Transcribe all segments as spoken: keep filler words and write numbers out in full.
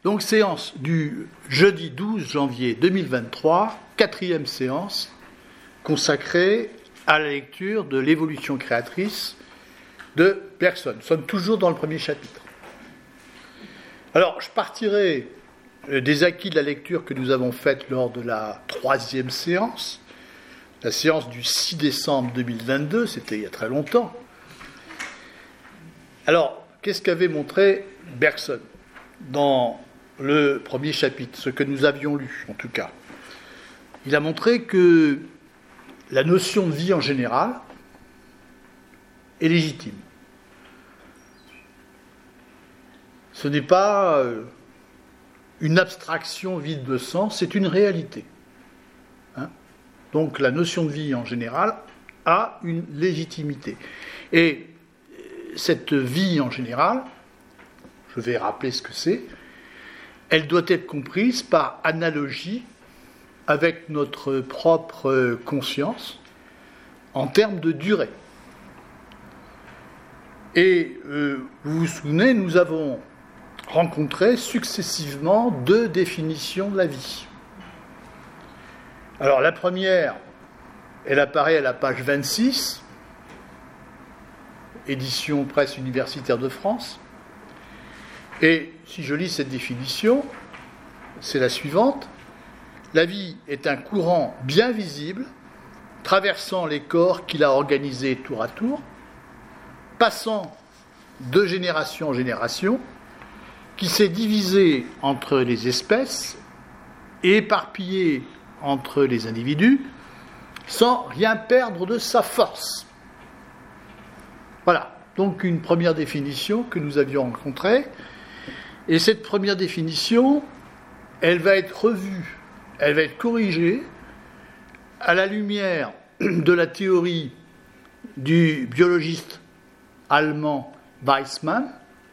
Donc, séance du jeudi douze janvier deux mille vingt-trois, quatrième séance consacrée à la lecture de l'évolution créatrice de Bergson. Nous sommes toujours dans le premier chapitre. Alors, je partirai des acquis de la lecture que nous avons faite lors de la troisième séance, la séance du six décembre deux mille vingt-deux, c'était il y a très longtemps. Alors, qu'est-ce qu'avait montré Bergson dans le premier chapitre, ce que nous avions lu en tout cas? Il a montré que la notion de vie en général est légitime. Ce n'est pas une abstraction vide de sens, c'est une réalité. Hein? Donc la notion de vie en général a une légitimité. Et cette vie en général, je vais rappeler ce que c'est, elle doit être comprise par analogie avec notre propre conscience en termes de durée. Et euh, vous vous souvenez, nous avons rencontré successivement deux définitions de la vie. Alors la première, elle apparaît à la page vingt-six, édition Presse universitaire de France. Et si je lis cette définition, c'est la suivante. La vie est un courant bien visible, traversant les corps qu'il a organisés tour à tour, passant de génération en génération, qui s'est divisé entre les espèces et éparpillé entre les individus, sans rien perdre de sa force. Voilà, donc une première définition que nous avions rencontrée. Et cette première définition, elle va être revue, elle va être corrigée à la lumière de la théorie du biologiste allemand Weizmann,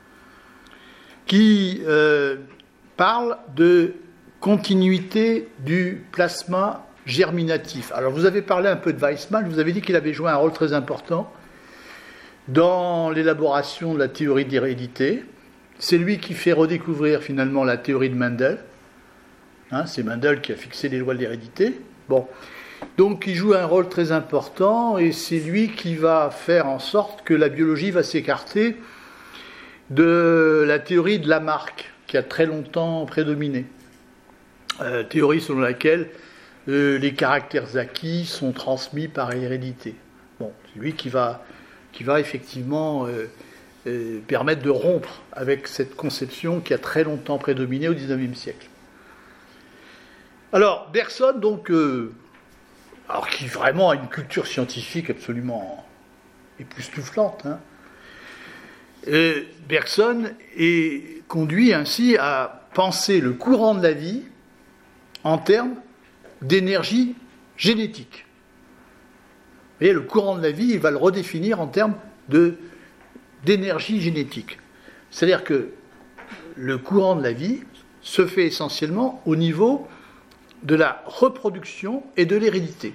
qui euh, parle de continuité du plasma germinatif. Alors vous avez parlé un peu de Weizmann, je vous avais dit qu'il avait joué un rôle très important dans l'élaboration de la théorie de l'hérédité. C'est lui qui fait redécouvrir finalement la théorie de Mendel. Hein, c'est Mendel qui a fixé les lois de l'hérédité. Bon. Donc il joue un rôle très important et c'est lui qui va faire en sorte que la biologie va s'écarter de la théorie de Lamarck, qui a très longtemps prédominé. Euh, théorie selon laquelle euh, les caractères acquis sont transmis par hérédité. Bon, c'est lui qui va, qui va effectivement euh, euh, permettre de rompre avec cette conception qui a très longtemps prédominé au dix-neuvième siècle. Alors, Bergson, donc, euh, alors qui vraiment a une culture scientifique absolument époustouflante, hein, euh, Bergson est conduit ainsi à penser le courant de la vie en termes d'énergie génétique. Vous voyez, le courant de la vie, il va le redéfinir en termes de, d'énergie génétique. C'est-à-dire que le courant de la vie se fait essentiellement au niveau de la reproduction et de l'hérédité.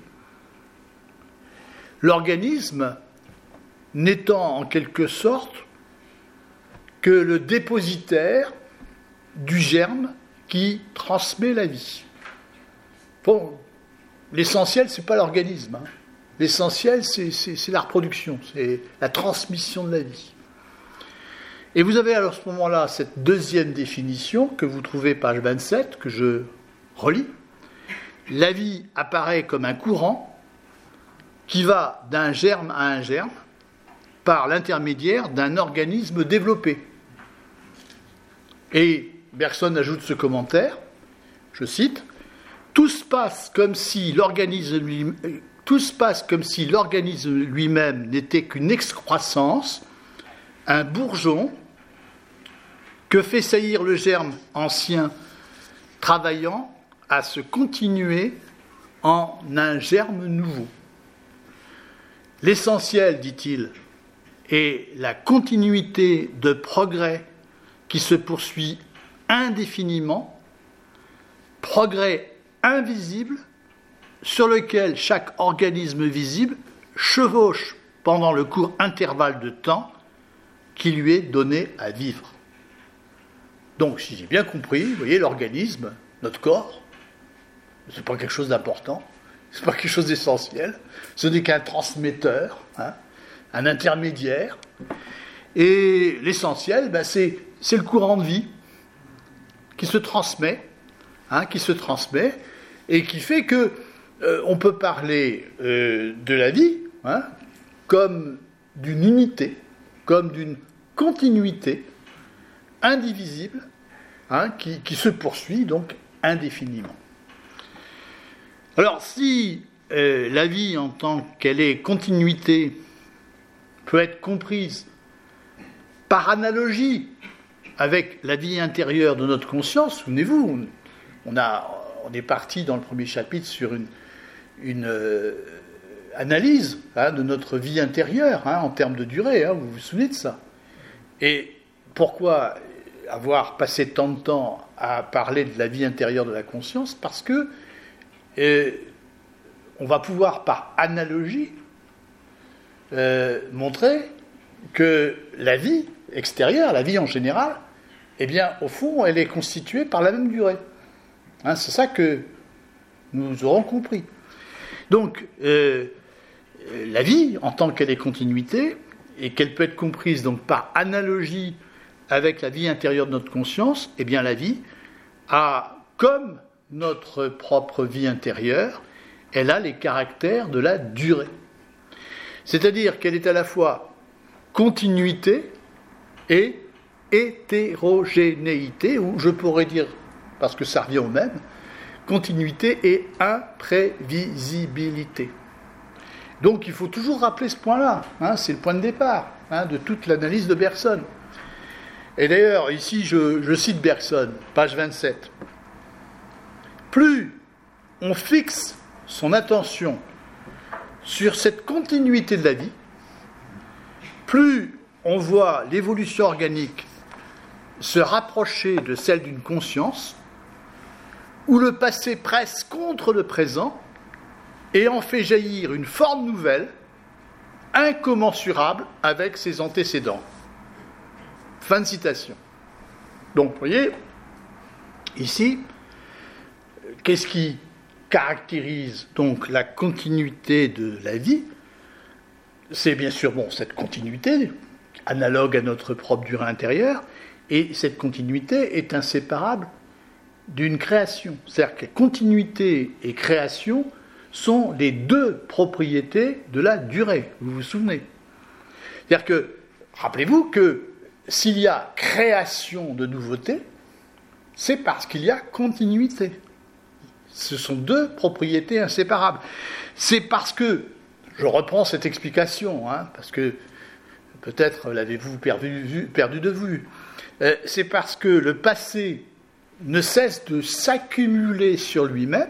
L'organisme n'étant en quelque sorte que le dépositaire du germe qui transmet la vie. Bon, l'essentiel, ce n'est pas l'organisme. Hein. L'essentiel, c'est, c'est, c'est la reproduction, c'est la transmission de la vie. Et vous avez alors à ce moment-là cette deuxième définition que vous trouvez page vingt-sept, que je relis. La vie apparaît comme un courant qui va d'un germe à un germe par l'intermédiaire d'un organisme développé. Et Bergson ajoute ce commentaire, je cite, « Tout se passe comme si l'organisme lui, tout se passe comme si l'organisme lui-même n'était qu'une excroissance, un bourgeon que fait saillir le germe ancien travaillant à se continuer en un germe nouveau. L'essentiel, dit-il, est la continuité de progrès qui se poursuit indéfiniment, progrès invisible sur lequel chaque organisme visible chevauche pendant le court intervalle de temps qui lui est donné à vivre. » Donc, si j'ai bien compris, vous voyez, l'organisme, notre corps, ce n'est pas quelque chose d'important, ce n'est pas quelque chose d'essentiel, ce n'est qu'un transmetteur, hein, un intermédiaire. Et l'essentiel, ben, c'est, c'est le courant de vie qui se transmet, hein, qui se transmet, et qui fait que euh, on peut parler euh, de la vie, hein, comme d'une unité, comme d'une continuité indivisible, hein, qui, qui se poursuit donc indéfiniment. Alors, si euh, la vie en tant qu'elle est continuité peut être comprise par analogie avec la vie intérieure de notre conscience, souvenez-vous, on, a, on est parti dans le premier chapitre sur une, une euh, analyse, hein, de notre vie intérieure, hein, en termes de durée, hein, vous vous souvenez de ça. Et pourquoi avoir passé tant de temps à parler de la vie intérieure de la conscience ? Parce que euh, on va pouvoir, par analogie, euh, montrer que la vie extérieure, la vie en général, eh bien, au fond, elle est constituée par la même durée. Hein, c'est ça que nous aurons compris. Donc, euh, la vie, en tant qu'elle est continuité, et qu'elle peut être comprise donc par analogie avec la vie intérieure de notre conscience, eh bien, la vie a, comme notre propre vie intérieure, elle a les caractères de la durée. C'est-à-dire qu'elle est à la fois continuité et hétérogénéité, ou je pourrais dire, parce que ça revient au même, continuité et imprévisibilité. Donc il faut toujours rappeler ce point-là, hein, c'est le point de départ, hein, de toute l'analyse de Bergson. Et d'ailleurs, ici je, je cite Bergson, page vingt-sept. Plus on fixe son attention sur cette continuité de la vie, plus on voit l'évolution organique se rapprocher de celle d'une conscience, où le passé presse contre le présent et en fait jaillir une forme nouvelle, incommensurable avec ses antécédents. Fin de citation. Donc, vous voyez, ici, qu'est-ce qui caractérise donc la continuité de la vie ? C'est bien sûr bon, cette continuité, analogue à notre propre durée intérieure, et cette continuité est inséparable d'une création. C'est-à-dire que continuité et création sont les deux propriétés de la durée, vous vous souvenez. C'est-à-dire que, rappelez-vous que s'il y a création de nouveautés, c'est parce qu'il y a continuité. Ce sont deux propriétés inséparables. C'est parce que, je reprends cette explication, hein, parce que peut-être l'avez-vous perdu, perdu de vue, euh, c'est parce que le passé ne cesse de s'accumuler sur lui-même,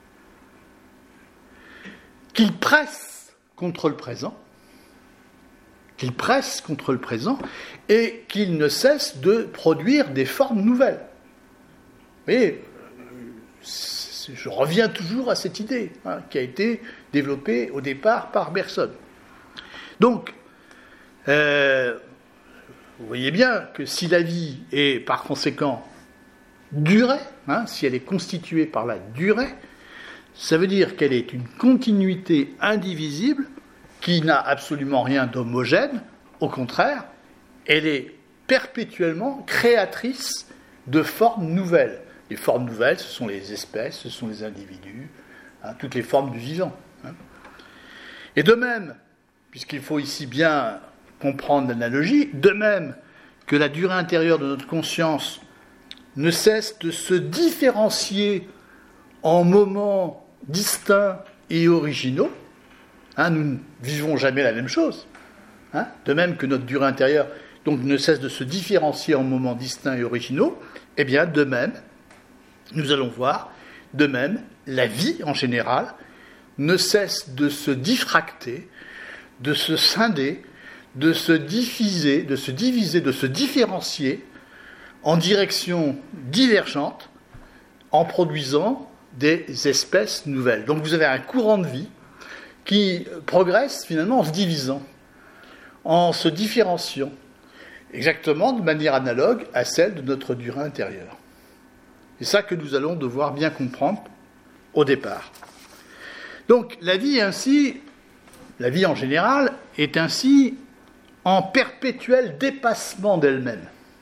qu'il presse contre le présent, qu'il presse contre le présent, et qu'il ne cesse de produire des formes nouvelles. Vous voyez, je reviens toujours à cette idée, hein, qui a été développée au départ par Bergson. Donc, euh, vous voyez bien que si la vie est par conséquent durée, hein, si elle est constituée par la durée, ça veut dire qu'elle est une continuité indivisible qui n'a absolument rien d'homogène. Au contraire, elle est perpétuellement créatrice de formes nouvelles. Les formes nouvelles, ce sont les espèces, ce sont les individus, hein, toutes les formes du vivant. Hein. Et de même, puisqu'il faut ici bien comprendre l'analogie, de même que la durée intérieure de notre conscience ne cesse de se différencier en moments distincts et originaux, hein, nous ne vivons jamais la même chose, hein, de même que notre durée intérieure donc, ne cesse de se différencier en moments distincts et originaux, eh bien, de même, nous allons voir, de même, la vie en général ne cesse de se diffracter, de se scinder, de se diviser, de se diviser, de se différencier en directions divergentes, en produisant des espèces nouvelles. Donc vous avez un courant de vie qui progresse finalement en se divisant, en se différenciant, exactement de manière analogue à celle de notre durée intérieure. C'est ça que nous allons devoir bien comprendre au départ. Donc la vie ainsi, la vie en général, est ainsi en perpétuel dépassement d'elle-même.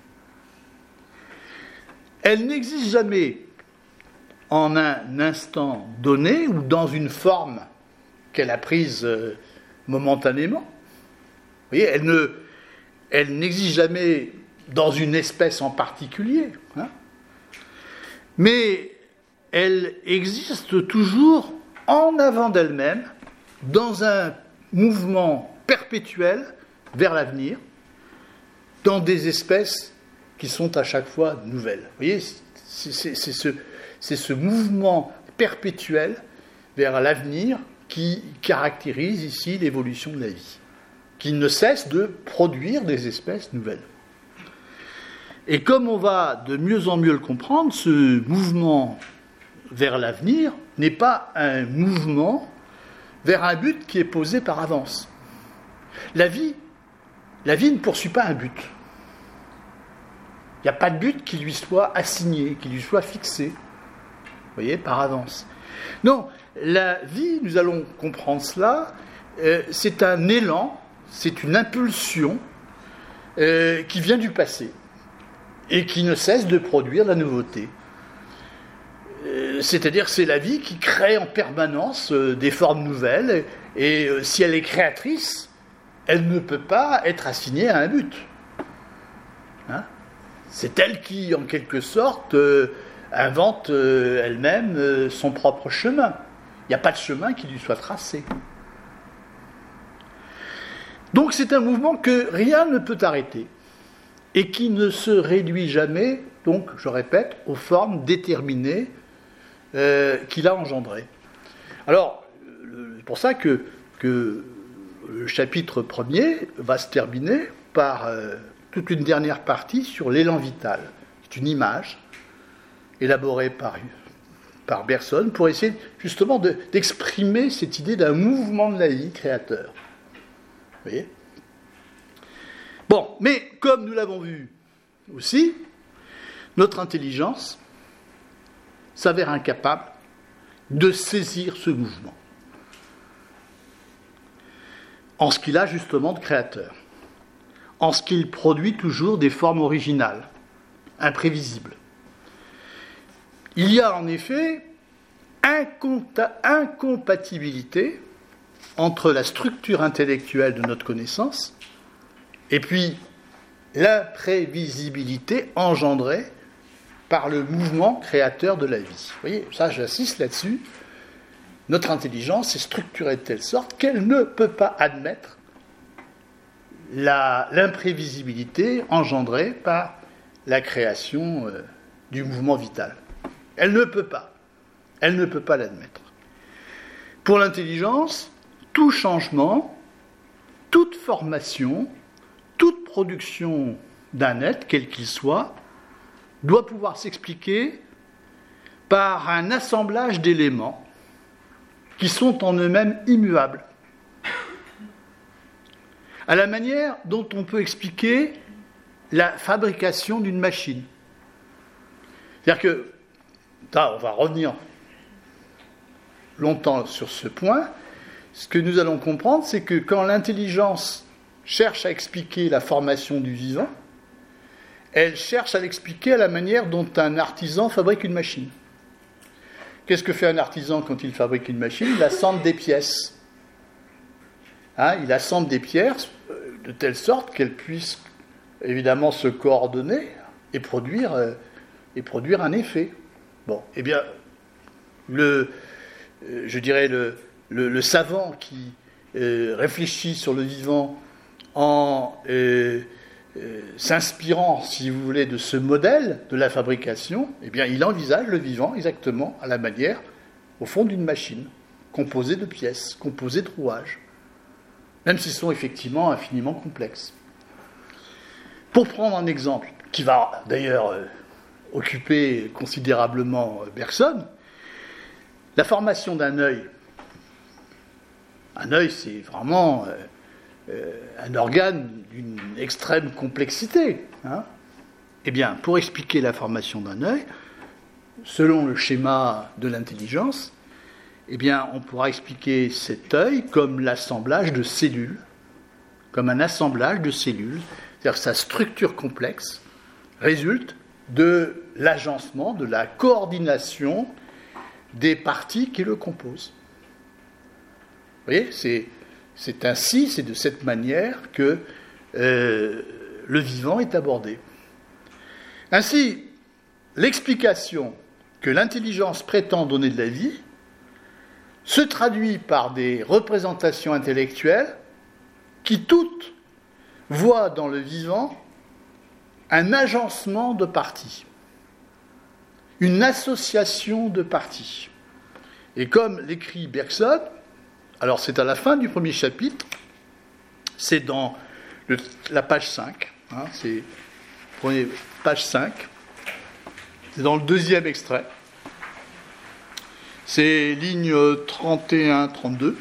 Elle n'existe jamais en un instant donné ou dans une forme qu'elle a prise euh, momentanément. Vous voyez, elle, ne, elle n'existe jamais dans une espèce en particulier, hein, mais elle existe toujours en avant d'elle-même, dans un mouvement perpétuel vers l'avenir, dans des espèces qui sont à chaque fois nouvelles. Vous voyez, c'est, c'est, c'est, ce, c'est ce mouvement perpétuel vers l'avenir qui caractérise ici l'évolution de la vie, qui ne cesse de produire des espèces nouvelles. Et comme on va de mieux en mieux le comprendre, ce mouvement vers l'avenir n'est pas un mouvement vers un but qui est posé par avance. La vie, la vie ne poursuit pas un but. Il n'y a pas de but qui lui soit assigné, qui lui soit fixé, vous voyez, par avance. Non, la vie, nous allons comprendre cela, euh, c'est un élan, c'est une impulsion euh, qui vient du passé et qui ne cesse de produire la nouveauté. Euh, c'est-à-dire c'est la vie qui crée en permanence euh, des formes nouvelles et, et euh, si elle est créatrice, elle ne peut pas être assignée à un but. Hein ? C'est elle qui, en quelque sorte, euh, invente euh, elle-même euh, son propre chemin. Il n'y a pas de chemin qui lui soit tracé. Donc c'est un mouvement que rien ne peut arrêter et qui ne se réduit jamais, donc, je répète, aux formes déterminées euh, qu'il a engendrées. Alors, c'est pour ça que, que le chapitre premier va se terminer par euh, toute une dernière partie sur l'élan vital. C'est une image élaborée par, par Bergson pour essayer justement de, d'exprimer cette idée d'un mouvement de la vie créateur. Vous voyez ? Bon, mais comme nous l'avons vu aussi, notre intelligence s'avère incapable de saisir ce mouvement, en ce qu'il a justement de créateur, en ce qu'il produit toujours des formes originales, imprévisibles. Il y a en effet incompa- incompatibilité entre la structure intellectuelle de notre connaissance et puis l'imprévisibilité engendrée par le mouvement créateur de la vie. Vous voyez, ça j'insiste là-dessus, notre intelligence est structurée de telle sorte qu'elle ne peut pas admettre la, l'imprévisibilité engendrée par la création euh, du mouvement vital. Elle ne peut pas. Elle ne peut pas l'admettre. Pour l'intelligence, tout changement, toute formation, toute production d'un être, quel qu'il soit, doit pouvoir s'expliquer par un assemblage d'éléments qui sont en eux-mêmes immuables. À la manière dont on peut expliquer la fabrication d'une machine. C'est-à-dire que, là, on va revenir longtemps sur ce point, ce que nous allons comprendre, c'est que quand l'intelligence cherche à expliquer la formation du vivant, elle cherche à l'expliquer à la manière dont un artisan fabrique une machine. Qu'est-ce que fait un artisan quand il fabrique une machine ? Il assemble des pièces. Hein, il assemble des pièces de telle sorte qu'elles puissent évidemment se coordonner et produire, euh, et produire un effet. Bon, eh bien, le, euh, je dirais le, le, le savant qui euh, réfléchit sur le vivant en euh, euh, s'inspirant, si vous voulez, de ce modèle de la fabrication, eh bien, il envisage le vivant exactement à la manière, au fond, d'une machine, composée de pièces, composée de rouages, même s'ils sont effectivement infiniment complexes. Pour prendre un exemple, qui va d'ailleurs euh, occuper considérablement euh, Bergson, la formation d'un œil. Un œil, c'est vraiment... Euh, euh, un organe d'une extrême complexité. Hein. Eh bien, pour expliquer la formation d'un œil, selon le schéma de l'intelligence, eh bien, on pourra expliquer cet œil comme l'assemblage de cellules, comme un assemblage de cellules, c'est-à-dire que sa structure complexe résulte de l'agencement, de la coordination des parties qui le composent. Vous voyez, c'est, c'est ainsi, c'est de cette manière que euh, le vivant est abordé. Ainsi, l'explication que l'intelligence prétend donner de la vie se traduit par des représentations intellectuelles qui toutes voient dans le vivant un agencement de parties, une association de parties. Et comme l'écrit Bergson, alors c'est à la fin du premier chapitre, c'est dans le, la page cinq, hein, c'est prenez page cinq, c'est dans le deuxième extrait, c'est ligne trente et un trente-deux.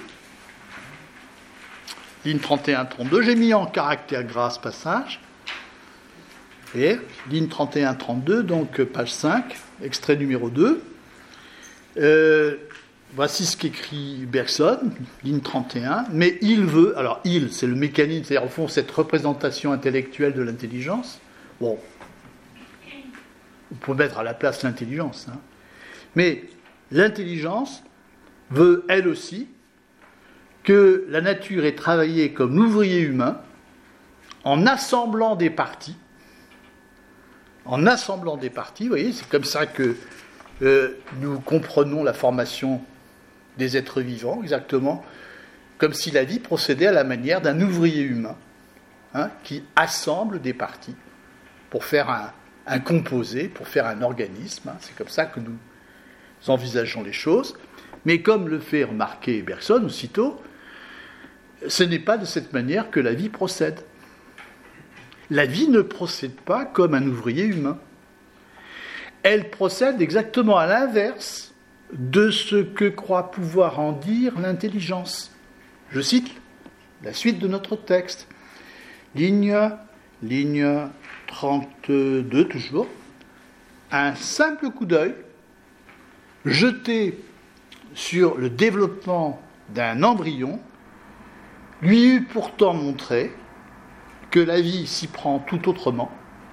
Ligne trente et un trente-deux, j'ai mis en caractère gras ce passage. Vous voyez, ligne trente et un trente-deux, donc page cinq, extrait numéro deux. Euh, voici ce qu'écrit Bergson, ligne trente et un. Mais il veut, alors il, c'est le mécanisme, c'est-à-dire au fond cette représentation intellectuelle de l'intelligence. Bon, on peut mettre à la place l'intelligence. Hein. Mais l'intelligence veut, elle aussi, que la nature est travaillée comme l'ouvrier humain en assemblant des parties. En assemblant des parties, vous voyez, c'est comme ça que euh, nous comprenons la formation des êtres vivants, exactement comme si la vie procédait à la manière d'un ouvrier humain hein, qui assemble des parties pour faire un, un composé, pour faire un organisme. Hein, c'est comme ça que nous envisageons les choses. Mais comme le fait remarquer Bergson aussitôt, ce n'est pas de cette manière que la vie procède. La vie ne procède pas comme un ouvrier humain. Elle procède exactement à l'inverse de ce que croit pouvoir en dire l'intelligence. Je cite la suite de notre texte. Ligne, ligne trente-deux toujours. Un simple coup d'œil jeté sur le développement d'un embryon lui eût pourtant montré que la vie s'y prend tout autrement.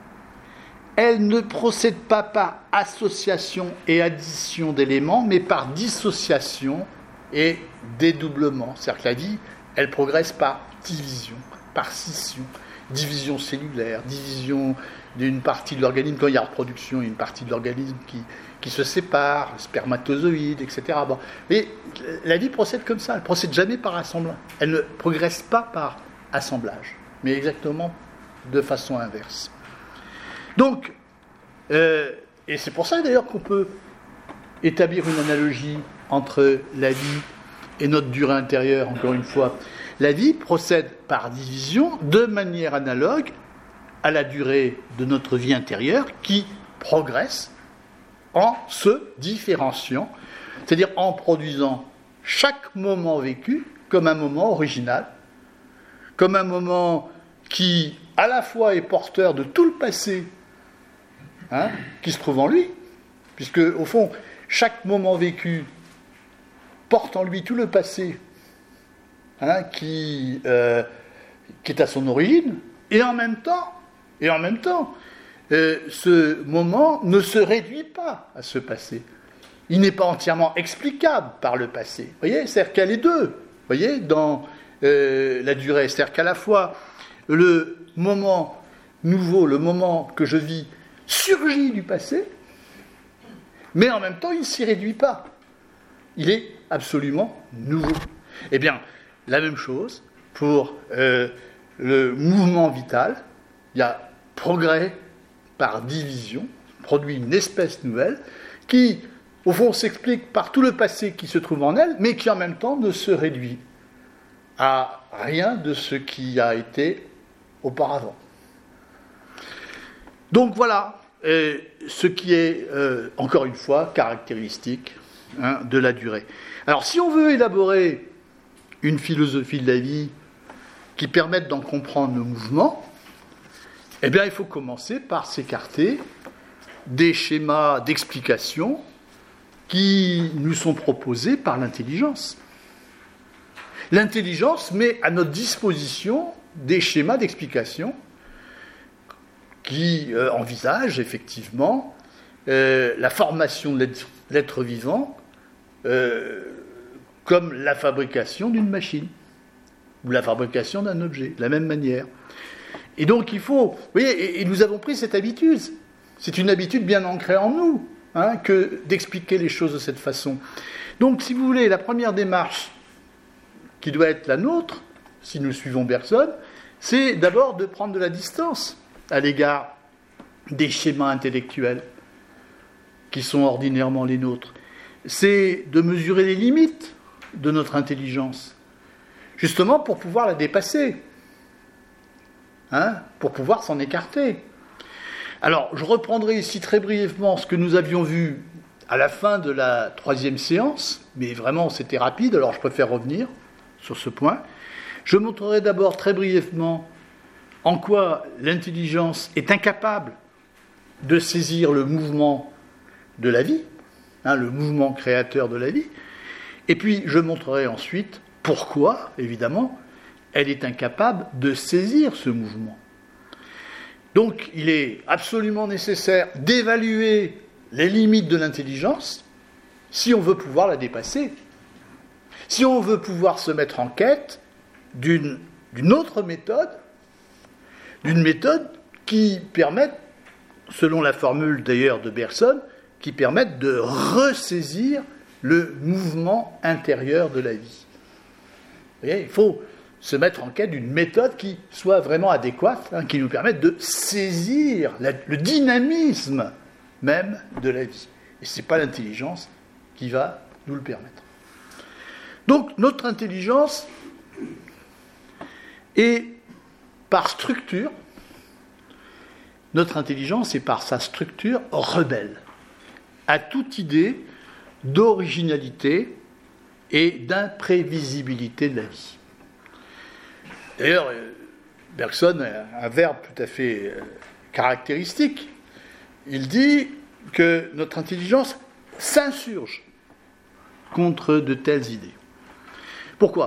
Elle ne procède pas par association et addition d'éléments, mais par dissociation et dédoublement. C'est-à-dire que la vie, elle progresse par division, par scission, division cellulaire, division d'une partie de l'organisme. Quand il y a reproduction, il y a une partie de l'organisme qui, qui se sépare, spermatozoïdes, et cetera. Bon. Et la vie procède comme ça, elle ne procède jamais par assemblage. Elle ne progresse pas par assemblage, mais exactement de façon inverse. Donc, euh, et c'est pour ça d'ailleurs qu'on peut établir une analogie entre la vie et notre durée intérieure, encore une fois. La vie procède par division de manière analogue à la durée de notre vie intérieure qui progresse en se différenciant, c'est-à-dire en produisant chaque moment vécu comme un moment original, comme un moment qui à la fois est porteur de tout le passé hein, qui se trouve en lui, puisque au fond, chaque moment vécu porte en lui tout le passé hein, qui, euh, qui est à son origine, et en même temps, et en même temps, euh, ce moment ne se réduit pas à ce passé. Il n'est pas entièrement explicable par le passé. Vous voyez, c'est-à-dire qu'il y a les deux, vous voyez, dans euh, la durée. C'est-à-dire qu'à la fois, le moment nouveau, le moment que je vis, surgit du passé, mais en même temps, il ne s'y réduit pas. Il est absolument nouveau. Eh bien, la même chose pour euh, le mouvement vital. Il y a progrès par division, produit une espèce nouvelle, qui, au fond, s'explique par tout le passé qui se trouve en elle, mais qui, en même temps, ne se réduit à rien de ce qui a été auparavant. Donc voilà euh, ce qui est, euh, encore une fois, caractéristique hein, de la durée. Alors, si on veut élaborer une philosophie de la vie qui permettent d'en comprendre le mouvement, eh bien, il faut commencer par s'écarter des schémas d'explication qui nous sont proposés par l'intelligence. L'intelligence met à notre disposition des schémas d'explication qui euh, envisagent effectivement euh, la formation de l'être, l'être vivant euh, comme la fabrication d'une machine ou la fabrication d'un objet, de la même manière. Et donc il faut... Vous voyez, et, et nous avons pris cette habitude. C'est une habitude bien ancrée en nous, hein, que d'expliquer les choses de cette façon. Donc, si vous voulez, la première démarche qui doit être la nôtre, si nous suivons Bergson, c'est d'abord de prendre de la distance à l'égard des schémas intellectuels qui sont ordinairement les nôtres. C'est de mesurer les limites de notre intelligence, justement pour pouvoir la dépasser, hein, pour pouvoir s'en écarter. Alors, je reprendrai ici très brièvement ce que nous avions vu à la fin de la troisième séance, mais vraiment c'était rapide, alors je préfère revenir sur ce point. Je montrerai d'abord très brièvement en quoi l'intelligence est incapable de saisir le mouvement de la vie, hein, le mouvement créateur de la vie, et puis je montrerai ensuite pourquoi, évidemment, elle est incapable de saisir ce mouvement. Donc, il est absolument nécessaire d'évaluer les limites de l'intelligence si on veut pouvoir la dépasser. Si on veut pouvoir se mettre en quête d'une, d'une autre méthode, d'une méthode qui permette, selon la formule d'ailleurs de Bergson, qui permette de ressaisir le mouvement intérieur de la vie. Vous voyez, il faut se mettre en quête d'une méthode qui soit vraiment adéquate, hein, qui nous permette de saisir la, le dynamisme même de la vie. Et ce n'est pas l'intelligence qui va nous le permettre. Donc, notre intelligence est par structure, notre intelligence est par sa structure rebelle à toute idée d'originalité et d'imprévisibilité de la vie. D'ailleurs, Bergson a un verbe tout à fait caractéristique. Il dit que notre intelligence s'insurge contre de telles idées. Pourquoi ?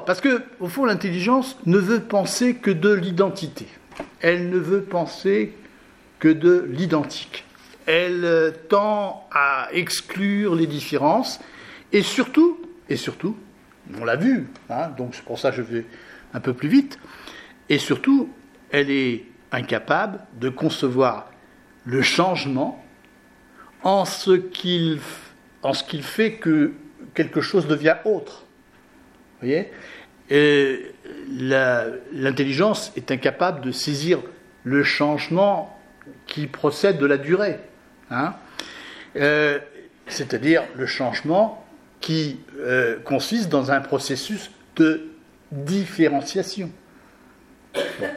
Parce que, au fond, l'intelligence ne veut penser que de l'identité. Elle ne veut penser que de l'identique. Elle tend à exclure les différences et surtout, et surtout, on l'a vu, hein, donc c'est pour ça que je vais un peu plus vite, et surtout, elle est incapable de concevoir le changement en ce qu'il, en ce qu'il fait que quelque chose devient autre. Vous voyez ? Et la, l'intelligence est incapable de saisir le changement qui procède de la durée, hein, euh, c'est-à-dire le changement qui euh, consiste dans un processus de différenciation. Bon.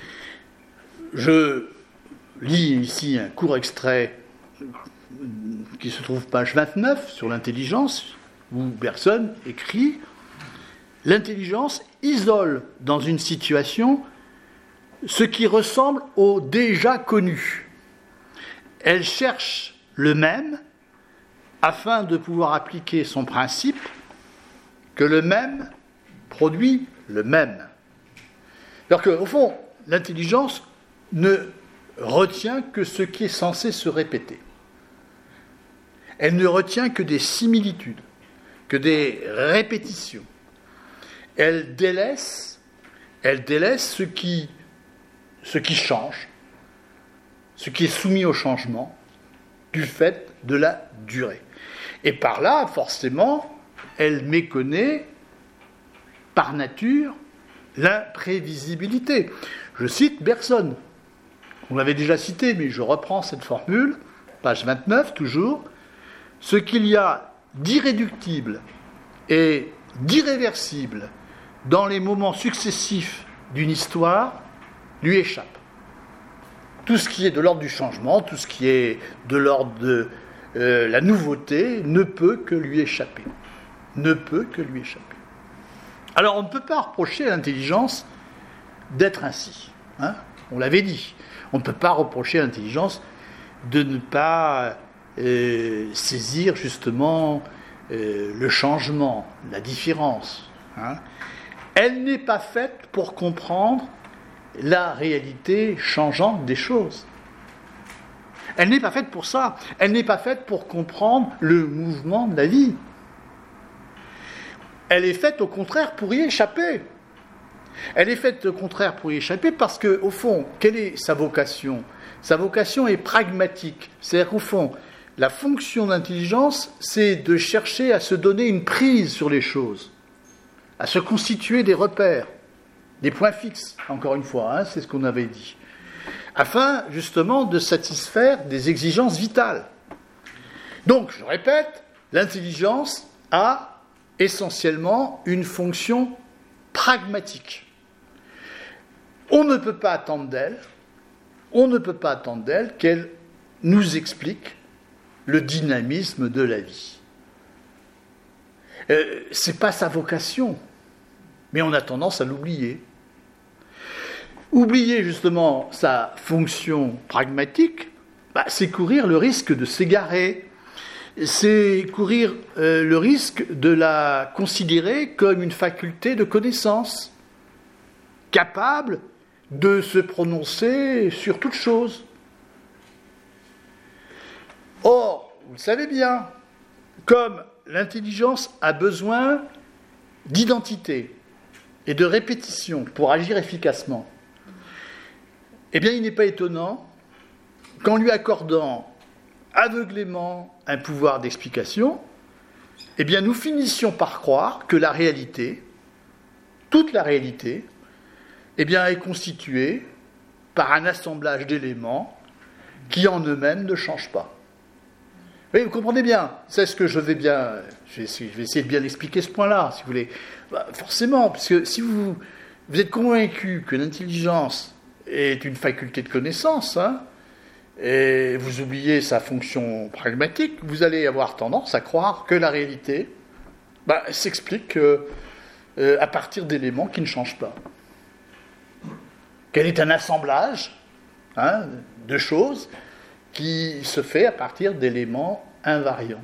Je lis ici un court extrait qui se trouve page vingt-neuf sur l'intelligence, où Bergson écrit « L'intelligence isole dans une situation ce qui ressemble au déjà connu. Elle cherche le même afin de pouvoir appliquer son principe que le même produit le même. » Alors qu'au fond, l'intelligence ne retient que ce qui est censé se répéter. Elle ne retient que des similitudes, que des répétitions. Elle délaisse, elle délaisse ce qui, ce qui change, ce qui est soumis au changement du fait de la durée. Et par là, forcément, elle méconnaît par nature l'imprévisibilité. Je cite Bergson. On l'avait déjà cité, mais je reprends cette formule, page vingt-neuf toujours. Ce qu'il y a d'irréductible et d'irréversible dans les moments successifs d'une histoire lui échappe. Tout ce qui est de l'ordre du changement, tout ce qui est de l'ordre de euh, la nouveauté ne peut que lui échapper. Ne peut que lui échapper. Alors on ne peut pas reprocher à l'intelligence d'être ainsi. Hein, on l'avait dit. On ne peut pas reprocher à l'intelligence de ne pas euh, saisir justement euh, le changement, la différence. Hein. Elle n'est pas faite pour comprendre la réalité changeante des choses. Elle n'est pas faite pour ça. Elle n'est pas faite pour comprendre le mouvement de la vie. Elle est faite au contraire pour y échapper. Elle est faite au contraire pour y échapper parce que, au fond, quelle est sa vocation ? Sa vocation est pragmatique. C'est-à-dire qu'au fond, la fonction d'intelligence, c'est de chercher à se donner une prise sur les choses, à se constituer des repères, des points fixes, encore une fois, hein, c'est ce qu'on avait dit, afin justement de satisfaire des exigences vitales. Donc, je répète, l'intelligence a essentiellement une fonction pragmatique. On ne peut pas attendre d'elle, on ne peut pas attendre d'elle qu'elle nous explique le dynamisme de la vie. Euh, c'est pas sa vocation, mais on a tendance à l'oublier. Oublier justement sa fonction pragmatique, bah, c'est courir le risque de s'égarer, c'est courir euh, le risque de la considérer comme une faculté de connaissance, capable de se prononcer sur toute chose. Or, vous le savez bien, comme l'intelligence a besoin d'identité et de répétition pour agir efficacement, eh bien, il n'est pas étonnant qu'en lui accordant aveuglément un pouvoir d'explication, eh bien, nous finissions par croire que la réalité, toute la réalité, eh bien, est constituée par un assemblage d'éléments qui en eux-mêmes ne changent pas. Oui, vous comprenez bien, c'est ce que je vais bien, je vais essayer, je vais essayer de bien expliquer ce point-là, si vous voulez. Bah, forcément, parce que si vous, vous êtes convaincu que l'intelligence est une faculté de connaissance, hein, et vous oubliez sa fonction pragmatique, vous allez avoir tendance à croire que la réalité bah, s'explique euh, euh, à partir d'éléments qui ne changent pas. Qu'elle est un assemblage hein, de choses qui se fait à partir d'éléments invariants.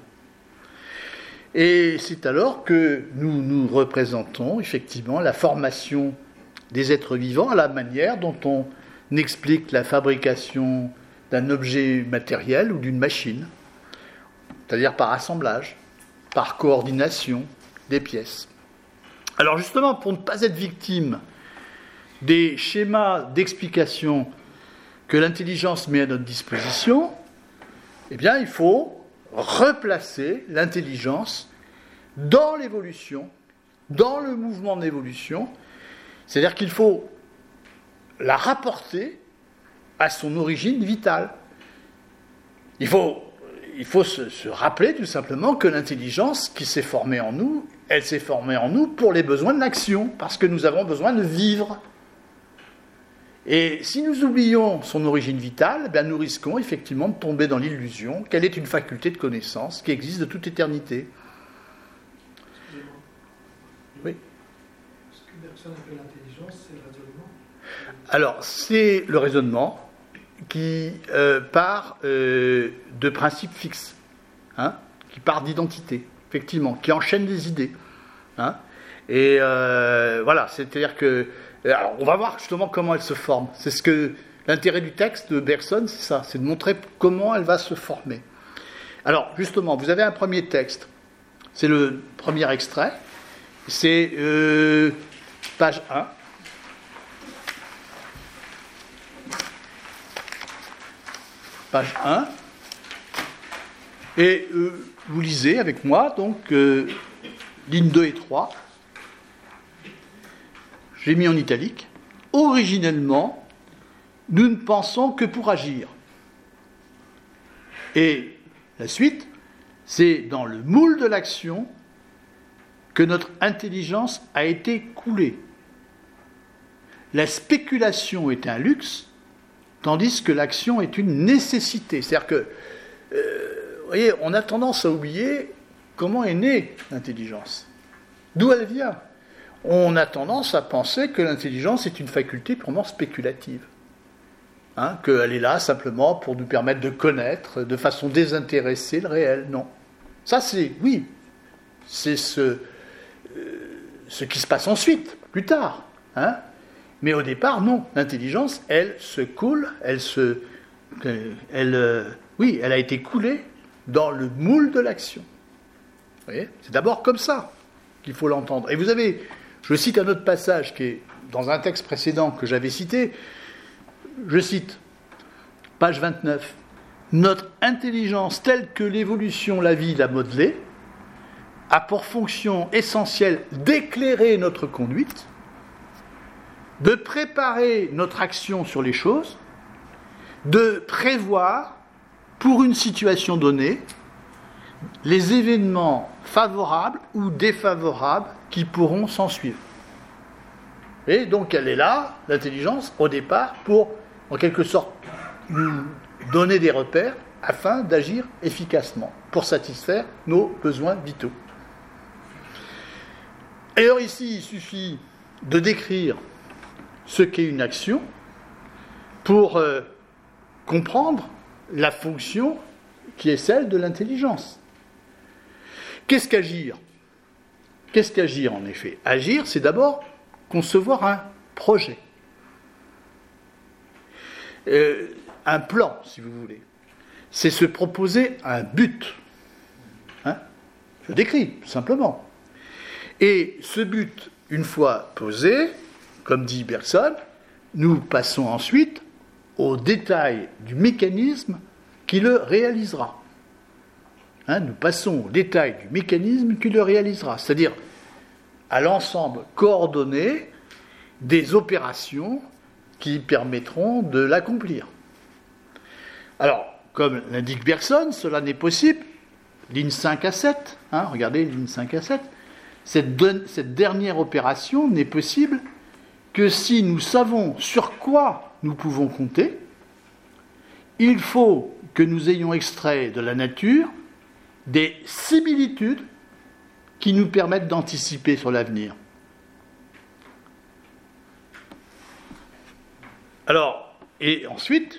Et c'est alors que nous nous représentons effectivement la formation des êtres vivants à la manière dont on explique la fabrication d'un objet matériel ou d'une machine, c'est-à-dire par assemblage, par coordination des pièces. Alors justement, pour ne pas être victime des schémas d'explication que l'intelligence met à notre disposition, eh bien, il faut replacer l'intelligence dans l'évolution, dans le mouvement d'évolution, c'est-à-dire qu'il faut la rapporter à son origine vitale. Il faut, il faut se, se rappeler tout simplement que l'intelligence qui s'est formée en nous, elle s'est formée en nous pour les besoins de l'action, parce que nous avons besoin de vivre. Et si nous oublions son origine vitale, eh bien nous risquons effectivement de tomber dans l'illusion qu'elle est une faculté de connaissance qui existe de toute éternité. Oui. Ce que Bergson appelle l'intelligence, c'est le raisonnement. Alors, c'est le raisonnement qui euh, part euh, de principes fixes, hein, qui part d'identité, effectivement, qui enchaîne des idées. Hein, et euh, voilà, c'est-à-dire que alors, on va voir justement comment elle se forme. C'est ce que l'intérêt du texte de Bergson, c'est ça, c'est de montrer comment elle va se former. Alors, justement, vous avez un premier texte. C'est le premier extrait. C'est euh, page un. Page un. Et euh, vous lisez avec moi, donc, euh, lignes deux et trois. J'ai mis en italique. Originellement, nous ne pensons que pour agir. Et la suite, c'est dans le moule de l'action que notre intelligence a été coulée. La spéculation est un luxe, tandis que l'action est une nécessité. C'est-à-dire que, euh, vous voyez, on a tendance à oublier comment est née l'intelligence, d'où elle vient. on a tendance à penser que l'intelligence est une faculté purement spéculative. Hein, qu'elle est là simplement pour nous permettre de connaître de façon désintéressée le réel. Non. Ça, c'est, oui, c'est ce, euh, ce qui se passe ensuite, plus tard. Hein. Mais au départ, non. L'intelligence, elle se coule, elle se... Elle, euh, oui, elle a été coulée dans le moule de l'action. Vous voyez ? C'est d'abord comme ça qu'il faut l'entendre. Et vous avez, je cite un autre passage qui est dans un texte précédent que j'avais cité. Je cite, page vingt-neuf. « Notre intelligence, telle que l'évolution, la vie, l'a modelée, a pour fonction essentielle d'éclairer notre conduite, de préparer notre action sur les choses, de prévoir, pour une situation donnée, les événements favorables ou défavorables qui pourront s'en suivre. » Et donc elle est là, l'intelligence, au départ, pour, en quelque sorte, nous donner des repères afin d'agir efficacement, pour satisfaire nos besoins vitaux. Et alors ici, il suffit de décrire ce qu'est une action pour euh, comprendre la fonction qui est celle de l'intelligence. Qu'est-ce qu'agir ? Qu'est-ce qu'agir en effet ? Agir, c'est d'abord concevoir un projet, euh, un plan, si vous voulez. C'est se proposer un but. Hein ? Je décris, tout simplement. Et ce but, une fois posé, comme dit Bergson, nous passons ensuite au détail du mécanisme qui le réalisera. Hein, nous passons au détail du mécanisme qui le réalisera, c'est-à-dire à l'ensemble coordonné des opérations qui permettront de l'accomplir. Alors, comme l'indique Bergson, cela n'est possible, ligne cinq à sept, hein, regardez, ligne cinq à sept, cette, de, cette dernière opération n'est possible que si nous savons sur quoi nous pouvons compter. Il faut que nous ayons extrait de la nature des similitudes qui nous permettent d'anticiper sur l'avenir. Alors, et ensuite,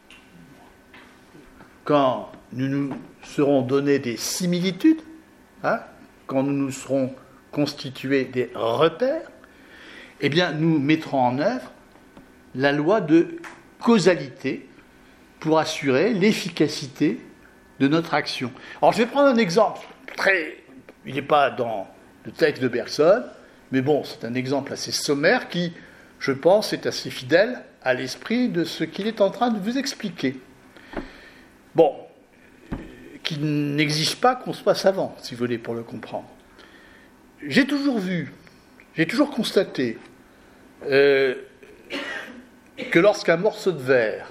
quand nous nous serons donnés des similitudes, hein, quand nous nous serons constitués des repères, eh bien, nous mettrons en œuvre la loi de causalité pour assurer l'efficacité de notre action. Alors, je vais prendre un exemple très... Il n'est pas dans le texte de Bergson, mais bon, c'est un exemple assez sommaire qui, je pense, est assez fidèle à l'esprit de ce qu'il est en train de vous expliquer. Bon, qui n'exige pas qu'on soit savant, si vous voulez, pour le comprendre. J'ai toujours vu, j'ai toujours constaté euh, que lorsqu'un morceau de verre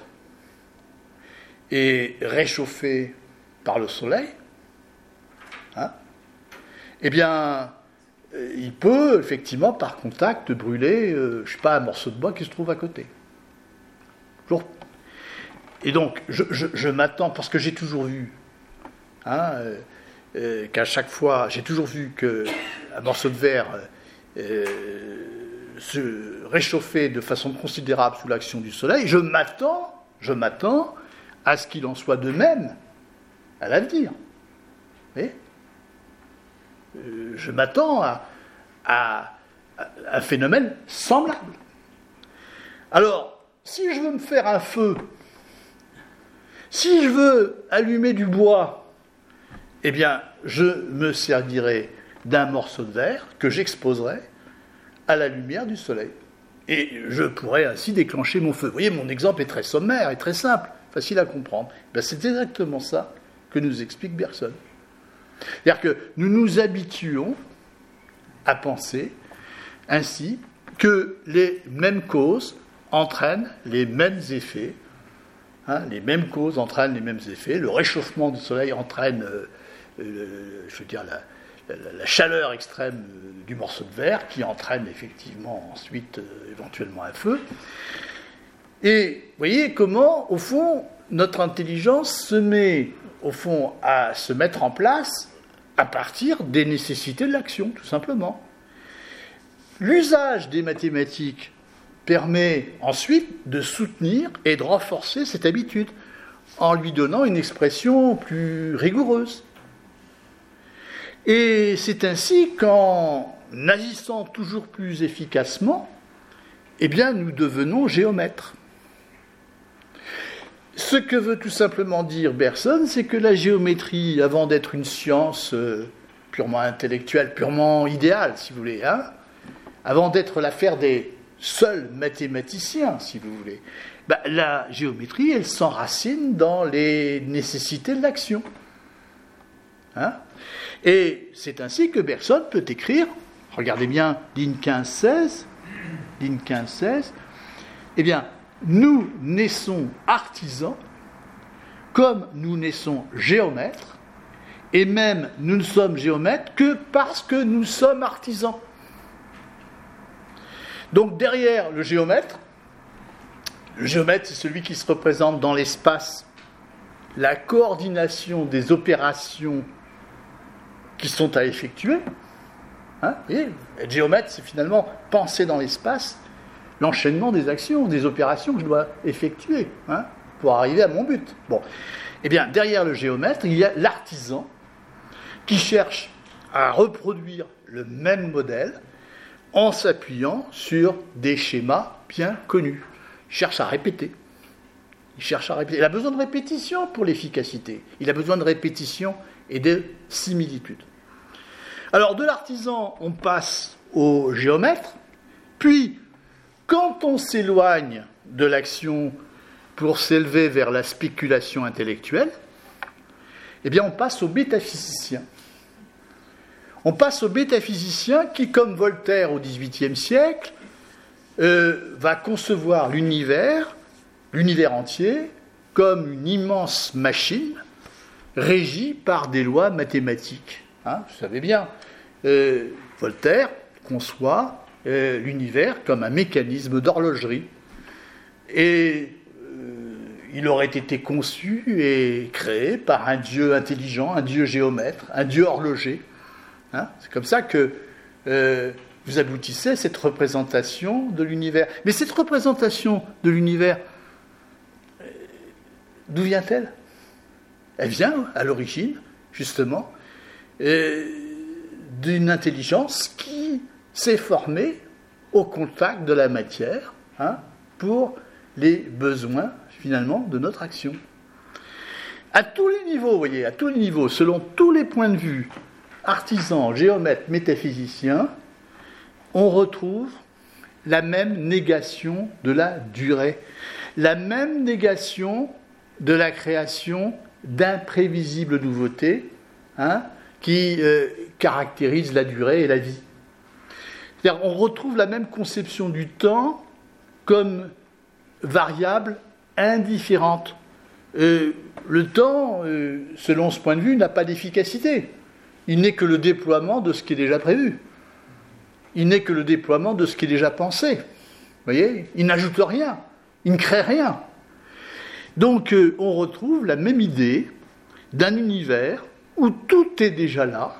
est réchauffé par le soleil, hein, eh bien, il peut, effectivement, par contact, brûler, euh, je ne sais pas, un morceau de bois qui se trouve à côté. Toujours. Et donc, je, je, je m'attends, parce que j'ai toujours vu, hein, euh, euh, qu'à chaque fois, j'ai toujours vu qu'un morceau de verre euh, se réchauffait de façon considérable sous l'action du soleil, je m'attends, je m'attends à ce qu'il en soit de même à l'avenir. Vous voyez ? Je m'attends à, à, à un phénomène semblable. Alors, si je veux me faire un feu, si je veux allumer du bois, eh bien, je me servirai d'un morceau de verre que j'exposerai à la lumière du soleil. Et je pourrais ainsi déclencher mon feu. Vous voyez, mon exemple est très sommaire et très simple, facile à comprendre. Ben, c'est exactement ça que nous explique Bergson. C'est-à-dire que nous nous habituons à penser ainsi que les mêmes causes entraînent les mêmes effets. Hein, les mêmes causes entraînent les mêmes effets. Le réchauffement du soleil entraîne, euh, euh, je veux dire, la, la, la chaleur extrême du morceau de verre qui entraîne effectivement ensuite euh, éventuellement un feu. Et vous voyez comment, au fond, notre intelligence se met, au fond, à se mettre en place à partir des nécessités de l'action, tout simplement. L'usage des mathématiques permet ensuite de soutenir et de renforcer cette habitude en lui donnant une expression plus rigoureuse. Et c'est ainsi qu'en agissant toujours plus efficacement, eh bien, nous devenons géomètres. Ce que veut tout simplement dire Bergson, c'est que la géométrie, avant d'être une science euh, purement intellectuelle, purement idéale, si vous voulez, hein, avant d'être l'affaire des seuls mathématiciens, si vous voulez, ben, la géométrie, elle s'enracine dans les nécessités de l'action. Hein. Et c'est ainsi que Bergson peut écrire, regardez bien, ligne quinze seize, ligne quinze seize, eh bien, nous naissons artisans, comme nous naissons géomètres, et même nous ne sommes géomètres que parce que nous sommes artisans. Donc derrière le géomètre, le géomètre c'est celui qui se représente dans l'espace la coordination des opérations qui sont à effectuer. Hein, et être géomètre, c'est finalement penser dans l'espace l'enchaînement des actions, des opérations que je dois effectuer hein, pour arriver à mon but. Bon. Eh bien, derrière le géomètre, il y a l'artisan qui cherche à reproduire le même modèle en s'appuyant sur des schémas bien connus. Il cherche à répéter. Il cherche à répéter. Il a besoin de répétition pour l'efficacité. Il a besoin de répétition et de similitude. Alors, de l'artisan, on passe au géomètre, puis, quand on s'éloigne de l'action pour s'élever vers la spéculation intellectuelle, eh bien, on passe au métaphysicien. On passe au métaphysicien qui, comme Voltaire au dix-huitième siècle, euh, va concevoir l'univers, l'univers entier, comme une immense machine régie par des lois mathématiques. Hein, vous savez bien, euh, Voltaire conçoit euh, l'univers comme un mécanisme d'horlogerie. Et euh, il aurait été conçu et créé par un dieu intelligent, un dieu géomètre, un dieu horloger. Hein, c'est comme ça que euh, vous aboutissez à cette représentation de l'univers. Mais cette représentation de l'univers, euh, d'où vient-elle ? Elle vient, à l'origine, justement, euh, d'une intelligence qui s'est formée au contact de la matière hein, pour les besoins, finalement, de notre action. À tous les niveaux, vous voyez, à tous les niveaux, selon tous les points de vue, artisans, géomètres, métaphysiciens, on retrouve la même négation de la durée, la même négation de la création d'imprévisibles nouveautés hein, qui euh, caractérisent la durée et la vie. C'est-à-dire, on retrouve la même conception du temps comme variable indifférente. Euh, le temps, euh, selon ce point de vue, n'a pas d'efficacité. Il n'est que le déploiement de ce qui est déjà prévu. Il n'est que le déploiement de ce qui est déjà pensé. Vous voyez ? Il n'ajoute rien. Il ne crée rien. Donc, euh, on retrouve la même idée d'un univers où tout est déjà là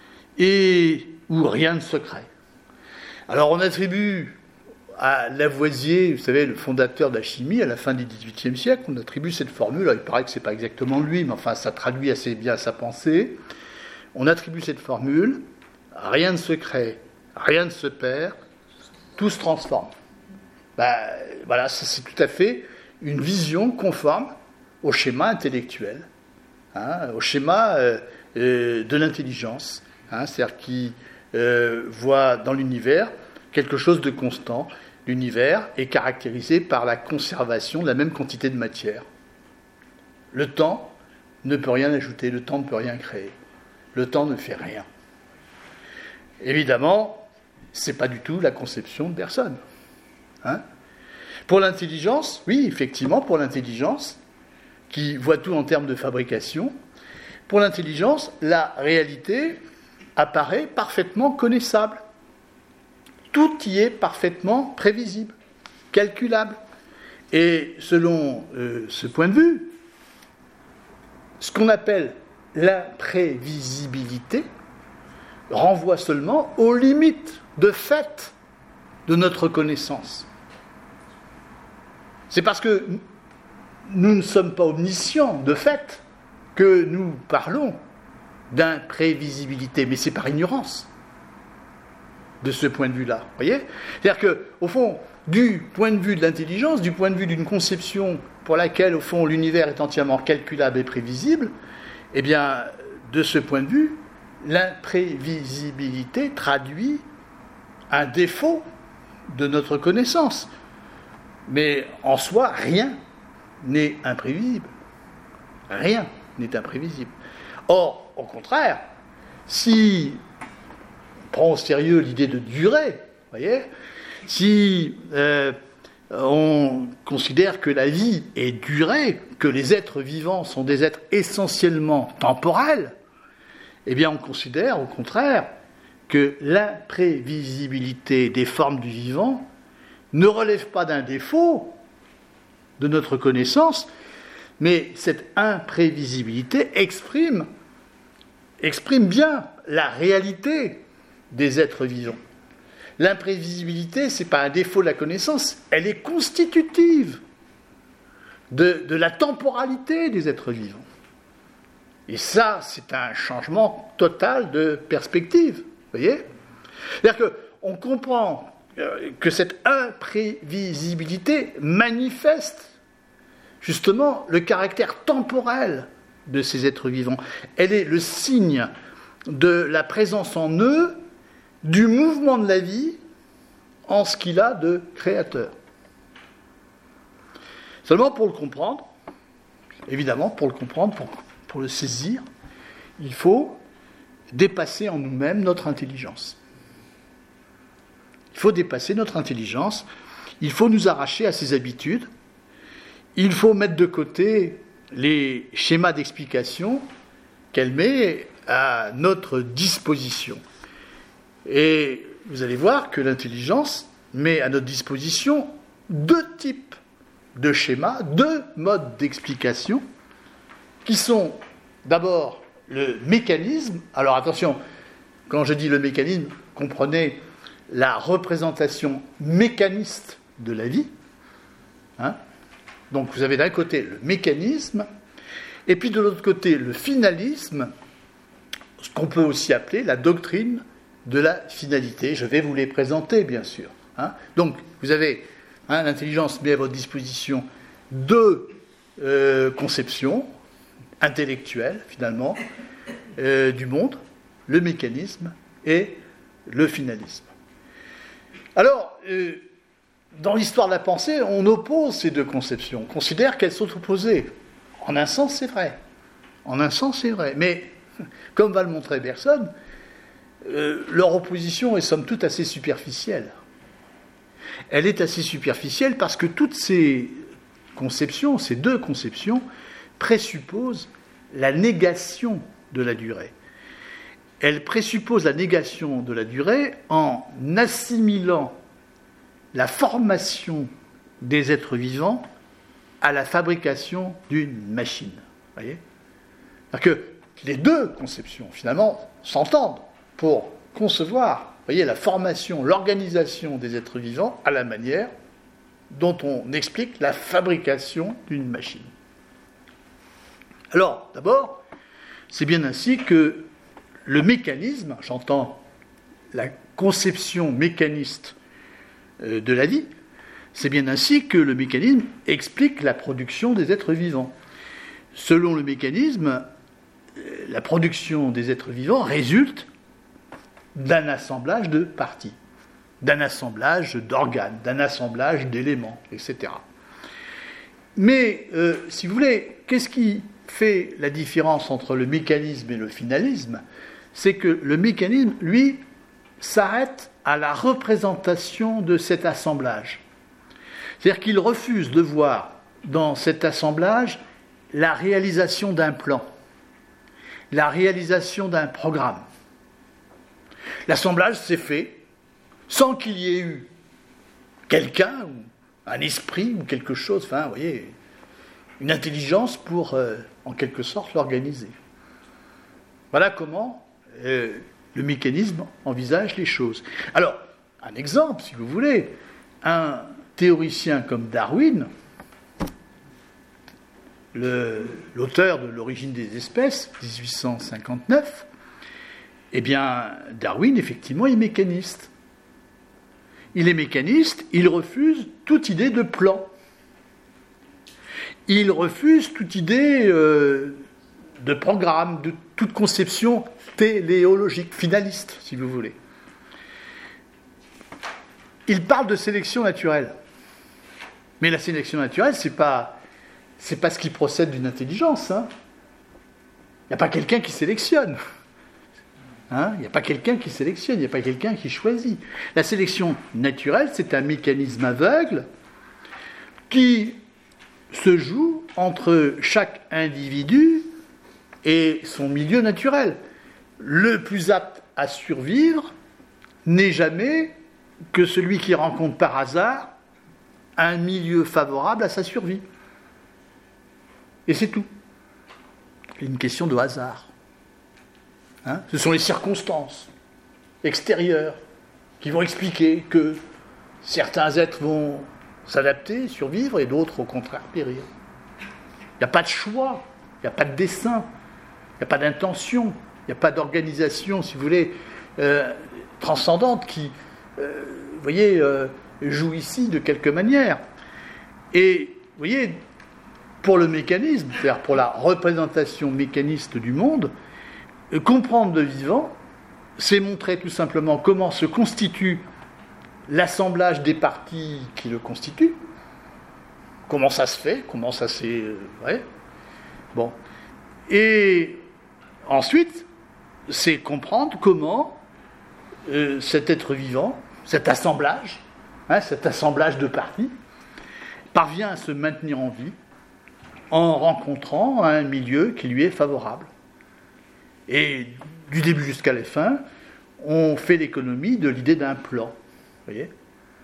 et où rien ne se crée. Alors, on attribue à Lavoisier, vous savez, le fondateur de la chimie, à la fin du dix-huitième siècle, on attribue cette formule, alors il paraît que ce n'est pas exactement lui, mais enfin, ça traduit assez bien sa pensée. On attribue cette formule, rien ne se crée, rien ne se perd, tout se transforme. Ben, voilà, ça, c'est tout à fait une vision conforme au schéma intellectuel, hein, au schéma euh, euh, de l'intelligence, hein, c'est-à-dire qui euh, voit dans l'univers quelque chose de constant. L'univers est caractérisé par la conservation de la même quantité de matière. Le temps ne peut rien ajouter, le temps ne peut rien créer. Le temps ne fait rien. Évidemment, ce n'est pas du tout la conception de Bergson. Hein ? Pour l'intelligence, oui, effectivement, pour l'intelligence, qui voit tout en termes de fabrication, pour l'intelligence, la réalité apparaît parfaitement connaissable. Tout y est parfaitement prévisible, calculable. Et selon euh, ce point de vue, ce qu'on appelle l'imprévisibilité renvoie seulement aux limites de fait de notre connaissance. C'est parce que nous ne sommes pas omniscients, de fait, que nous parlons d'imprévisibilité, mais c'est par ignorance de ce point de vue-là. Vous voyez ? C'est-à-dire qu'au fond, du point de vue de l'intelligence, du point de vue d'une conception pour laquelle, au fond, l'univers est entièrement calculable et prévisible, eh bien, de ce point de vue, l'imprévisibilité traduit un défaut de notre connaissance. Mais en soi, rien n'est imprévisible. Rien n'est imprévisible. Or, au contraire, si on prend au sérieux l'idée de durée, vous voyez, si euh, on considère que la vie est durée, que les êtres vivants sont des êtres essentiellement temporels, eh bien on considère au contraire que l'imprévisibilité des formes du vivant ne relève pas d'un défaut de notre connaissance, mais cette imprévisibilité exprime, exprime bien la réalité des êtres vivants. L'imprévisibilité, ce n'est pas un défaut de la connaissance, elle est constitutive de, de la temporalité des êtres vivants. Et ça, c'est un changement total de perspective, vous voyez ? C'est-à-dire qu'on comprend que cette imprévisibilité manifeste justement le caractère temporel de ces êtres vivants. Elle est le signe de la présence en eux du mouvement de la vie en ce qu'il a de créateur. Seulement pour le comprendre, évidemment, pour le comprendre, pour, pour le saisir, il faut dépasser en nous-mêmes notre intelligence. Il faut dépasser notre intelligence, il faut nous arracher à ses habitudes, il faut mettre de côté les schémas d'explication qu'elle met à notre disposition. Et vous allez voir que l'intelligence met à notre disposition deux types de schémas, deux modes d'explication, qui sont d'abord le mécanisme. Alors attention, quand je dis le mécanisme, comprenez la représentation mécaniste de la vie. Hein ? Donc vous avez d'un côté le mécanisme, et puis de l'autre côté le finalisme, ce qu'on peut aussi appeler la doctrine de la finalité. Je vais vous les présenter, bien sûr. Hein ? Donc vous avez, hein, l'intelligence met à votre disposition deux euh, conceptions intellectuelles, finalement, euh, du monde, le mécanisme et le finalisme. Alors, euh, dans l'histoire de la pensée, on oppose ces deux conceptions, on considère qu'elles sont opposées. En un sens, c'est vrai. En un sens, c'est vrai. Mais, comme va le montrer Bergson, euh, leur opposition est somme toute assez superficielle. Elle est assez superficielle parce que toutes ces conceptions, ces deux conceptions, présupposent la négation de la durée. Elle présuppose la négation de la durée en assimilant la formation des êtres vivants à la fabrication d'une machine. Vous voyez ? C'est-à-dire que les deux conceptions, finalement, s'entendent pour concevoir, vous voyez, la formation, l'organisation des êtres vivants à la manière dont on explique la fabrication d'une machine. Alors, d'abord, c'est bien ainsi que le mécanisme, j'entends la conception mécaniste de la vie, c'est bien ainsi que le mécanisme explique la production des êtres vivants. Selon le mécanisme, la production des êtres vivants résulte d'un assemblage de parties, d'un assemblage d'organes, d'un assemblage d'éléments, et cetera. Mais, euh, si vous voulez, qu'est-ce qui fait la différence entre le mécanisme et le finalisme ? C'est que le mécanisme, lui, s'arrête à la représentation de cet assemblage. C'est-à-dire qu'il refuse de voir dans cet assemblage la réalisation d'un plan, la réalisation d'un programme. L'assemblage s'est fait sans qu'il y ait eu quelqu'un, ou un esprit, ou quelque chose, enfin, vous voyez, une intelligence pour, euh, en quelque sorte, l'organiser. Voilà comment euh, le mécanisme envisage les choses. Alors, un exemple, si vous voulez, un théoricien comme Darwin, le, l'auteur de l'origine des espèces, dix-huit cent cinquante-neuf, eh bien, Darwin, effectivement, est mécaniste. Il est mécaniste, il refuse toute idée de plan. Il refuse toute idée euh, de programme, de toute conception téléologique, finaliste, si vous voulez. Il parle de sélection naturelle. Mais la sélection naturelle, c'est pas, c'est pas ce qui procède d'une intelligence. Hein. Il n'y a pas quelqu'un qui sélectionne. Hein. Il n'y a pas quelqu'un qui sélectionne, il n'y a pas quelqu'un qui choisit. La sélection naturelle, c'est un mécanisme aveugle qui se joue entre chaque individu et son milieu naturel. Le plus apte à survivre n'est jamais que celui qui rencontre par hasard un milieu favorable à sa survie. Et c'est tout. C'est une question de hasard. Hein ? Ce sont les circonstances extérieures qui vont expliquer que certains êtres vont s'adapter, survivre, et d'autres, au contraire, périr. Il n'y a pas de choix, il n'y a pas de dessein, il n'y a pas d'intention, il n'y a pas d'organisation, si vous voulez, euh, transcendante qui, euh, vous voyez, euh, joue ici de quelque manière. Et, vous voyez, pour le mécanisme, c'est-à-dire pour la représentation mécaniste du monde, euh, comprendre le vivant, c'est montrer tout simplement comment se constitue l'assemblage des parties qui le constituent, comment ça se fait, comment ça s'est... Euh, ouais. Bon. Et ensuite, c'est comprendre comment euh, cet être vivant, cet assemblage, hein, cet assemblage de parties, parvient à se maintenir en vie en rencontrant un milieu qui lui est favorable. Et du début jusqu'à la fin, on fait l'économie de l'idée d'un plan. Vous voyez ?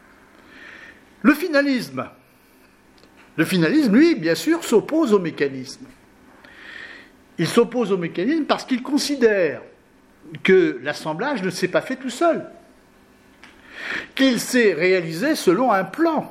Le finalisme. Le finalisme, lui, bien sûr, s'oppose au mécanisme. Il s'oppose au mécanisme parce qu'il considère que l'assemblage ne s'est pas fait tout seul, qu'il s'est réalisé selon un plan.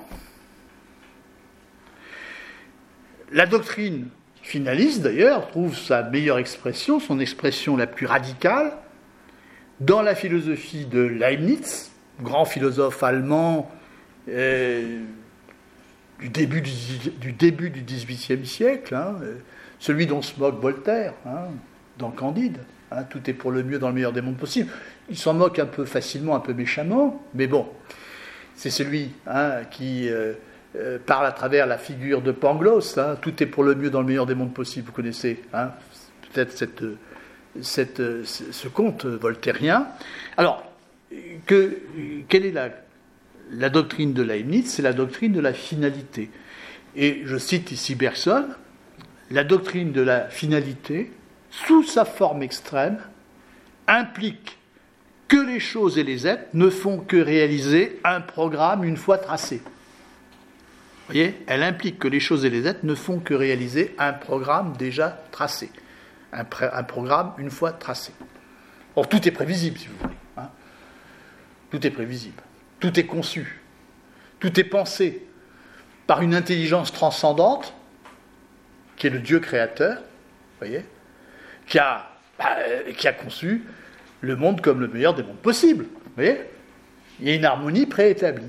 La doctrine finaliste, d'ailleurs, trouve sa meilleure expression, son expression la plus radicale, dans la philosophie de Leibniz, grand philosophe allemand euh, du, début du, du début du dix-huitième siècle, hein, euh, celui dont se moque Voltaire, hein, dans Candide. Hein, tout est pour le mieux dans le meilleur des mondes possibles. Il s'en moque un peu facilement, un peu méchamment, mais bon, c'est celui hein, qui euh, euh, parle à travers la figure de Pangloss. Hein, tout est pour le mieux dans le meilleur des mondes possibles, vous connaissez hein, peut-être cette... Cette, ce conte voltairien. Alors, que, quelle est la, la doctrine de Leibniz ? C'est la doctrine de la finalité. Et je cite ici Bergson, la doctrine de la finalité, sous sa forme extrême, implique que les choses et les êtres ne font que réaliser un programme une fois tracé. Vous voyez ? Elle implique que les choses et les êtres ne font que réaliser un programme déjà tracé. Un, pré- un programme une fois tracé. Or, tout est prévisible, si vous voulez. Hein. Tout est prévisible. Tout est conçu. Tout est pensé par une intelligence transcendante, qui est le Dieu créateur, vous voyez, qui a, bah, qui a conçu le monde comme le meilleur des mondes possibles. Vous voyez ? Il y a une harmonie préétablie.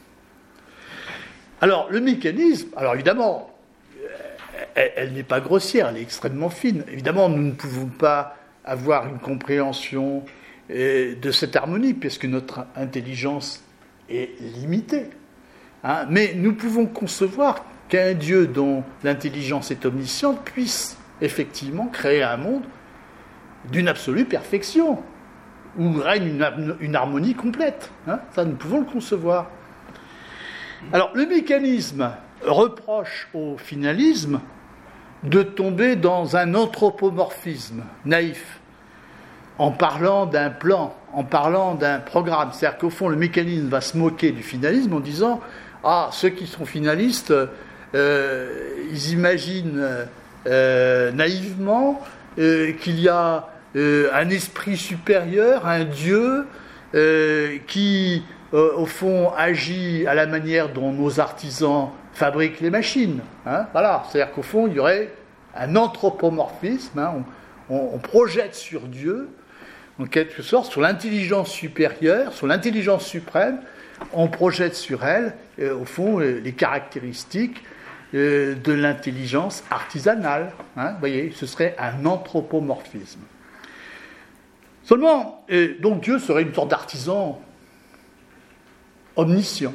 Alors, le mécanisme, alors évidemment, Elle, elle n'est pas grossière, elle est extrêmement fine. Évidemment, nous ne pouvons pas avoir une compréhension euh, de cette harmonie, puisque notre intelligence est limitée. Hein, mais nous pouvons concevoir qu'un Dieu dont l'intelligence est omnisciente puisse effectivement créer un monde d'une absolue perfection, où règne une, une harmonie complète. Hein, ça, nous pouvons le concevoir. Alors, le mécanisme reproche au finalisme de tomber dans un anthropomorphisme naïf, en parlant d'un plan, en parlant d'un programme. C'est-à-dire qu'au fond, le mécanisme va se moquer du finalisme en disant « Ah, ceux qui sont finalistes, euh, ils imaginent euh, naïvement euh, qu'il y a euh, un esprit supérieur, un Dieu, euh, qui euh, au fond, agit à la manière dont nos artisans fabriquent les machines. Hein, voilà, c'est-à-dire qu'au fond, il y aurait un anthropomorphisme. Hein, on, on, on projette sur Dieu, en quelque sorte, sur l'intelligence supérieure, sur l'intelligence suprême, on projette sur elle, euh, au fond, les caractéristiques euh, de l'intelligence artisanale. Hein, vous voyez, ce serait un anthropomorphisme. Seulement, euh, donc Dieu serait une sorte d'artisan omniscient.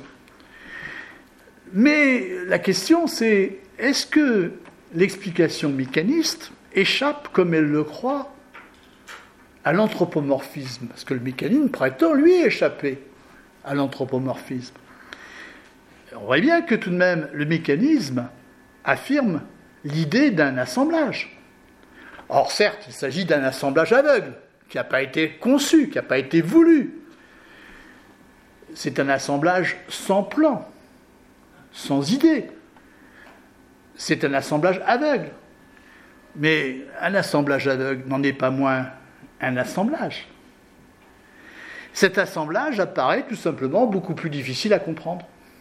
Mais la question, c'est, est-ce que l'explication mécaniste échappe, comme elle le croit, à l'anthropomorphisme? Parce que le mécanisme prétend, lui, échapper à l'anthropomorphisme. On voit bien que tout de même, le mécanisme affirme l'idée d'un assemblage. Or, certes, il s'agit d'un assemblage aveugle, qui n'a pas été conçu, qui n'a pas été voulu. C'est un assemblage sans plan, sans idée. C'est un assemblage aveugle. Mais un assemblage aveugle n'en est pas moins un assemblage. Cet assemblage apparaît tout simplement beaucoup plus difficile à comprendre.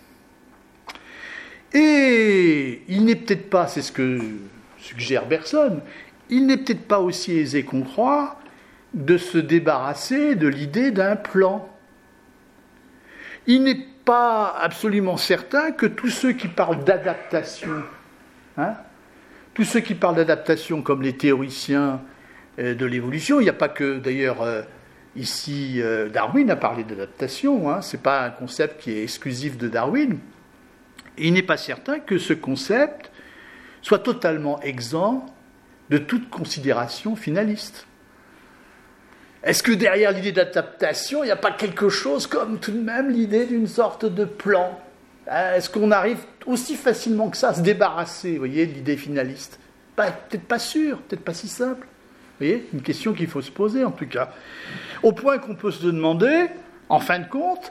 Et il n'est peut-être pas, c'est ce que suggère Bergson, il n'est peut-être pas aussi aisé qu'on croit de se débarrasser de l'idée d'un plan. Il n'est pas absolument certain que tous ceux qui parlent d'adaptation, hein, tous ceux qui parlent d'adaptation comme les théoriciens de l'évolution, il n'y a pas que d'ailleurs euh, ici euh, Darwin a parlé d'adaptation, hein, ce n'est pas un concept qui est exclusif de Darwin. Et il n'est pas certain que ce concept soit totalement exempt de toute considération finaliste. Est-ce que derrière l'idée d'adaptation, il n'y a pas quelque chose comme tout de même l'idée d'une sorte de plan? Est-ce qu'on arrive aussi facilement que ça à se débarrasser, vous voyez, de l'idée finaliste? Pas, peut-être pas sûr, peut-être pas si simple. Vous voyez, une question qu'il faut se poser en tout cas. Au point qu'on peut se demander, en fin de compte,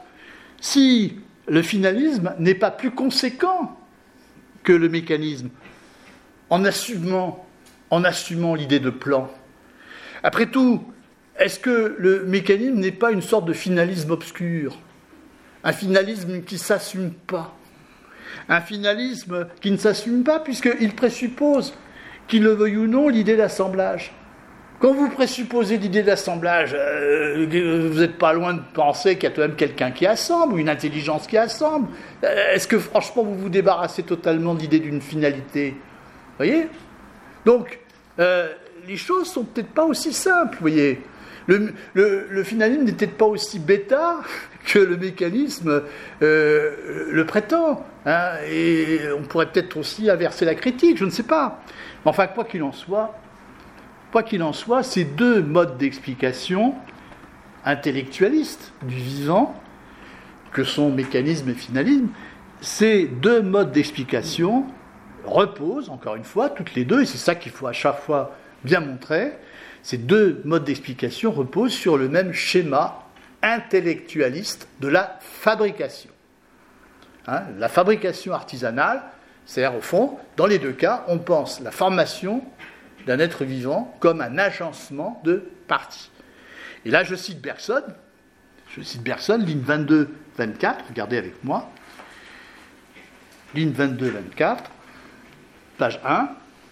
si le finalisme n'est pas plus conséquent que le mécanisme, en assumant, en assumant l'idée de plan. Après tout, est-ce que le mécanisme n'est pas une sorte de finalisme obscur? Un finalisme qui ne s'assume pas. Un finalisme qui ne s'assume pas puisqu'il présuppose, qu'il le veuille ou non, l'idée d'assemblage. Quand vous présupposez l'idée d'assemblage, euh, vous n'êtes pas loin de penser qu'il y a tout de même quelqu'un qui assemble, ou une intelligence qui assemble. Euh, est-ce que franchement vous vous débarrassez totalement de l'idée d'une finalité? Vous voyez? Donc, euh, les choses sont peut-être pas aussi simples, vous voyez. Le, le, le finalisme n'est peut-être pas aussi bêta que le mécanisme euh, le prétend. Hein, et on pourrait peut-être aussi inverser la critique, je ne sais pas. Mais enfin, quoi qu'il en soit, quoi qu'il en soit, ces deux modes d'explication intellectualistes du vivant, que sont mécanisme et finalisme, ces deux modes d'explication reposent, encore une fois, toutes les deux, et c'est ça qu'il faut à chaque fois bien montrer, ces deux modes d'explication reposent sur le même schéma intellectualiste de la fabrication. Hein, la fabrication artisanale, c'est-à-dire au fond, dans les deux cas, on pense la formation d'un être vivant comme un agencement de parties. Et là, je cite Bergson, je cite Bergson, ligne vingt-deux vingt-quatre, regardez avec moi, ligne vingt-deux vingt-quatre, page un.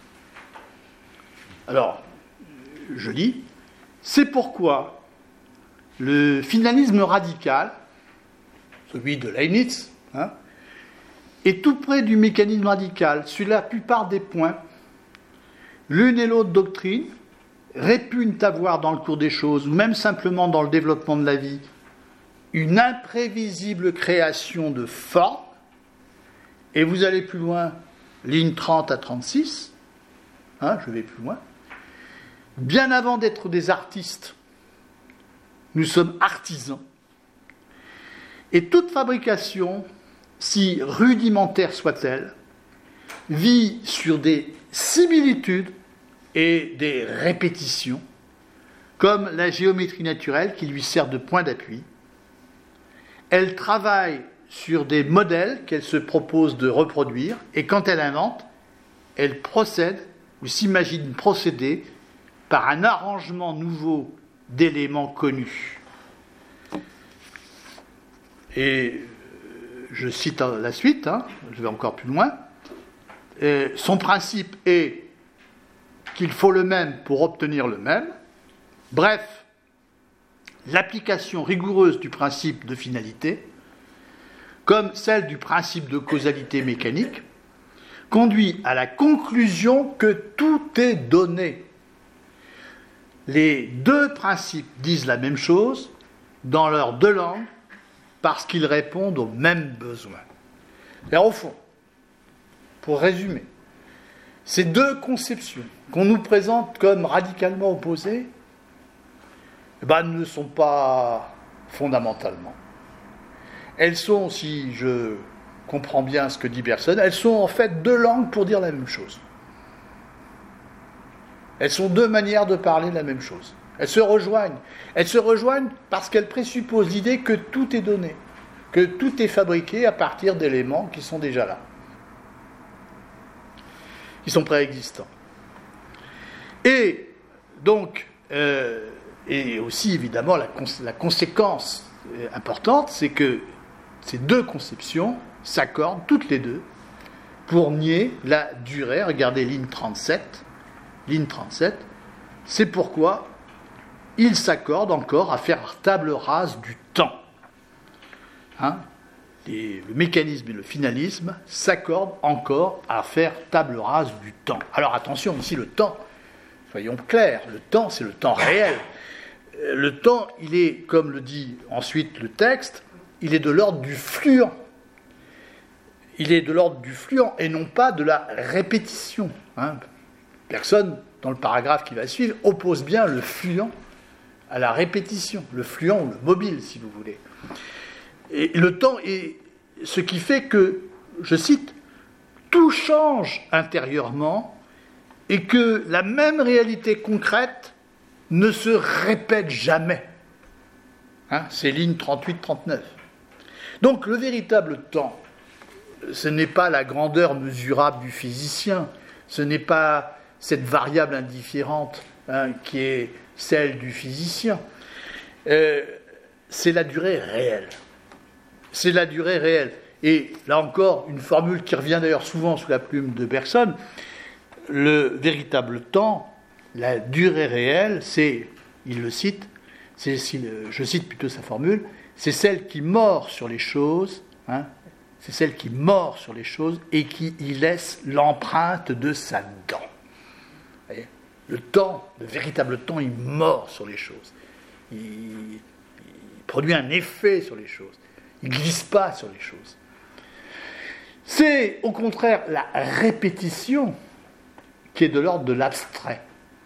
Alors, je lis, c'est pourquoi le finalisme radical, celui de Leibniz, hein, est tout près du mécanisme radical sur la plupart des points. L'une et l'autre doctrine répugnent avoir dans le cours des choses, ou même simplement dans le développement de la vie, une imprévisible création de formes, et vous allez plus loin, ligne trente à trente-six, hein, je vais plus loin, bien avant d'être des artistes, nous sommes artisans, et toute fabrication, si rudimentaire soit-elle, vit sur des similitudes et des répétitions, comme la géométrie naturelle qui lui sert de point d'appui. Elle travaille sur des modèles qu'elle se propose de reproduire, et quand elle invente, elle procède ou s'imagine procéder par un arrangement nouveau d'éléments connus. et je cite la suite, hein, je vais encore plus loin, et son principe est qu'il faut le même pour obtenir le même. Bref, l'application rigoureuse du principe de finalité, comme celle du principe de causalité mécanique, conduit à la conclusion que tout est donné. Les deux principes disent la même chose dans leurs deux langues parce qu'ils répondent aux mêmes besoins. Et au fond, pour résumer, ces deux conceptions qu'on nous présente comme radicalement opposées, eh ben, ne sont pas fondamentalement. Elles sont, si je comprends bien ce que dit Bergson, elles sont en fait deux langues pour dire la même chose. Elles sont deux manières de parler la même chose. Elles se rejoignent. Elles se rejoignent parce qu'elles présupposent l'idée que tout est donné, que tout est fabriqué à partir d'éléments qui sont déjà là, qui sont préexistants. Et donc, euh, et aussi évidemment la, cons- la conséquence importante, c'est que ces deux conceptions s'accordent toutes les deux pour nier la durée. Regardez ligne trente-sept. Ligne trente-sept. C'est pourquoi ils s'accordent encore à faire table rase du temps. Hein? Les, le mécanisme et le finalisme s'accordent encore à faire table rase du temps. Alors attention, ici le temps, soyons clairs, le temps c'est le temps réel. Le temps, il est, comme le dit ensuite le texte, il est de l'ordre du fluent. Il est de l'ordre du fluent et non pas de la répétition. Hein. Personne, dans le paragraphe qui va suivre, oppose bien le fluent à la répétition, le fluent ou le mobile, si vous voulez. Et le temps est ce qui fait que, je cite, tout change intérieurement et que la même réalité concrète ne se répète jamais. Hein, c'est ligne trente-huit trente-neuf. Donc le véritable temps, ce n'est pas la grandeur mesurable du physicien, ce n'est pas cette variable indifférente hein, qui est celle du physicien, euh, c'est la durée réelle. C'est la durée réelle. Et là encore, une formule qui revient d'ailleurs souvent sous la plume de Bergson, le véritable temps, la durée réelle, c'est, il le cite, c'est, je cite plutôt sa formule, c'est celle qui mord sur les choses, hein, c'est celle qui mord sur les choses et qui y laisse l'empreinte de sa dent. Vous voyez, le temps, le véritable temps, il mord sur les choses. Il, il produit un effet sur les choses. Il ne glisse pas sur les choses. C'est au contraire la répétition qui est de l'ordre de l'abstrait.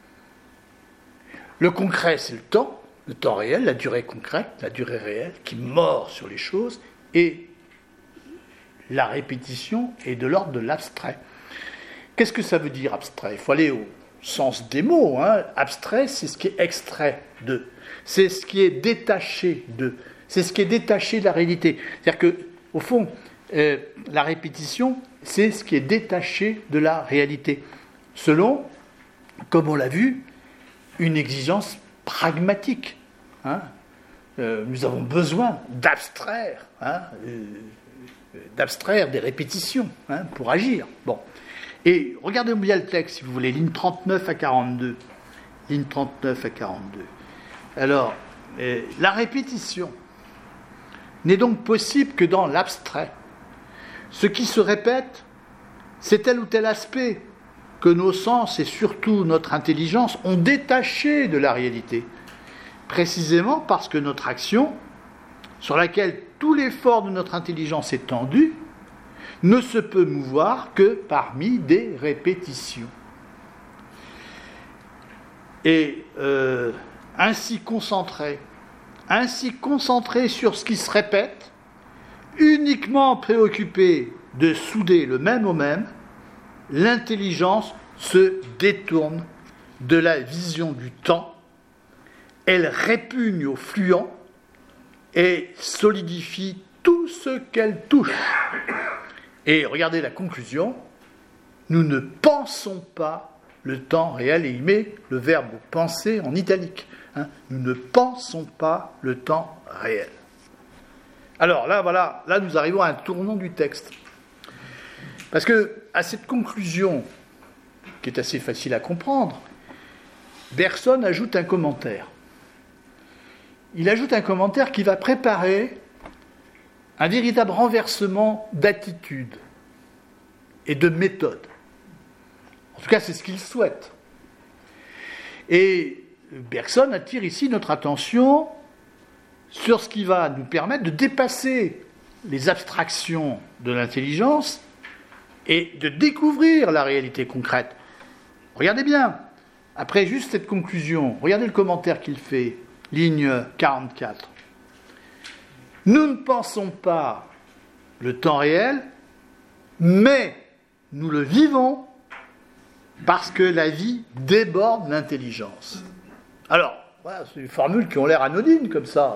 Le concret, c'est le temps, le temps réel, la durée concrète, la durée réelle, qui mord sur les choses, et la répétition est de l'ordre de l'abstrait. Qu'est-ce que ça veut dire abstrait ? Il faut aller au sens des mots. Hein. Abstrait, c'est ce qui est extrait de, c'est ce qui est détaché de, c'est ce qui est détaché de la réalité. C'est-à-dire que, au fond, euh, la répétition, c'est ce qui est détaché de la réalité, selon, comme on l'a vu, une exigence pragmatique. Hein. Euh, nous avons besoin d'abstraire, hein, euh, d'abstraire des répétitions hein, pour agir. Bon. Et regardez bien le texte, si vous voulez, ligne trente-neuf à quarante-deux. Ligne trente-neuf à quarante-deux. Alors, euh, la répétition n'est donc possible que dans l'abstrait. Ce qui se répète, c'est tel ou tel aspect que nos sens et surtout notre intelligence ont détaché de la réalité, précisément parce que notre action, sur laquelle tout l'effort de notre intelligence est tendu, ne se peut mouvoir que parmi des répétitions. Et euh, ainsi concentré, ainsi concentré sur ce qui se répète, uniquement préoccupé de souder le même au même, l'intelligence se détourne de la vision du temps, elle répugne au fluent et solidifie tout ce qu'elle touche. Et regardez la conclusion, nous ne pensons pas le temps réel, et il met le verbe penser en italique. Hein, nous ne pensons pas le temps réel. Alors là, voilà, là nous arrivons à un tournant du texte. Parce que à cette conclusion, qui est assez facile à comprendre, Bergson ajoute un commentaire. Il ajoute un commentaire qui va préparer un véritable renversement d'attitude et de méthode. En tout cas, c'est ce qu'il souhaite. Et Bergson attire ici notre attention sur ce qui va nous permettre de dépasser les abstractions de l'intelligence et de découvrir la réalité concrète. Regardez bien, après juste cette conclusion, regardez le commentaire qu'il fait, ligne quarante-quatre. Nous ne pensons pas le temps réel, mais nous le vivons parce que la vie déborde l'intelligence. Alors, voilà, c'est des formules qui ont l'air anodines comme ça.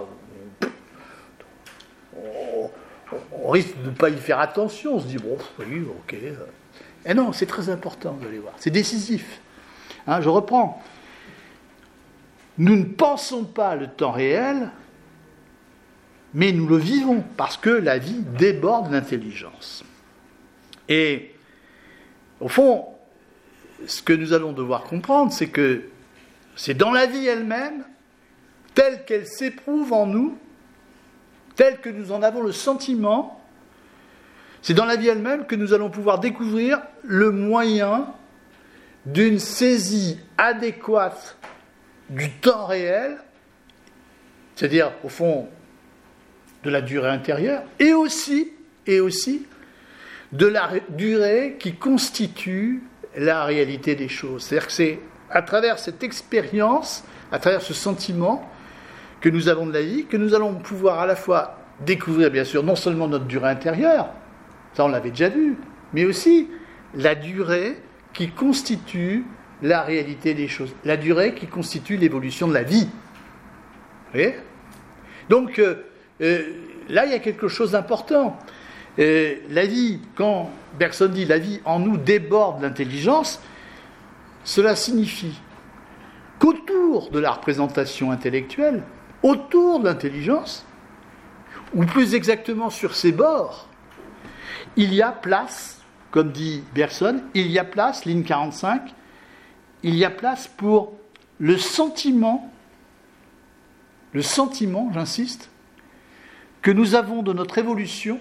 On, on risque de ne pas y faire attention, on se dit, bon, oui, ok. Et non, c'est très important, vous allez voir, c'est décisif. Hein, je reprends. Nous ne pensons pas le temps réel, mais nous le vivons, parce que la vie déborde l'intelligence. Et, au fond, ce que nous allons devoir comprendre, c'est que c'est dans la vie elle-même, telle qu'elle s'éprouve en nous, telle que nous en avons le sentiment, c'est dans la vie elle-même que nous allons pouvoir découvrir le moyen d'une saisie adéquate du temps réel, c'est-à-dire, au fond, de la durée intérieure, et aussi, et aussi de la durée qui constitue la réalité des choses. C'est-à-dire que c'est à travers cette expérience, à travers ce sentiment que nous avons de la vie, que nous allons pouvoir à la fois découvrir, bien sûr, non seulement notre durée intérieure, ça on l'avait déjà vu, mais aussi la durée qui constitue la réalité des choses, la durée qui constitue l'évolution de la vie. Vous voyez ? Donc, euh, euh, là, il y a quelque chose d'important. Euh, la vie, quand Bergson dit « la vie en nous déborde l'intelligence », cela signifie qu'autour de la représentation intellectuelle, autour de l'intelligence, ou plus exactement sur ses bords, il y a place, comme dit Bergson, il y a place, ligne quarante-cinq, il y a place pour le sentiment, le sentiment, j'insiste, que nous avons de notre évolution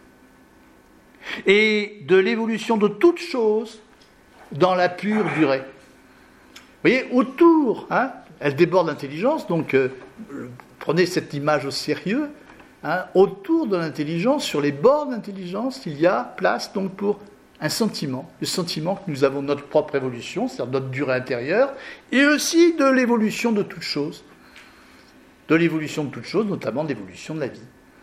et de l'évolution de toute chose dans la pure durée. Vous voyez, autour, hein, elle déborde l'intelligence, donc euh, prenez cette image au sérieux, hein, autour de l'intelligence, sur les bords de l'intelligence, il y a place donc pour un sentiment, le sentiment que nous avons de notre propre évolution, c'est-à-dire notre durée intérieure, et aussi de l'évolution de toute chose, de l'évolution de toute chose, notamment de l'évolution de la vie.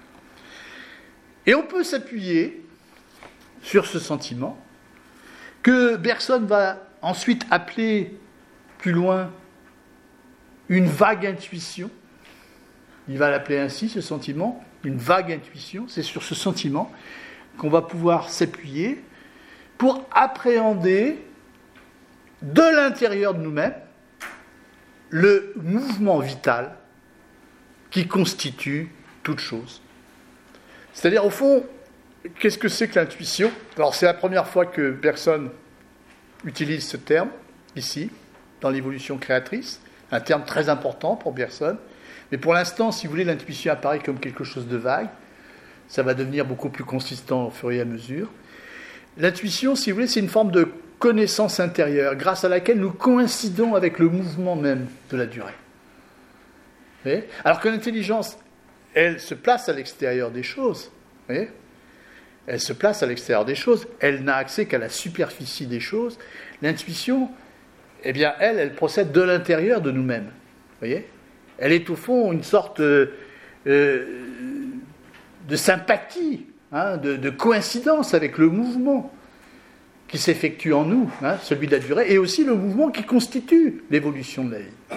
Et on peut s'appuyer sur ce sentiment, que Bergson va ensuite appeler plus loin une vague intuition. Il va l'appeler ainsi, ce sentiment, une vague intuition. C'est sur ce sentiment qu'on va pouvoir s'appuyer pour appréhender de l'intérieur de nous-mêmes le mouvement vital qui constitue toute chose. C'est-à-dire, au fond, qu'est-ce que c'est que l'intuition ? Alors, c'est la première fois que Bergson utilise ce terme, ici, dans l'évolution créatrice, un terme très important pour Bergson. Mais pour l'instant, si vous voulez, l'intuition apparaît comme quelque chose de vague. Ça va devenir beaucoup plus consistant au fur et à mesure. L'intuition, si vous voulez, c'est une forme de connaissance intérieure, grâce à laquelle nous coïncidons avec le mouvement même de la durée. Vous voyez ? Alors que l'intelligence, elle se place à l'extérieur des choses. Vous voyez ? Elle se place à l'extérieur des choses. Elle n'a accès qu'à la superficie des choses. L'intuition, eh bien, elle, elle procède de l'intérieur de nous-mêmes. Vous voyez ? Elle est au fond une sorte euh, de sympathie, hein, de, de coïncidence avec le mouvement qui s'effectue en nous, hein, celui de la durée, et aussi le mouvement qui constitue l'évolution de la vie.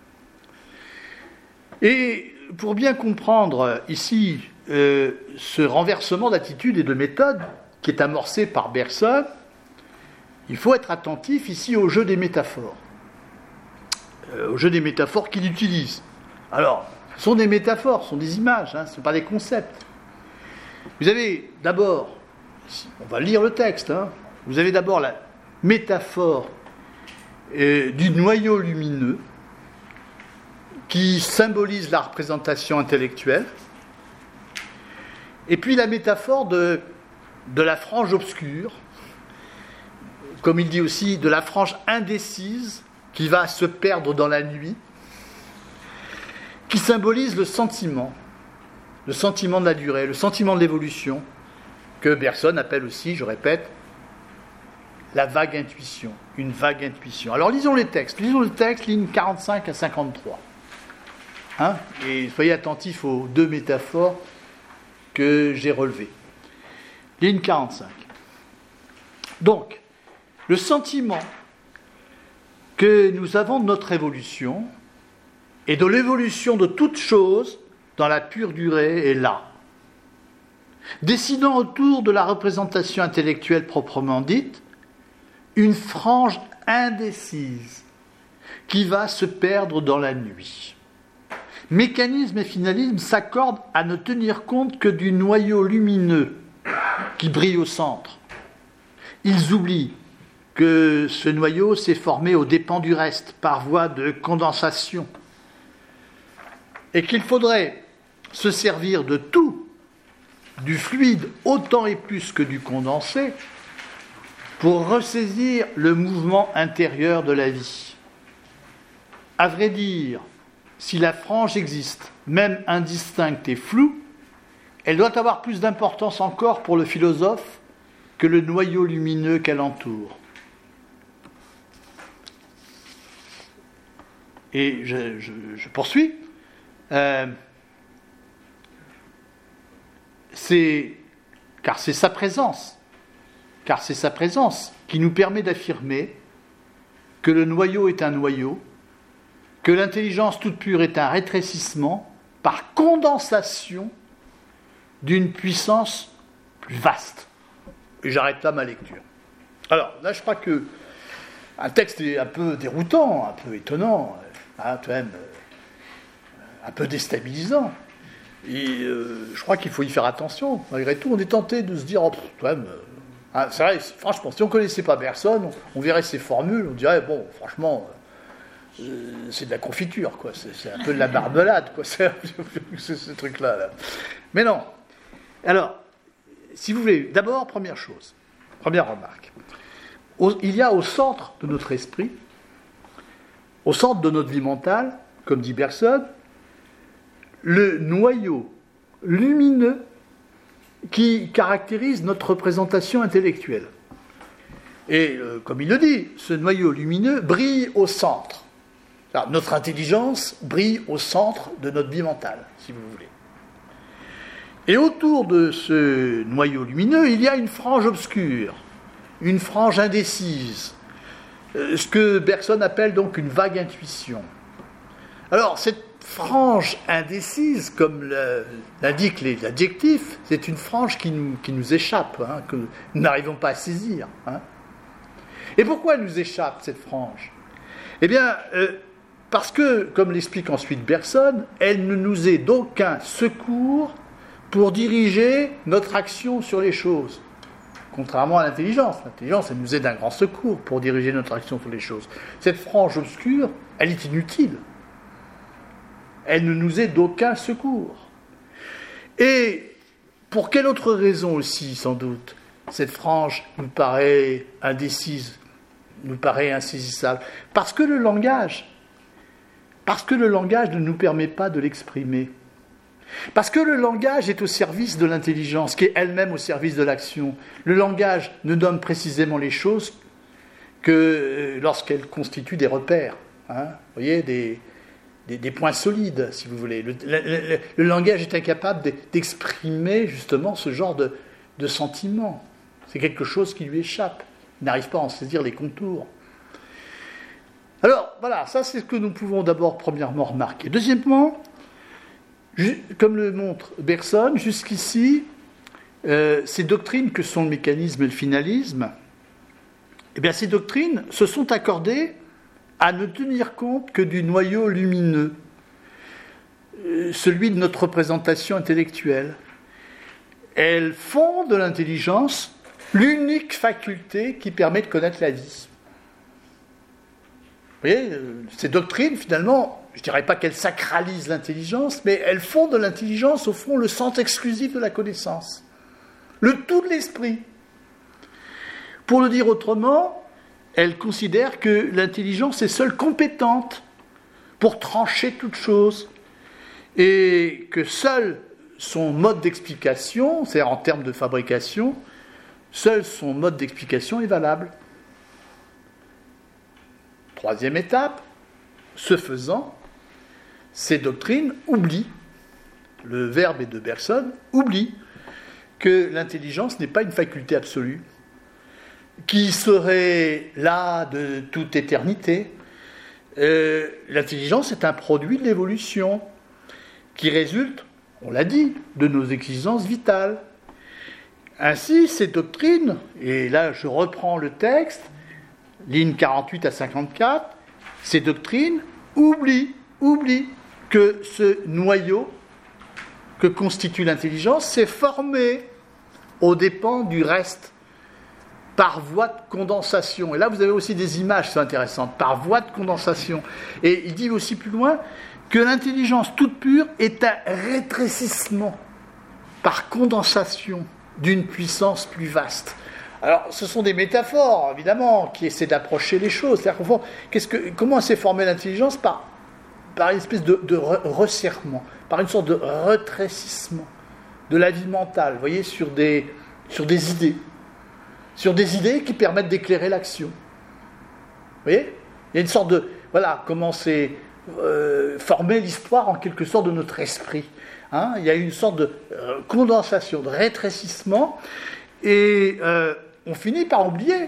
Et pour bien comprendre ici euh, ce renversement d'attitude et de méthode qui est amorcé par Bergson, il faut être attentif ici au jeu des métaphores, euh, au jeu des métaphores qu'il utilise. Alors, ce sont des métaphores, ce sont des images, hein, ce ne sont pas des concepts. Vous avez d'abord, on va lire le texte, hein, vous avez d'abord la métaphore euh, du noyau lumineux qui symbolise la représentation intellectuelle, et puis la métaphore de, de la frange obscure, comme il dit aussi, de la frange indécise qui va se perdre dans la nuit, qui symbolise le sentiment, le sentiment de la durée, le sentiment de l'évolution, que Bergson appelle aussi, je répète, la vague intuition, une vague intuition. Alors lisons les textes, lisons le texte, lignes quarante-cinq à cinquante-trois. Hein, et soyez attentifs aux deux métaphores que j'ai relevées. Ligne quarante-cinq. Donc, le sentiment que nous avons de notre évolution et de l'évolution de toute chose dans la pure durée est là. Dessinant autour de la représentation intellectuelle proprement dite, une frange indécise qui va se perdre dans la nuit. Mécanisme et finalisme s'accordent à ne tenir compte que du noyau lumineux qui brille au centre. Ils oublient que ce noyau s'est formé aux dépens du reste par voie de condensation et qu'il faudrait se servir de tout, du fluide autant et plus que du condensé, pour ressaisir le mouvement intérieur de la vie. À vrai dire, si la frange existe, même indistincte et floue, elle doit avoir plus d'importance encore pour le philosophe que le noyau lumineux qu'elle entoure. Et je, je, je poursuis. Euh, c'est, car c'est sa présence, car c'est sa présence qui nous permet d'affirmer que le noyau est un noyau, que l'intelligence toute pure est un rétrécissement par condensation d'une puissance plus vaste. Et j'arrête là ma lecture. Alors, là, je crois que un texte est un peu déroutant, un peu étonnant, hein, quand même, un peu déstabilisant. Et euh, je crois qu'il faut y faire attention. Malgré tout, on est tenté de se dire, oh, quand même, euh, hein, c'est vrai, franchement, si on ne connaissait pas Bergson, on, on verrait ses formules, on dirait, bon, franchement, euh, c'est de la confiture, quoi. C'est, c'est un peu de la marmelade, quoi. C'est, c'est ce truc-là. Là. Mais non. Alors, si vous voulez, d'abord, première chose, première remarque. Au, il y a au centre de notre esprit, au centre de notre vie mentale, comme dit Bergson, le noyau lumineux qui caractérise notre représentation intellectuelle. Et euh, comme il le dit, ce noyau lumineux brille au centre. Alors, notre intelligence brille au centre de notre vie mentale, si vous voulez. Et autour de ce noyau lumineux, il y a une frange obscure, une frange indécise, euh, ce que Bergson appelle donc une vague intuition. Alors, cette frange indécise, comme le, l'indique l'adjectif, c'est une frange qui nous, qui nous échappe, hein, que nous n'arrivons pas à saisir. Hein. Et pourquoi elle nous échappe, cette frange ? Eh bien, euh, parce que, comme l'explique ensuite Bergson, elle ne nous est d'aucun secours pour diriger notre action sur les choses. Contrairement à l'intelligence. L'intelligence, elle nous est d'un grand secours pour diriger notre action sur les choses. Cette frange obscure, elle est inutile. Elle ne nous est d'aucun secours. Et pour quelle autre raison aussi, sans doute, cette frange nous paraît indécise, nous paraît insaisissable ? Parce que le langage, parce que le langage ne nous permet pas de l'exprimer. Parce que le langage est au service de l'intelligence, qui est elle-même au service de l'action. Le langage ne nomme précisément les choses que lorsqu'elles constituent des repères. Hein, vous voyez, des... Des, des points solides, si vous voulez. Le, le, le, le langage est incapable de, d'exprimer justement ce genre de, de sentiment. C'est quelque chose qui lui échappe. Il n'arrive pas à en saisir les contours. Alors, voilà, ça c'est ce que nous pouvons d'abord premièrement remarquer. Deuxièmement, ju- comme le montre Bergson, jusqu'ici, euh, ces doctrines que sont le mécanisme et le finalisme, eh bien ces doctrines se sont accordées à ne tenir compte que du noyau lumineux, celui de notre représentation intellectuelle. elles font de l'intelligence l'unique faculté qui permet de connaître la vie. Vous voyez, ces doctrines, finalement, je ne dirais pas qu'elles sacralisent l'intelligence, mais elles font de l'intelligence, au fond, le centre exclusif de la connaissance. Le tout de l'esprit. Pour le dire autrement, elles considèrent que l'intelligence est seule compétente pour trancher toute chose, et que seul son mode d'explication, c'est-à-dire en termes de fabrication, seul son mode d'explication est valable. Troisième étape, ce faisant, ces doctrines oublient, le verbe est de Bergson, oublie que l'intelligence n'est pas une faculté absolue, qui serait là de toute éternité. Euh, l'intelligence est un produit de l'évolution qui résulte, on l'a dit, de nos exigences vitales. Ainsi, ces doctrines, et là je reprends le texte, ligne quarante-huit à cinquante-quatre, ces doctrines oublient, oublient que ce noyau que constitue l'intelligence s'est formé aux dépens du reste, par voie de condensation. Et là, vous avez aussi des images qui sont intéressantes, par voie de condensation. Et il dit aussi plus loin que l'intelligence toute pure est un rétrécissement par condensation d'une puissance plus vaste. Alors, ce sont des métaphores, évidemment, qui essaient d'approcher les choses. C'est-à-dire, qu'au fond, qu'est-ce que, comment s'est formée l'intelligence ? Par, par une espèce de, de resserrement, par une sorte de rétrécissement de la vie mentale, vous voyez, sur des, sur des idées. Sur des idées qui permettent d'éclairer l'action. Vous voyez ? Il y a une sorte de... Voilà, comment s'est euh, formée l'histoire, en quelque sorte, de notre esprit. Hein ? Il y a une sorte de euh, condensation, de rétrécissement, et euh, on finit par oublier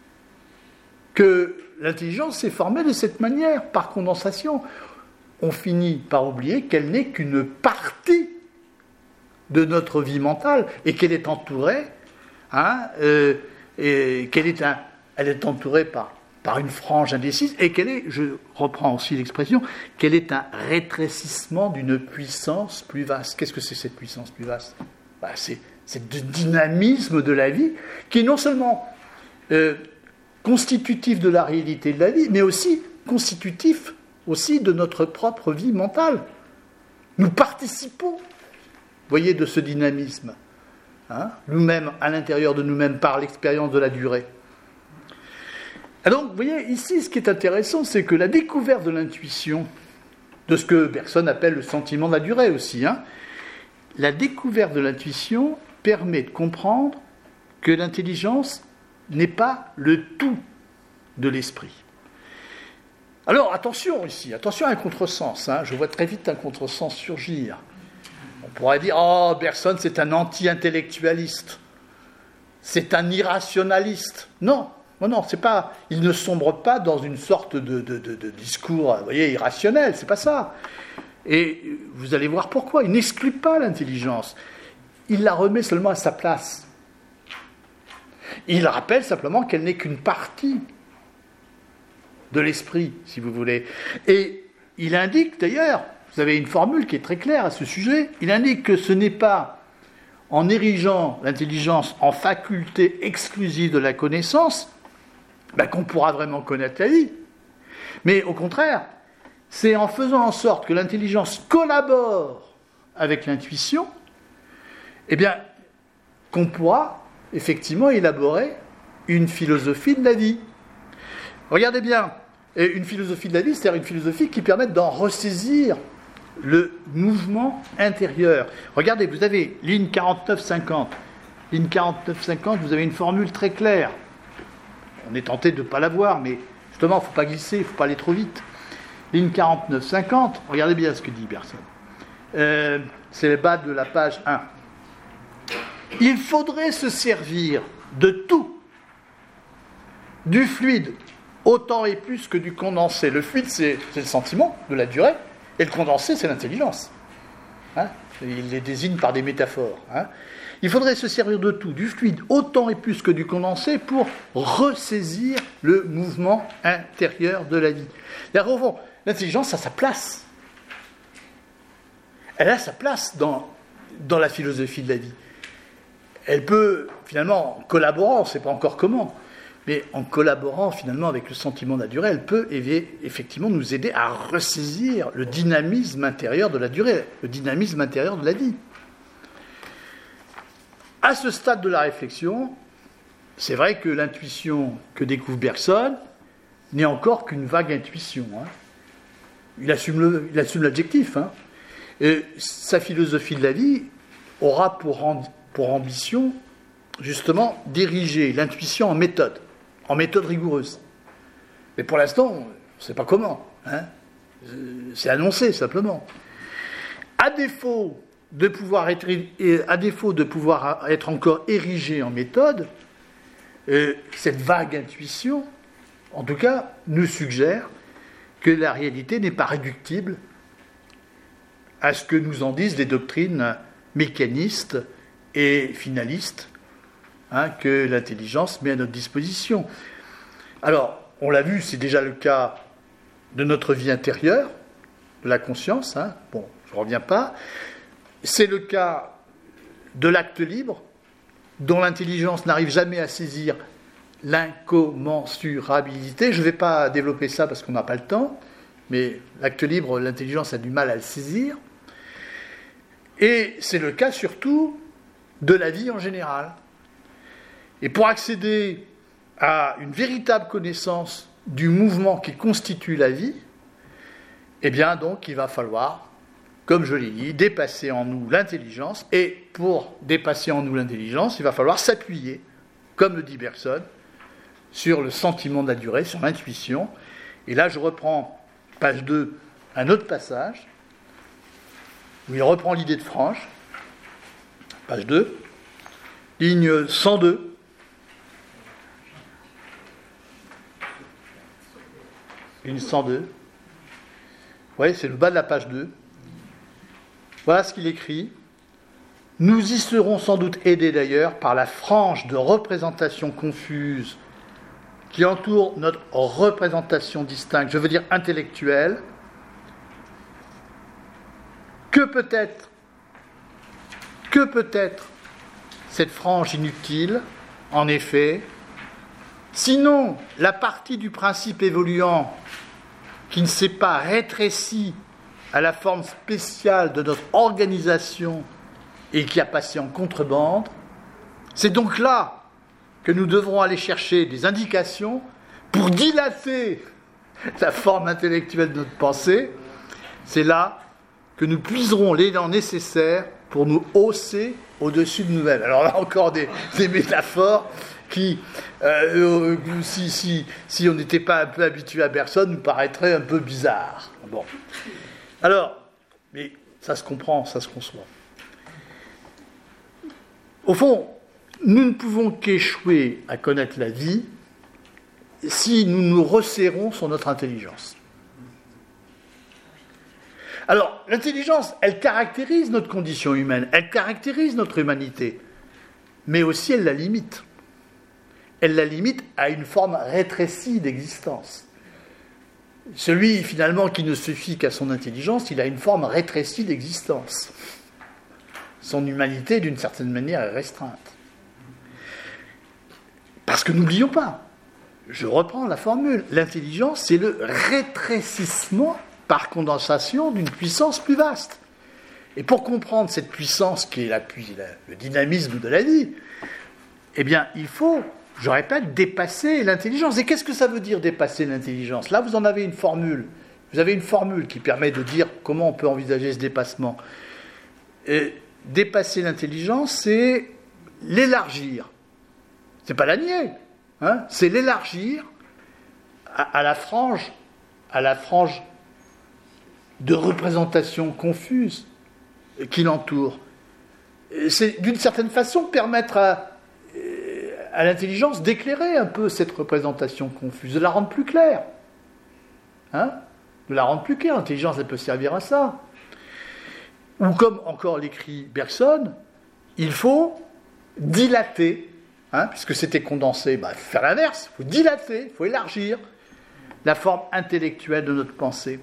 que l'intelligence s'est formée de cette manière, par condensation. On finit par oublier qu'elle n'est qu'une partie de notre vie mentale, et qu'elle est entourée... Hein, euh, et qu'elle est, un, elle est entourée par, par une frange indécise, et qu'elle est, je reprends aussi l'expression, qu'elle est un rétrécissement d'une puissance plus vaste. Qu'est-ce que c'est cette puissance plus vaste ? Ben, c'est, c'est le dynamisme de la vie, qui est non seulement euh, constitutif de la réalité de la vie, mais aussi constitutif aussi de notre propre vie mentale. Nous participons, vous voyez, de ce dynamisme. Hein, nous-mêmes, à l'intérieur de nous-mêmes, par l'expérience de la durée. Et donc, vous voyez, ici, ce qui est intéressant, c'est que la découverte de l'intuition, de ce que Bergson appelle le sentiment de la durée aussi, hein, la découverte de l'intuition permet de comprendre que l'intelligence n'est pas le tout de l'esprit. Alors, attention ici, attention à un contresens, hein, je vois très vite un contresens surgir. On pourrait dire, oh, Bergson, c'est un anti-intellectualiste. C'est un irrationaliste. Non, non, non, c'est pas, il ne sombre pas dans une sorte de, de, de, de discours, vous voyez, irrationnel, c'est pas ça. Et vous allez voir pourquoi. Il n'exclut pas l'intelligence. Il la remet seulement à sa place. Il rappelle simplement qu'elle n'est qu'une partie de l'esprit, si vous voulez. Et il indique d'ailleurs, vous avez une formule qui est très claire à ce sujet, il indique que ce n'est pas en érigeant l'intelligence en faculté exclusive de la connaissance ben, qu'on pourra vraiment connaître la vie. Mais au contraire, c'est en faisant en sorte que l'intelligence collabore avec l'intuition, eh bien, qu'on pourra effectivement élaborer une philosophie de la vie. Regardez bien, une philosophie de la vie, c'est-à-dire une philosophie qui permette d'en ressaisir le mouvement intérieur. Regardez, vous avez ligne quarante-neuf cinquante. Ligne quarante-neuf cinquante, vous avez une formule très claire. On est tenté de ne pas la voir, mais justement, il ne faut pas glisser, il ne faut pas aller trop vite. Ligne quarante-neuf cinquante, regardez bien ce que dit Bergson. Euh, c'est le bas de la page un. Il faudrait se servir de tout, du fluide, autant et plus que du condensé. Le fluide, c'est, c'est le sentiment de la durée, et le condensé, c'est l'intelligence. Hein, il les désigne par des métaphores. Hein. Il faudrait se servir de tout, du fluide, autant et plus que du condensé, pour ressaisir le mouvement intérieur de la vie. D'ailleurs, au fond, l'intelligence a sa place. Elle a sa place dans, dans la philosophie de la vie. elle peut, finalement, en collaborant, on ne sait pas encore comment, mais en collaborant finalement avec le sentiment de la durée, elle peut effectivement nous aider à ressaisir le dynamisme intérieur de la durée, le dynamisme intérieur de la vie. À ce stade de la réflexion, c'est vrai que l'intuition que découvre Bergson n'est encore qu'une vague intuition. Hein. Il assume, le, il assume l'adjectif. Hein. Et sa philosophie de la vie aura pour, amb- pour ambition, justement, d'ériger l'intuition en méthode, en méthode rigoureuse. Mais pour l'instant, on ne sait pas comment. Hein. C'est annoncé, simplement. À défaut de pouvoir être, à défaut de pouvoir être encore érigé en méthode, euh, cette vague intuition, en tout cas, nous suggère que la réalité n'est pas réductible à ce que nous en disent les doctrines mécanistes et finalistes hein, que l'intelligence met à notre disposition. Alors, on l'a vu, c'est déjà le cas de notre vie intérieure, de la conscience, hein. Bon, je ne reviens pas. C'est le cas de l'acte libre, dont l'intelligence n'arrive jamais à saisir l'incommensurabilité. Je ne vais pas développer ça parce qu'on n'a pas le temps, mais l'acte libre, l'intelligence a du mal à le saisir. Et c'est le cas surtout de la vie en général. Et pour accéder à une véritable connaissance du mouvement qui constitue la vie, eh bien donc il va falloir, comme je l'ai dit, dépasser en nous l'intelligence. Et pour dépasser en nous l'intelligence, il va falloir s'appuyer, comme le dit Bergson, sur le sentiment de la durée, sur l'intuition. Et là, je reprends, page deux, un autre passage, où il reprend l'idée de Franche, page deux, ligne cent deux. Ligne cent deux. Vous voyez, c'est le bas de la page deux. Voilà ce qu'il écrit. Nous y serons sans doute aidés d'ailleurs par la frange de représentation confuse qui entoure notre représentation distincte, je veux dire intellectuelle, que peut-être, que peut-être cette frange inutile, en effet, sinon la partie du principe évoluant qui ne s'est pas rétrécie à la forme spéciale de notre organisation et qui a passé en contrebande, c'est donc là que nous devrons aller chercher des indications pour dilater la forme intellectuelle de notre pensée. C'est là que nous puiserons l'élan nécessaire pour nous hausser au-dessus de nous-mêmes. Alors là encore des, des métaphores qui, euh, si, si, si on n'était pas un peu habitué à Bergson, nous paraîtraient un peu bizarres. Bon. Alors, mais ça se comprend, ça se conçoit. Au fond, nous ne pouvons qu'échouer à connaître la vie si nous nous resserrons sur notre intelligence. Alors, l'intelligence, elle caractérise notre condition humaine, elle caractérise notre humanité, mais aussi elle la limite. Elle la limite à une forme rétrécie d'existence. Celui, finalement, qui ne se fie qu'à son intelligence, il a une forme rétrécie d'existence. Son humanité, d'une certaine manière, est restreinte. Parce que n'oublions pas, je reprends la formule, l'intelligence, c'est le rétrécissement par condensation d'une puissance plus vaste. Et pour comprendre cette puissance qui est la, la, le dynamisme de la vie, eh bien, il faut, je répète, dépasser l'intelligence. Et qu'est-ce que ça veut dire dépasser l'intelligence ? Là, vous en avez une formule. Vous avez une formule qui permet de dire comment on peut envisager ce dépassement. Et dépasser l'intelligence, c'est l'élargir. C'est pas la nier, hein, c'est l'élargir à, à la frange, à la frange de représentation confuse qui l'entoure. C'est d'une certaine façon permettre à, à l'intelligence d'éclairer un peu cette représentation confuse, de la rendre plus claire. Hein, de la rendre plus claire. L'intelligence, elle peut servir à ça. Ou comme encore l'écrit Bergson, il faut dilater. Hein, puisque c'était condensé, bah, il faut faire l'inverse, il faut dilater, il faut élargir la forme intellectuelle de notre pensée.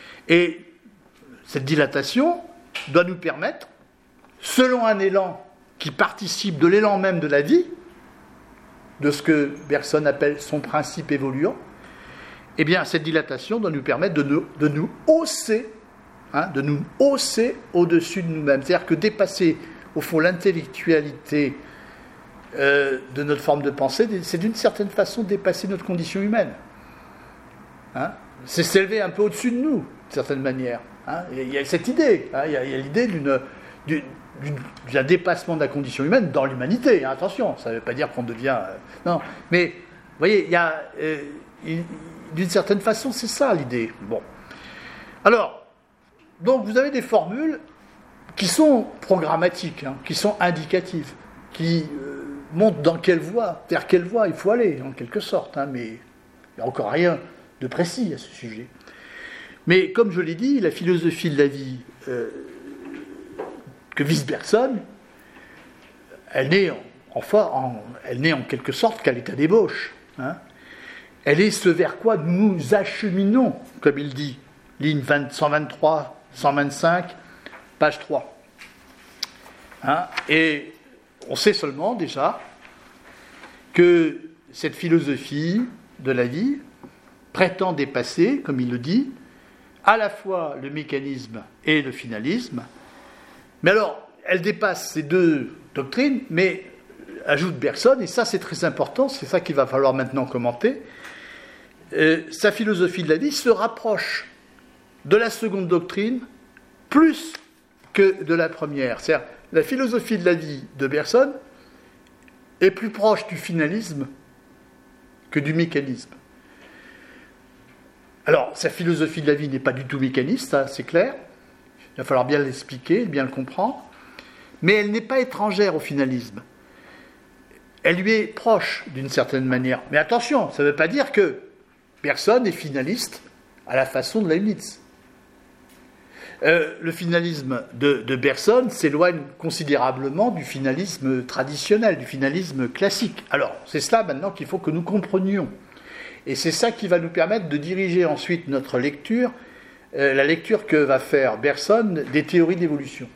Et cette dilatation doit nous permettre, selon un élan qui participe de l'élan même de la vie, de ce que Bergson appelle son principe évoluant, eh bien, cette dilatation doit nous permettre de nous, de nous hausser, hein, de nous hausser au-dessus de nous-mêmes. C'est-à-dire que dépasser, au fond, l'intellectualité euh, de notre forme de pensée, c'est d'une certaine façon dépasser notre condition humaine. Hein, c'est s'élever un peu au-dessus de nous, d'une certaine manière. Hein. Il y a cette idée, hein, il y a, il y a l'idée d'une, d'une, d'un dépassement de la condition humaine dans l'humanité. Hein, attention, ça ne veut pas dire qu'on devient... Euh, non, mais, vous voyez, il y a... Euh, il, d'une certaine façon, c'est ça l'idée. Bon. Alors, donc vous avez des formules qui sont programmatiques, hein, qui sont indicatives, qui euh, montrent dans quelle voie, vers quelle voie il faut aller, en quelque sorte. Hein, mais il n'y a encore rien de précis à ce sujet. Mais comme je l'ai dit, la philosophie de la vie euh, que vise Bergson, elle n'est en, enfin, en, elle n'est en quelque sorte qu'à l'état d'ébauche. Hein. Elle est ce vers quoi nous acheminons, comme il dit, ligne cent vingt-trois, cent vingt-cinq, page trois. Hein, et on sait seulement déjà que cette philosophie de la vie prétend dépasser, comme il le dit, à la fois le mécanisme et le finalisme. Mais alors, elle dépasse ces deux doctrines, mais ajoute Bergson, et ça c'est très important, c'est ça qu'il va falloir maintenant commenter, euh, sa philosophie de la vie se rapproche de la seconde doctrine plus que de la première. C'est-à-dire, la philosophie de la vie de Bergson est plus proche du finalisme que du mécanisme. Alors, sa philosophie de la vie n'est pas du tout mécaniste, ça, c'est clair. Il va falloir bien l'expliquer, bien le comprendre. Mais elle n'est pas étrangère au finalisme. Elle lui est proche, d'une certaine manière. Mais attention, ça ne veut pas dire que Bergson est finaliste à la façon de Leibniz. Euh, le finalisme de, de Bergson s'éloigne considérablement du finalisme traditionnel, du finalisme classique. Alors, c'est cela maintenant qu'il faut que nous comprenions. Et c'est ça qui va nous permettre de diriger ensuite notre lecture, euh, la lecture que va faire Bergson des théories d'évolution.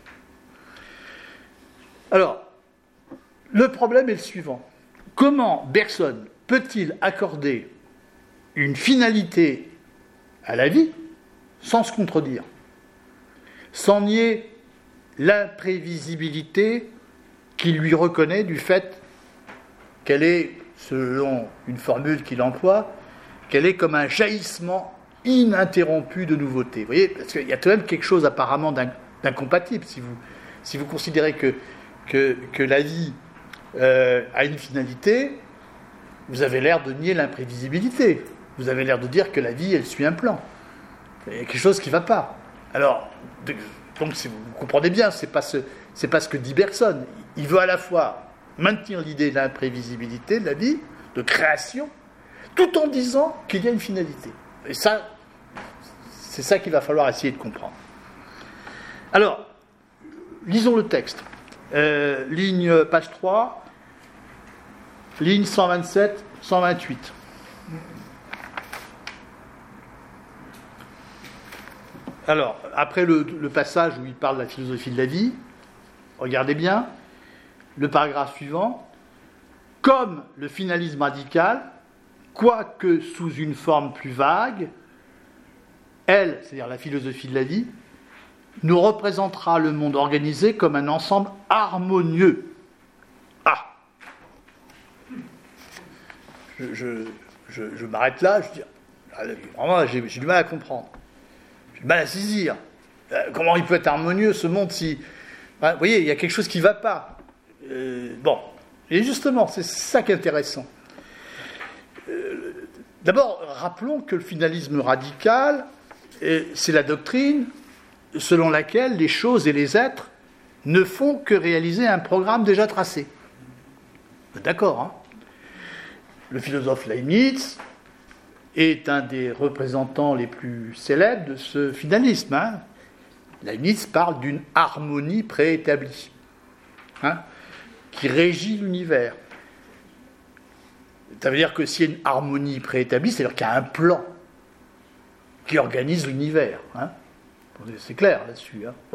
Alors, le problème est le suivant. Comment Bergson peut-il accorder une finalité à la vie sans se contredire, sans nier l'imprévisibilité qu'il lui reconnaît du fait qu'elle est, selon une formule qu'il emploie, qu'elle est comme un jaillissement ininterrompu de nouveautés. Vous voyez, parce qu'il y a tout de même quelque chose apparemment d'incompatible. Si vous, si vous considérez que, que, que la vie euh, a une finalité, vous avez l'air de nier l'imprévisibilité. Vous avez l'air de dire que la vie, elle suit un plan. Il y a quelque chose qui ne va pas. Alors, de, donc vous comprenez bien, ce n'est pas, ce, c'est pas ce que dit Bergson. Il veut à la fois maintenir l'idée de l'imprévisibilité de la vie, de création, tout en disant qu'il y a une finalité. Et ça, c'est ça qu'il va falloir essayer de comprendre. Alors, lisons le texte. Euh, ligne, page trois, ligne cent vingt-sept, cent vingt-huit. Alors, après le, le passage où il parle de la philosophie de la vie, regardez bien, le paragraphe suivant, comme le finalisme radical, quoique sous une forme plus vague, elle, c'est-à-dire la philosophie de la vie, nous représentera le monde organisé comme un ensemble harmonieux. Ah Je, je, je, je m'arrête là, je dis, vraiment, j'ai, j'ai du mal à comprendre. J'ai du mal à saisir. Euh, comment il peut être harmonieux, ce monde, si... Hein, vous voyez, il y a quelque chose qui ne va pas. Euh, bon, et justement, c'est ça qui est intéressant. Euh, d'abord, rappelons que le finalisme radical, euh, c'est la doctrine selon laquelle les choses et les êtres ne font que réaliser un programme déjà tracé. D'accord, hein ? Le philosophe Leibniz est un des représentants les plus célèbres de ce finalisme. Hein ? Leibniz parle d'une harmonie préétablie, hein, qui régit l'univers. Ça veut dire que s'il y a une harmonie préétablie, c'est-à-dire qu'il y a un plan qui organise l'univers. Hein. C'est clair là-dessus. Hein. Bon.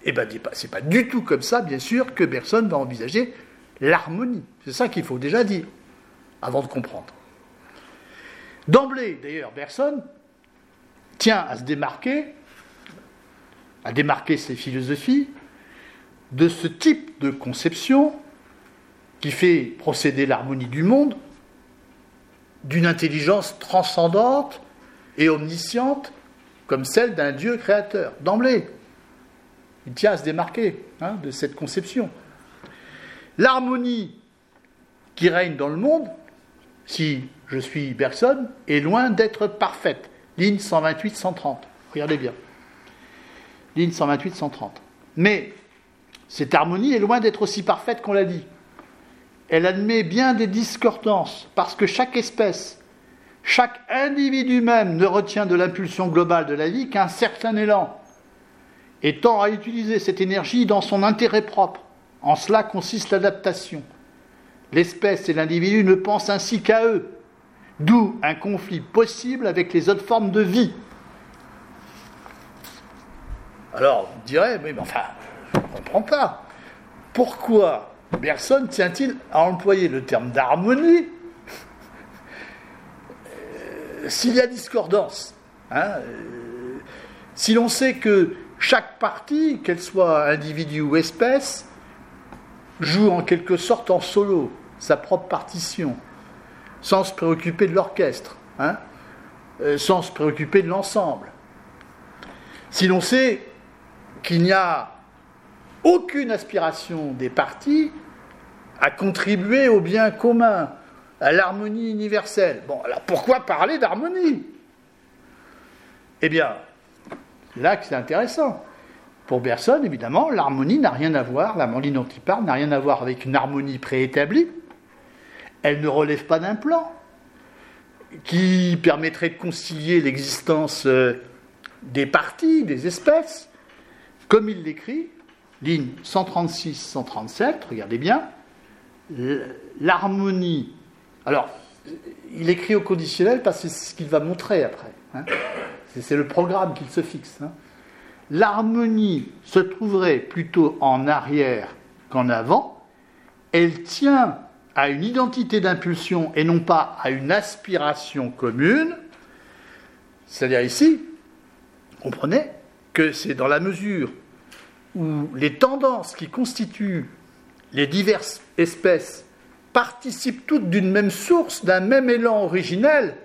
Eh bien, c'est pas du tout comme ça, bien sûr, que Bergson va envisager l'harmonie. C'est ça qu'il faut déjà dire, avant de comprendre. D'emblée, d'ailleurs, Bergson tient à se démarquer, à démarquer ses philosophies, de ce type de conception qui fait procéder l'harmonie du monde d'une intelligence transcendante et omnisciente comme celle d'un Dieu créateur, d'emblée. Il tient à se démarquer hein, de cette conception. L'harmonie qui règne dans le monde, si je suis Bergson, est loin d'être parfaite. Ligne cent vingt-huit cent trente. Regardez bien. Ligne cent vingt-huit cent trente. Mais cette harmonie est loin d'être aussi parfaite qu'on l'a dit. Elle admet bien des discordances, parce que chaque espèce, chaque individu même ne retient de l'impulsion globale de la vie qu'un certain élan, et tend à utiliser cette énergie dans son intérêt propre. En cela consiste l'adaptation. L'espèce et l'individu ne pensent ainsi qu'à eux, d'où un conflit possible avec les autres formes de vie. Alors, vous direz, mais enfin, je ne comprends pas. Pourquoi Bergson tient-il à employer le terme d'harmonie euh, s'il y a discordance hein, euh, si l'on sait que chaque partie, qu'elle soit individu ou espèce, joue en quelque sorte en solo, sa propre partition, sans se préoccuper de l'orchestre, hein, euh, sans se préoccuper de l'ensemble. Si l'on sait qu'il n'y a aucune aspiration des parties à contribuer au bien commun, à l'harmonie universelle. Bon, alors pourquoi parler d'harmonie ? Eh bien, là que c'est intéressant. Pour Bergson, évidemment, l'harmonie n'a rien à voir, l'harmonie dont il parle n'a rien à voir avec une harmonie préétablie. Elle ne relève pas d'un plan qui permettrait de concilier l'existence des parties, des espèces. Comme il l'écrit, ligne cent trente-six cent trente-sept, regardez bien, l'harmonie. Alors, il écrit au conditionnel parce que c'est ce qu'il va montrer après. Hein. C'est, c'est le programme qu'il se fixe. Hein. L'harmonie se trouverait plutôt en arrière qu'en avant. Elle tient à une identité d'impulsion et non pas à une aspiration commune. C'est-à-dire ici, comprenez que c'est dans la mesure où les tendances qui constituent les diverses espèces participent toutes d'une même source, d'un même élan originel,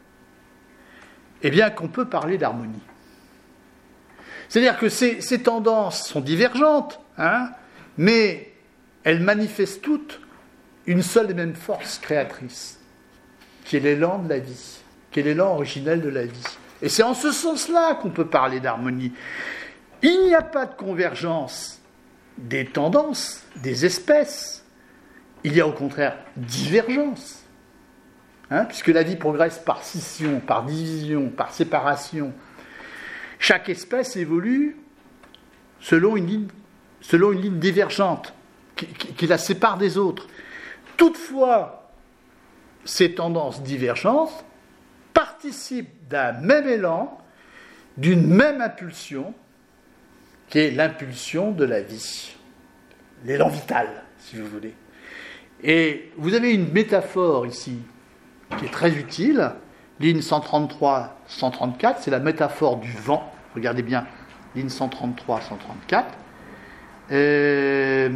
eh bien qu'on peut parler d'harmonie. C'est-à-dire que ces, ces tendances sont divergentes, hein, mais elles manifestent toutes une seule et même force créatrice, qui est l'élan de la vie, qui est l'élan originel de la vie. Et c'est en ce sens-là qu'on peut parler d'harmonie. Il n'y a pas de convergence des tendances, des espèces. Il y a au contraire divergence. Hein, puisque la vie progresse par scission, par division, par séparation. Chaque espèce évolue selon une ligne, selon une ligne divergente qui, qui, qui la sépare des autres. Toutefois, ces tendances divergentes participent d'un même élan, d'une même impulsion, qui est l'impulsion de la vie, l'élan vital, si vous voulez. Et vous avez une métaphore ici qui est très utile, ligne cent trente-trois cent trente-quatre, c'est la métaphore du vent. Regardez bien, ligne cent trente-trois cent trente-quatre. Euh,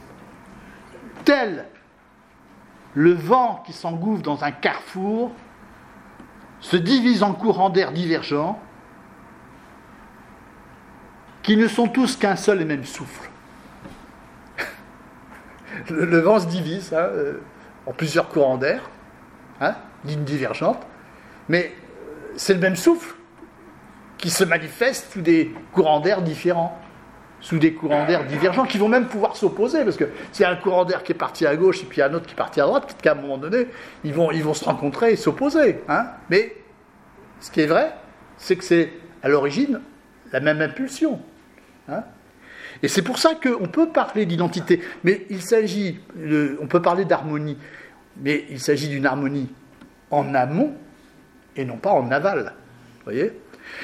tel le vent qui s'engouffre dans un carrefour se divise en courants d'air divergents qui ne sont tous qu'un seul et même souffle. le, le vent se divise hein, euh, en plusieurs courants d'air, hein, lignes divergentes, mais c'est le même souffle qui se manifeste sous des courants d'air différents, sous des courants d'air divergents qui vont même pouvoir s'opposer, parce que s'il y a un courant d'air qui est parti à gauche et puis un autre qui est parti à droite, peut-être qu'à un moment donné, ils vont, ils vont se rencontrer et s'opposer. Hein. Mais ce qui est vrai, c'est que c'est à l'origine la même impulsion. Hein. Et c'est pour ça qu'on peut parler d'identité, mais il s'agit, de, on peut parler d'harmonie, mais il s'agit d'une harmonie en amont et non pas en aval. Vous voyez ?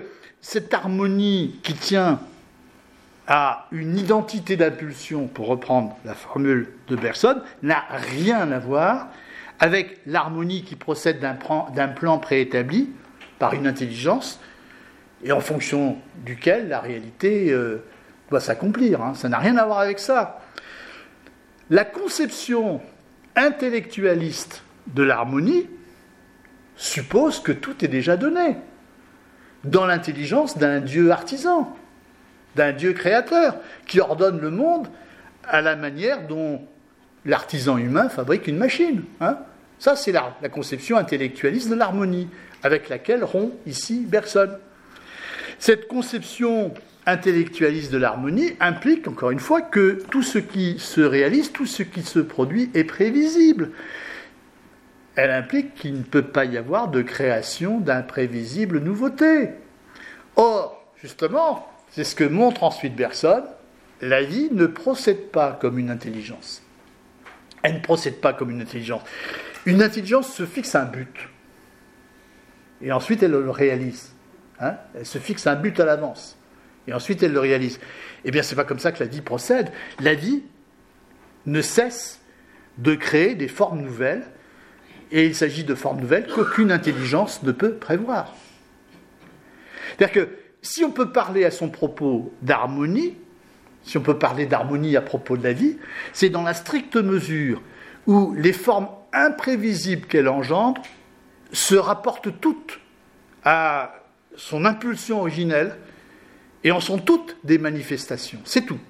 C'est-à-dire que cette harmonie qui tient a une identité d'impulsion, pour reprendre la formule de Bergson, n'a rien à voir avec l'harmonie qui procède d'un plan, d'un plan préétabli par une intelligence et en fonction duquel la réalité euh, doit s'accomplir. Hein. Ça n'a rien à voir avec ça. La conception intellectualiste de l'harmonie suppose que tout est déjà donné dans l'intelligence d'un Dieu artisan, d'un Dieu créateur, qui ordonne le monde à la manière dont l'artisan humain fabrique une machine. Hein. Ça, c'est la, la conception intellectualiste de l'harmonie, avec laquelle rompt ici Bergson. Cette conception intellectualiste de l'harmonie implique, encore une fois, que tout ce qui se réalise, tout ce qui se produit est prévisible. Elle implique qu'il ne peut pas y avoir de création d'imprévisibles nouveautés. Or, justement, c'est ce que montre ensuite Bergson, la vie ne procède pas comme une intelligence. Elle ne procède pas comme une intelligence. Une intelligence se fixe un but. Et ensuite, elle le réalise. Hein? Elle se fixe un but à l'avance. Et ensuite, elle le réalise. Eh bien, ce n'est pas comme ça que la vie procède. La vie ne cesse de créer des formes nouvelles. Et il s'agit de formes nouvelles qu'aucune intelligence ne peut prévoir. C'est-à-dire que si on peut parler à son propos d'harmonie, si on peut parler d'harmonie à propos de la vie, c'est dans la stricte mesure où les formes imprévisibles qu'elle engendre se rapportent toutes à son impulsion originelle et en sont toutes des manifestations. C'est tout.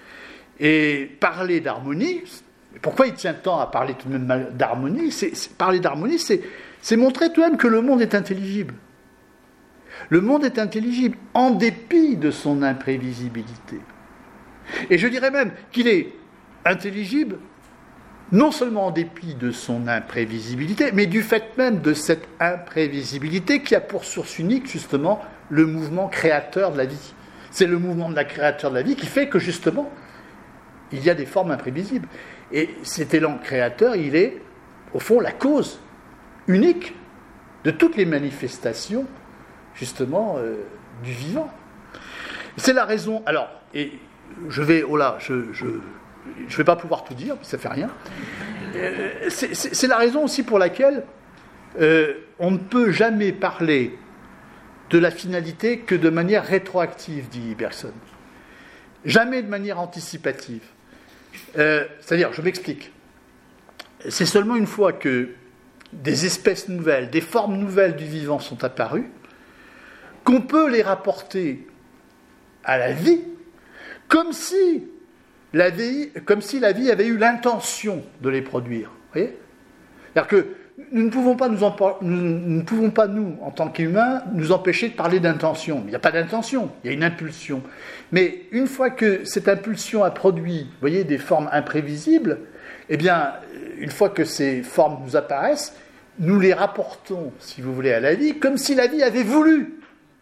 Et parler d'harmonie, pourquoi il tient tant à parler tout de même d'harmonie ? c'est, c'est, Parler d'harmonie, c'est, c'est montrer tout de même que le monde est intelligible. Le monde est intelligible en dépit de son imprévisibilité. Et je dirais même qu'il est intelligible non seulement en dépit de son imprévisibilité, mais du fait même de cette imprévisibilité qui a pour source unique, justement, le mouvement créateur de la vie. C'est le mouvement de la créateur de la vie qui fait que, justement, il y a des formes imprévisibles. Et cet élan créateur, il est, au fond, la cause unique de toutes les manifestations, justement, euh, du vivant. C'est la raison... Alors, et je vais... Oh là, je... je Je ne vais pas pouvoir tout dire, ça ne fait rien. Euh, c'est, c'est, c'est la raison aussi pour laquelle euh, on ne peut jamais parler de la finalité que de manière rétroactive, dit Bergson. Jamais de manière anticipative. Euh, c'est-à-dire, je m'explique. C'est seulement une fois que des espèces nouvelles, des formes nouvelles du vivant sont apparues, qu'on peut les rapporter à la vie, comme si... La vie, comme si la vie avait eu l'intention de les produire. Vous voyez ? C'est-à-dire que nous ne pouvons pas, nous, empo- nous, nous ne pouvons pas, nous, en tant qu'humains, nous empêcher de parler d'intention. Il n'y a pas d'intention, il y a une impulsion. Mais une fois que cette impulsion a produit, vous voyez, des formes imprévisibles, eh bien, une fois que ces formes nous apparaissent, nous les rapportons, si vous voulez, à la vie, comme si la vie avait voulu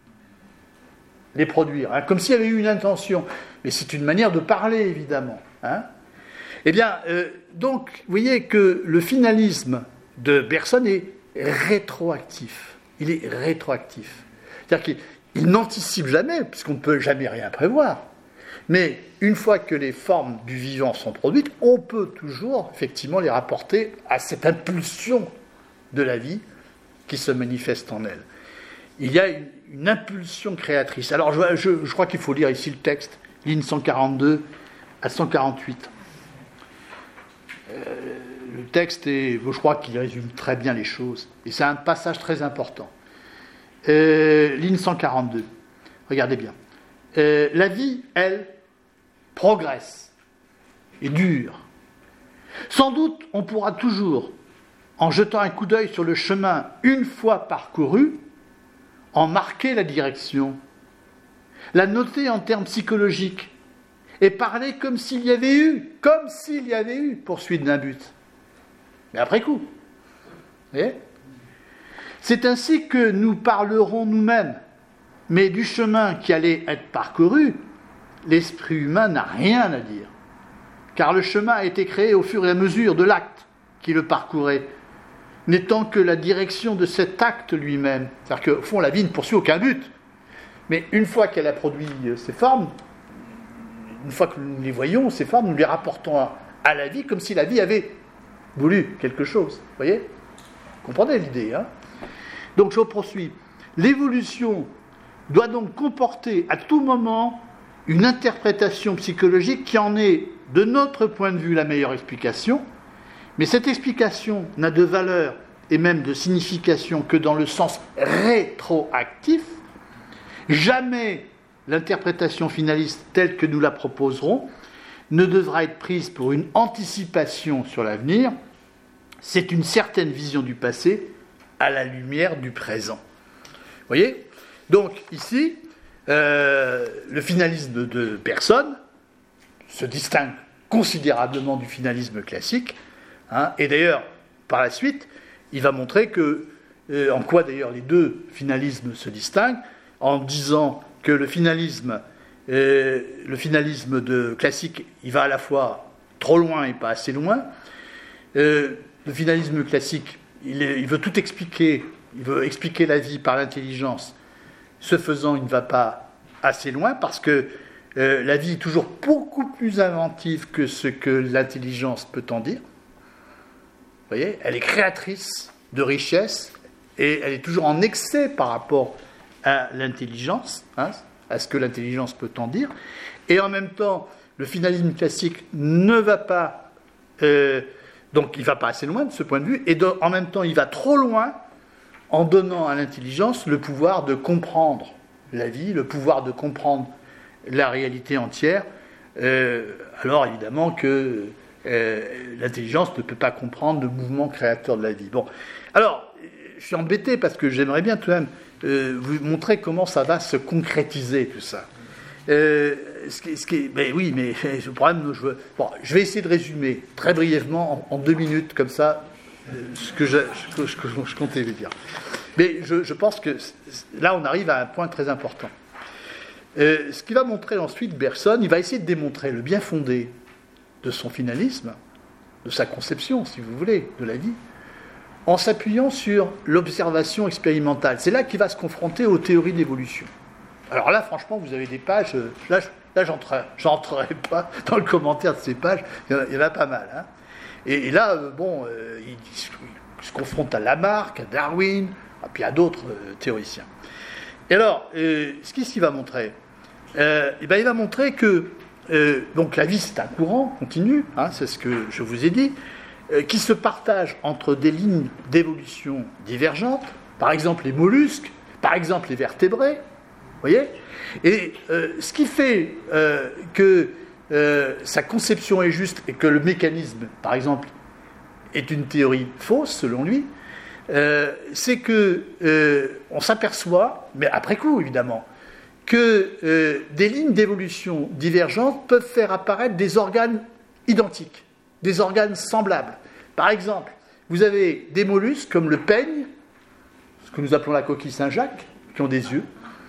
les produire, hein, comme s'il y avait eu une intention. Mais c'est une manière de parler, évidemment. Hein. Eh bien, euh, donc, vous voyez que le finalisme de Bergson est rétroactif. Il est rétroactif. C'est-à-dire qu'il il n'anticipe jamais, puisqu'on ne peut jamais rien prévoir. Mais une fois que les formes du vivant sont produites, on peut toujours, effectivement, les rapporter à cette impulsion de la vie qui se manifeste en elle. Il y a une, une impulsion créatrice. Alors, je, je, je crois qu'il faut lire ici le texte, ligne cent quarante-deux à cent quarante-huit. Euh, le texte, est, je crois qu'il résume très bien les choses. Et c'est un passage très important. Euh, ligne cent quarante-deux. Regardez bien. Euh, la vie, elle, progresse et dure. Sans doute, on pourra toujours, en jetant un coup d'œil sur le chemin une fois parcouru, en marquer la direction, la noter en termes psychologiques et parler comme s'il y avait eu, comme s'il y avait eu poursuite d'un but. Mais après coup. Vous voyez ? C'est ainsi que nous parlerons nous-mêmes, mais du chemin qui allait être parcouru, l'esprit humain n'a rien à dire, car le chemin a été créé au fur et à mesure de l'acte qui le parcourait, n'étant que la direction de cet acte lui-même. C'est-à-dire qu'au fond, la vie ne poursuit aucun but. Mais une fois qu'elle a produit ces formes, une fois que nous les voyons, ces formes, nous les rapportons à, à la vie, comme si la vie avait voulu quelque chose. Vous voyez ? Vous comprenez l'idée, hein ? Donc je poursuis. L'évolution doit donc comporter à tout moment une interprétation psychologique qui en est, de notre point de vue, la meilleure explication, mais cette explication n'a de valeur et même de signification que dans le sens rétroactif. Jamais l'interprétation finaliste telle que nous la proposerons ne devra être prise pour une anticipation sur l'avenir. C'est une certaine vision du passé à la lumière du présent. Vous voyez ? Donc ici, euh, le finalisme de Bergson se distingue considérablement du finalisme classique, hein, et d'ailleurs, par la suite, il va montrer que, euh, en quoi d'ailleurs les deux finalismes se distinguent, en disant que le finalisme, euh, le finalisme de classique, il va à la fois trop loin et pas assez loin. Euh, le finalisme classique, il, est, il veut tout expliquer, il veut expliquer la vie par l'intelligence. Ce faisant, il ne va pas assez loin parce que euh, la vie est toujours beaucoup plus inventive que ce que l'intelligence peut en dire. Vous voyez, elle est créatrice de richesse et elle est toujours en excès par rapport à l'intelligence, hein, à ce que l'intelligence peut en dire. Et en même temps, le finalisme classique ne va pas, euh, donc il ne va pas assez loin de ce point de vue, et de, en même temps, il va trop loin en donnant à l'intelligence le pouvoir de comprendre la vie, le pouvoir de comprendre la réalité entière, euh, alors évidemment que euh, l'intelligence ne peut pas comprendre le mouvement créateur de la vie. Bon, alors, je suis embêté parce que j'aimerais bien tout de même euh, vous montrer comment ça va se concrétiser, tout ça. Euh, ce qui, ce qui, mais oui, mais le problème, je, veux, bon, je vais essayer de résumer très brièvement, en, en deux minutes, comme ça, ce que je, ce que je, je comptais vous dire. Mais je, je pense que là, on arrive à un point très important. Euh, ce qu'il va montrer ensuite, Bergson, il va essayer de démontrer le bien fondé de son finalisme, de sa conception, si vous voulez, de la vie, en s'appuyant sur l'observation expérimentale. C'est là qu'il va se confronter aux théories d'évolution. Alors là, franchement, vous avez des pages... Là, je, là j'entrerai pas dans le commentaire de ces pages, il y en a, il y en a pas mal, hein. Et, et là, euh, bon, euh, il, il se confronte à Lamarck, à Darwin, et puis à d'autres euh, théoriciens. Et alors, euh, ce qu'il va montrer, euh, eh ben, il va montrer que euh, donc la vie, c'est un courant continu, hein, c'est ce que je vous ai dit, euh, qui se partage entre des lignes d'évolution divergentes, par exemple les mollusques, par exemple les vertébrés, vous voyez ? Et euh, ce qui fait euh, que Euh, sa conception est juste et que le mécanisme, par exemple, est une théorie fausse, selon lui, euh, c'est que euh, on s'aperçoit, mais après coup, évidemment, que euh, des lignes d'évolution divergentes peuvent faire apparaître des organes identiques, des organes semblables. Par exemple, vous avez des mollusques comme le peigne, ce que nous appelons la coquille Saint-Jacques, qui ont des yeux,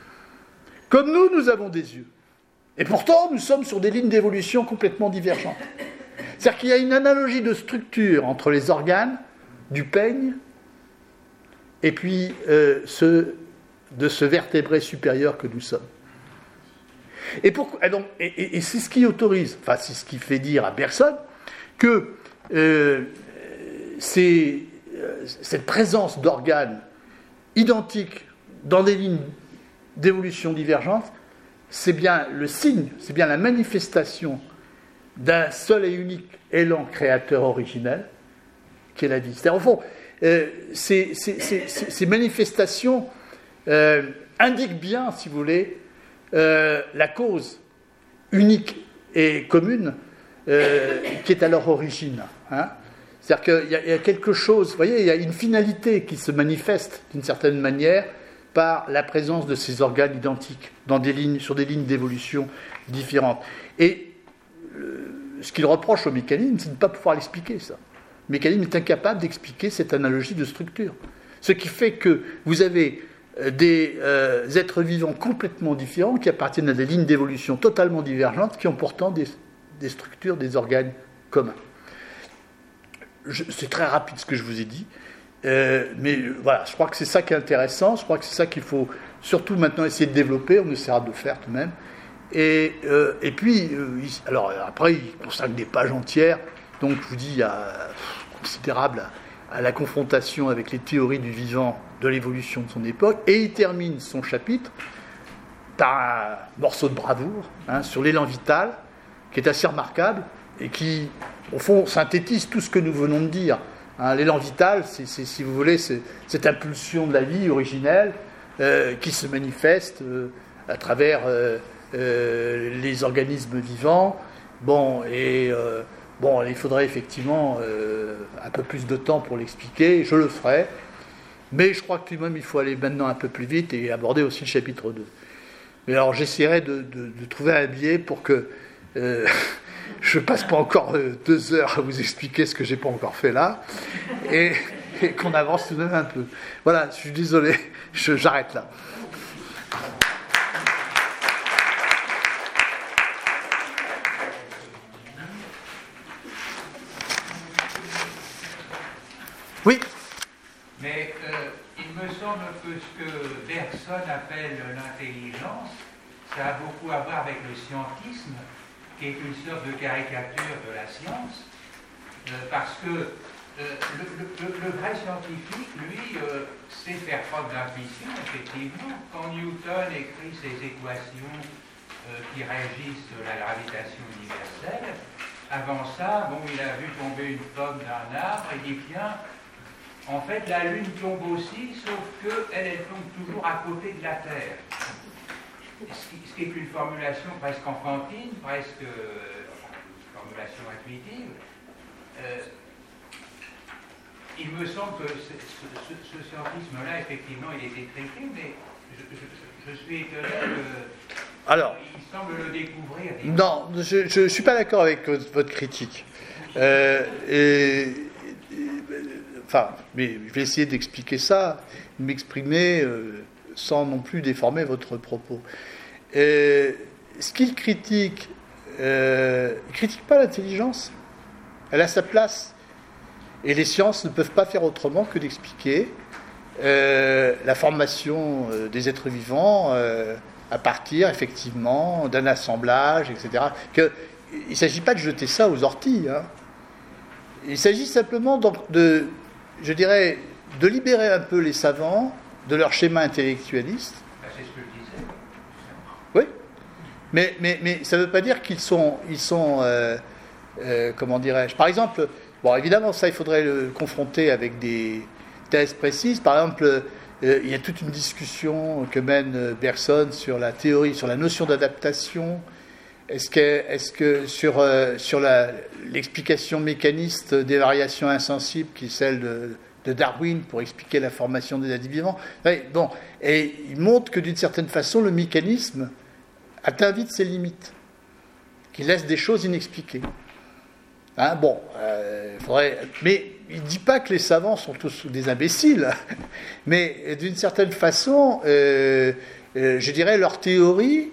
comme nous, nous avons des yeux. Et pourtant, nous sommes sur des lignes d'évolution complètement divergentes. C'est-à-dire qu'il y a une analogie de structure entre les organes du peigne et puis euh, ceux de ce vertébré supérieur que nous sommes. Et, pour, et, donc, et, et, et c'est ce qui autorise, enfin c'est ce qui fait dire à Bergson que euh, c'est, euh, cette présence d'organes identiques dans des lignes d'évolution divergentes, c'est bien le signe, c'est bien la manifestation d'un seul et unique élan créateur originel, qui est la vie. C'est-à-dire, au fond, euh, ces, ces, ces, ces manifestations euh, indiquent bien, si vous voulez, euh, la cause unique et commune euh, qui est à leur origine. Hein. C'est-à-dire qu'il y a, il y a quelque chose, vous voyez, il y a une finalité qui se manifeste d'une certaine manière par la présence de ces organes identiques dans des lignes, sur des lignes d'évolution différentes. Et euh, ce qu'il reproche au mécanisme, c'est de ne pas pouvoir l'expliquer, ça. Le mécanisme est incapable d'expliquer cette analogie de structure. Ce qui fait que vous avez euh, des euh, êtres vivants complètement différents qui appartiennent à des lignes d'évolution totalement divergentes qui ont pourtant des, des structures, des organes communs. Je, c'est très rapide ce que je vous ai dit. Euh, mais euh, voilà, je crois que c'est ça qui est intéressant, je crois que c'est ça qu'il faut surtout maintenant essayer de développer, on essaiera de le faire tout de même, Et, euh, et puis, euh, il, alors après, il consacre des pages entières, donc je vous dis, il y a considérable à, à la confrontation avec les théories du vivant, de l'évolution de son époque, et il termine son chapitre par un morceau de bravoure hein, sur l'élan vital, qui est assez remarquable, et qui, au fond, synthétise tout ce que nous venons de dire. Hein, l'élan vital, c'est, c'est, si vous voulez, c'est cette impulsion de la vie originelle euh, qui se manifeste euh, à travers euh, euh, les organismes vivants. Bon, et euh, bon, il faudrait effectivement euh, un peu plus de temps pour l'expliquer, je le ferai, mais je crois que même il faut aller maintenant un peu plus vite et aborder aussi le chapitre deux. Mais alors j'essaierai de, de, de trouver un biais pour que euh, je ne passe pas encore euh, deux heures à vous expliquer ce que je n'ai pas encore fait là, et, et qu'on avance tout de même un peu. Voilà, je suis désolé, je, j'arrête là. Oui. Mais euh, il me semble que ce que Bergson appelle l'intelligence, ça a beaucoup à voir avec le scientisme, qui est une sorte de caricature de la science, euh, parce que euh, le, le, le vrai scientifique, lui, euh, sait faire preuve d'intuition, effectivement. Quand Newton écrit ses équations euh, qui régissent la gravitation universelle, avant ça, bon, il a vu tomber une pomme d'un arbre et dit, tiens, en fait, la Lune tombe aussi, sauf qu'elle, elle tombe toujours à côté de la Terre. Ce qui, ce qui est une formulation presque enfantine, presque euh, une formulation intuitive. Euh, il me semble que ce, ce, ce scientisme-là, effectivement, il est étriqué, mais je, je, je suis étonné que... Alors, il semble le découvrir. Non, je ne suis pas d'accord avec votre critique. Euh, et, Enfin, mais je vais essayer d'expliquer ça, de m'exprimer euh, sans non plus déformer votre propos. Euh, ce qu'il critique, euh, il ne critique pas l'intelligence. Elle a sa place. Et les sciences ne peuvent pas faire autrement que d'expliquer euh, la formation euh, des êtres vivants euh, à partir, effectivement, d'un assemblage, et cetera. Que, il ne s'agit pas de jeter ça aux orties. Hein. Il s'agit simplement de... de je dirais, de libérer un peu les savants de leur schéma intellectualiste. C'est ce que je disais. Oui, mais, mais, mais ça ne veut pas dire qu'ils sont, ils sont euh, euh, comment dirais-je, par exemple, bon, évidemment, ça, il faudrait le confronter avec des thèses précises. Par exemple, euh, il y a toute une discussion que mène Bergson sur la théorie, sur la notion d'adaptation. Est-ce que, est-ce que sur, euh, sur la, l'explication mécaniste des variations insensibles, qui est celle de, de Darwin pour expliquer la formation des êtres vivants, oui, bon, et il montre que d'une certaine façon, le mécanisme atteint vite ses limites, qu'il laisse des choses inexpliquées. Hein, bon, euh, faudrait, mais il ne dit pas que les savants sont tous des imbéciles, mais d'une certaine façon, euh, euh, je dirais, leur théorie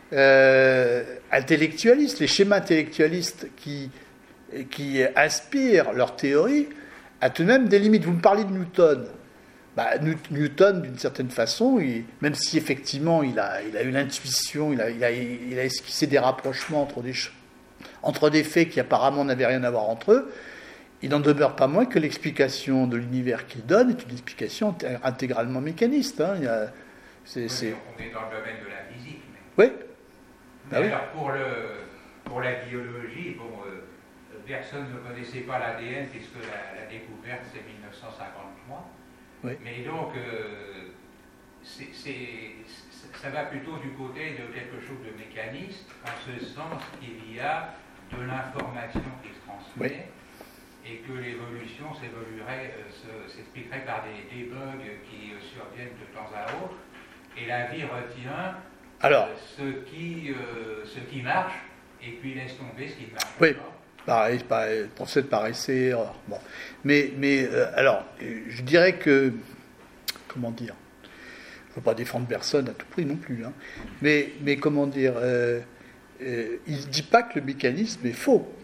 euh, intellectualistes, les schémas intellectualistes qui, qui inspirent leur théorie, a tout de même des limites. Vous me parlez de Newton. Bah, Newton, d'une certaine façon, il, même si effectivement il a, il a une intuition, il a, il, a, il a esquissé des rapprochements entre des, entre des faits qui apparemment n'avaient rien à voir entre eux, il n'en demeure pas moins que l'explication de l'univers qu'il donne est une explication intégralement mécaniste. Hein. Il y a, c'est, oui, c'est... On est dans le domaine de la physique. Mais... Oui. Mais ah oui. alors pour, le, pour la biologie, bon, euh, personne ne connaissait pas l'A D N puisque la, la découverte c'est mille neuf cent cinquante-trois. Oui. Mais donc euh, c'est, c'est, ça va plutôt du côté de quelque chose de mécaniste, en ce sens qu'il y a de l'information qui se transmet. Oui. Et que l'évolution s'évoluerait, euh, se, s'expliquerait par des, des bugs qui euh, surviennent de temps à autre, et la vie retient alors, euh, ce, qui, euh, ce qui marche, et puis laisse tomber ce qui ne marche oui, pas. Pareil, pareil, procède par essai, erreur. Bon. Mais, mais euh, alors, je dirais que, comment dire, je ne veux pas défendre personne à tout prix non plus, hein, mais, mais comment dire, euh, euh, il ne dit pas que le mécanisme est faux.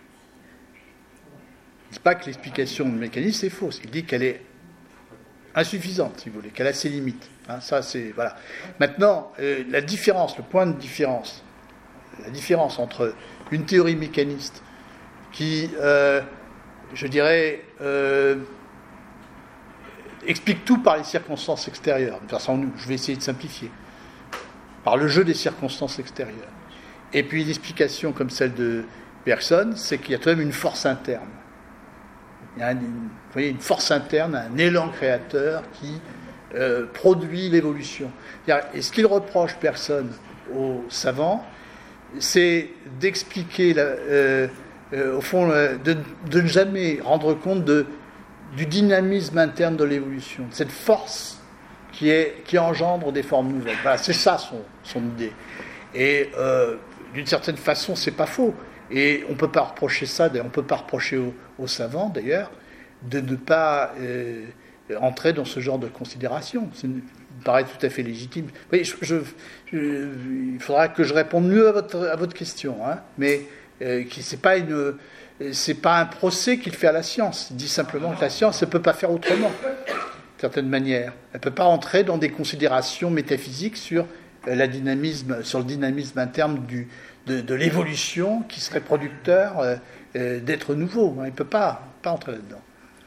Il ne dit pas que l'explication du mécanisme est fausse. Il dit qu'elle est insuffisante, si vous voulez, qu'elle a ses limites. Hein, ça, c'est, voilà. Maintenant, euh, la différence, le point de différence la différence entre une théorie mécaniste qui, euh, je dirais, euh, explique tout par les circonstances extérieures, de façon, je vais essayer de simplifier, par le jeu des circonstances extérieures. Et puis l'explication comme celle de Bergson, c'est qu'il y a tout de même une force interne. Il y a une, vous voyez, une force interne, un élan créateur qui euh, produit l'évolution. Et ce qu'il reproche, Bergson, aux savants, c'est d'expliquer, la, euh, euh, au fond, euh, de, de ne jamais rendre compte de, du dynamisme interne de l'évolution, de cette force qui, est, qui engendre des formes nouvelles. Voilà, c'est ça son, son idée. Et euh, d'une certaine façon, c'est pas faux. Et on ne peut pas reprocher ça, on ne peut pas reprocher aux, aux savants, d'ailleurs, de ne pas euh, entrer dans ce genre de considération. Ça me paraît tout à fait légitime. Oui, je, je, je, il faudra que je réponde mieux à votre, à votre question, hein, mais euh, ce n'est pas, pas un procès qu'il fait à la science. Il dit simplement que la science ne peut pas faire autrement, d'une certaine manière. Elle ne peut pas entrer dans des considérations métaphysiques sur, euh, la dynamisme, sur le dynamisme interne du... De, de l'évolution qui serait producteur euh, euh, d'êtres nouveaux. Il ne peut pas, pas entrer là-dedans.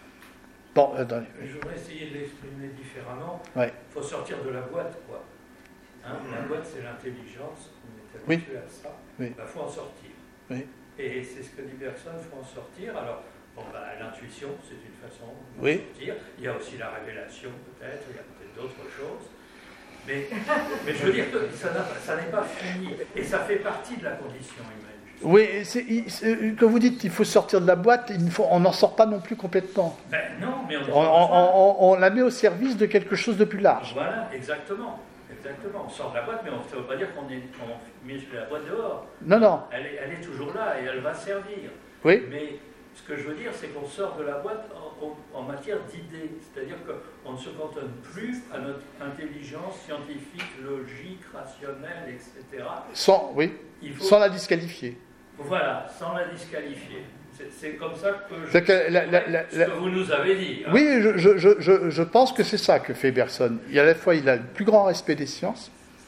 Bon, euh, je voudrais essayer de l'exprimer différemment. Il ouais. faut sortir de la boîte, quoi. Hein, la boîte, c'est l'intelligence. On est habitué oui. à ça. Il oui. bah, faut en sortir. Oui. Et c'est ce que dit Bergson, il faut en sortir. Alors, bon, bah, l'intuition, c'est une façon de oui. sortir. Il y a aussi la révélation, peut-être. Il y a peut-être d'autres choses. Mais, mais je veux dire que ça, ça n'est pas fini, et ça fait partie de la condition humaine. Justement. Oui, c'est, c'est, quand vous dites qu'il faut sortir de la boîte, il faut, on n'en sort pas non plus complètement. Ben non, mais on, on, on, on, on la met au service de quelque chose de plus large. Voilà, exactement. Exactement. On sort de la boîte, mais on, ça ne veut pas dire qu'on est, qu'on met la boîte dehors. Non, non. Elle est, elle est toujours là, et elle va servir. Oui. Mais ce que je veux dire, c'est qu'on sort de la boîte en, en, en matière d'idées. C'est-à-dire qu'on ne se cantonne plus à notre intelligence scientifique, logique, rationnelle, et cetera. Sans, oui, faut, sans la disqualifier. Voilà, sans la disqualifier. C'est, c'est comme ça que je... C'est que la, la, la, ce que vous nous avez dit. Hein. Oui, je, je, je, je pense que c'est ça que fait Bergson. Il, à la fois, il a le plus grand respect des sciences,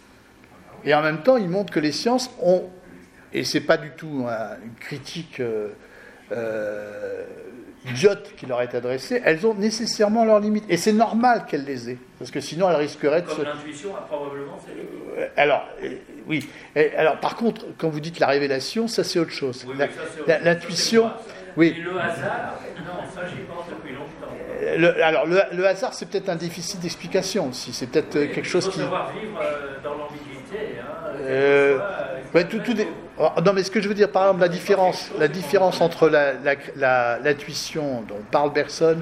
et en même temps, il montre que les sciences ont, et c'est pas du tout hein, une critique... Euh, Euh, idiotes qui leur est adressée, elles ont nécessairement leurs limites. Et c'est normal qu'elles les aient, parce que sinon elles risqueraient de Comme se... l'intuition a probablement ses limites. Euh, alors, euh, oui. Et, alors, par contre, quand vous dites la révélation, ça c'est autre chose. Oui, la, ça, c'est autre la, chose. l'intuition... Ça, oui. Et le hasard, non, ça j'y pense depuis longtemps. Euh, le, alors, le, le hasard, c'est peut-être un déficit d'explication aussi. C'est peut-être oui, quelque chose qui... Il faut savoir vivre euh, dans l'ambiguïté. Hein, euh, fois, ouais, tout, tout des... Non, mais ce que je veux dire, par exemple, la différence, la différence entre la, la, la, l'intuition dont parle Bergson,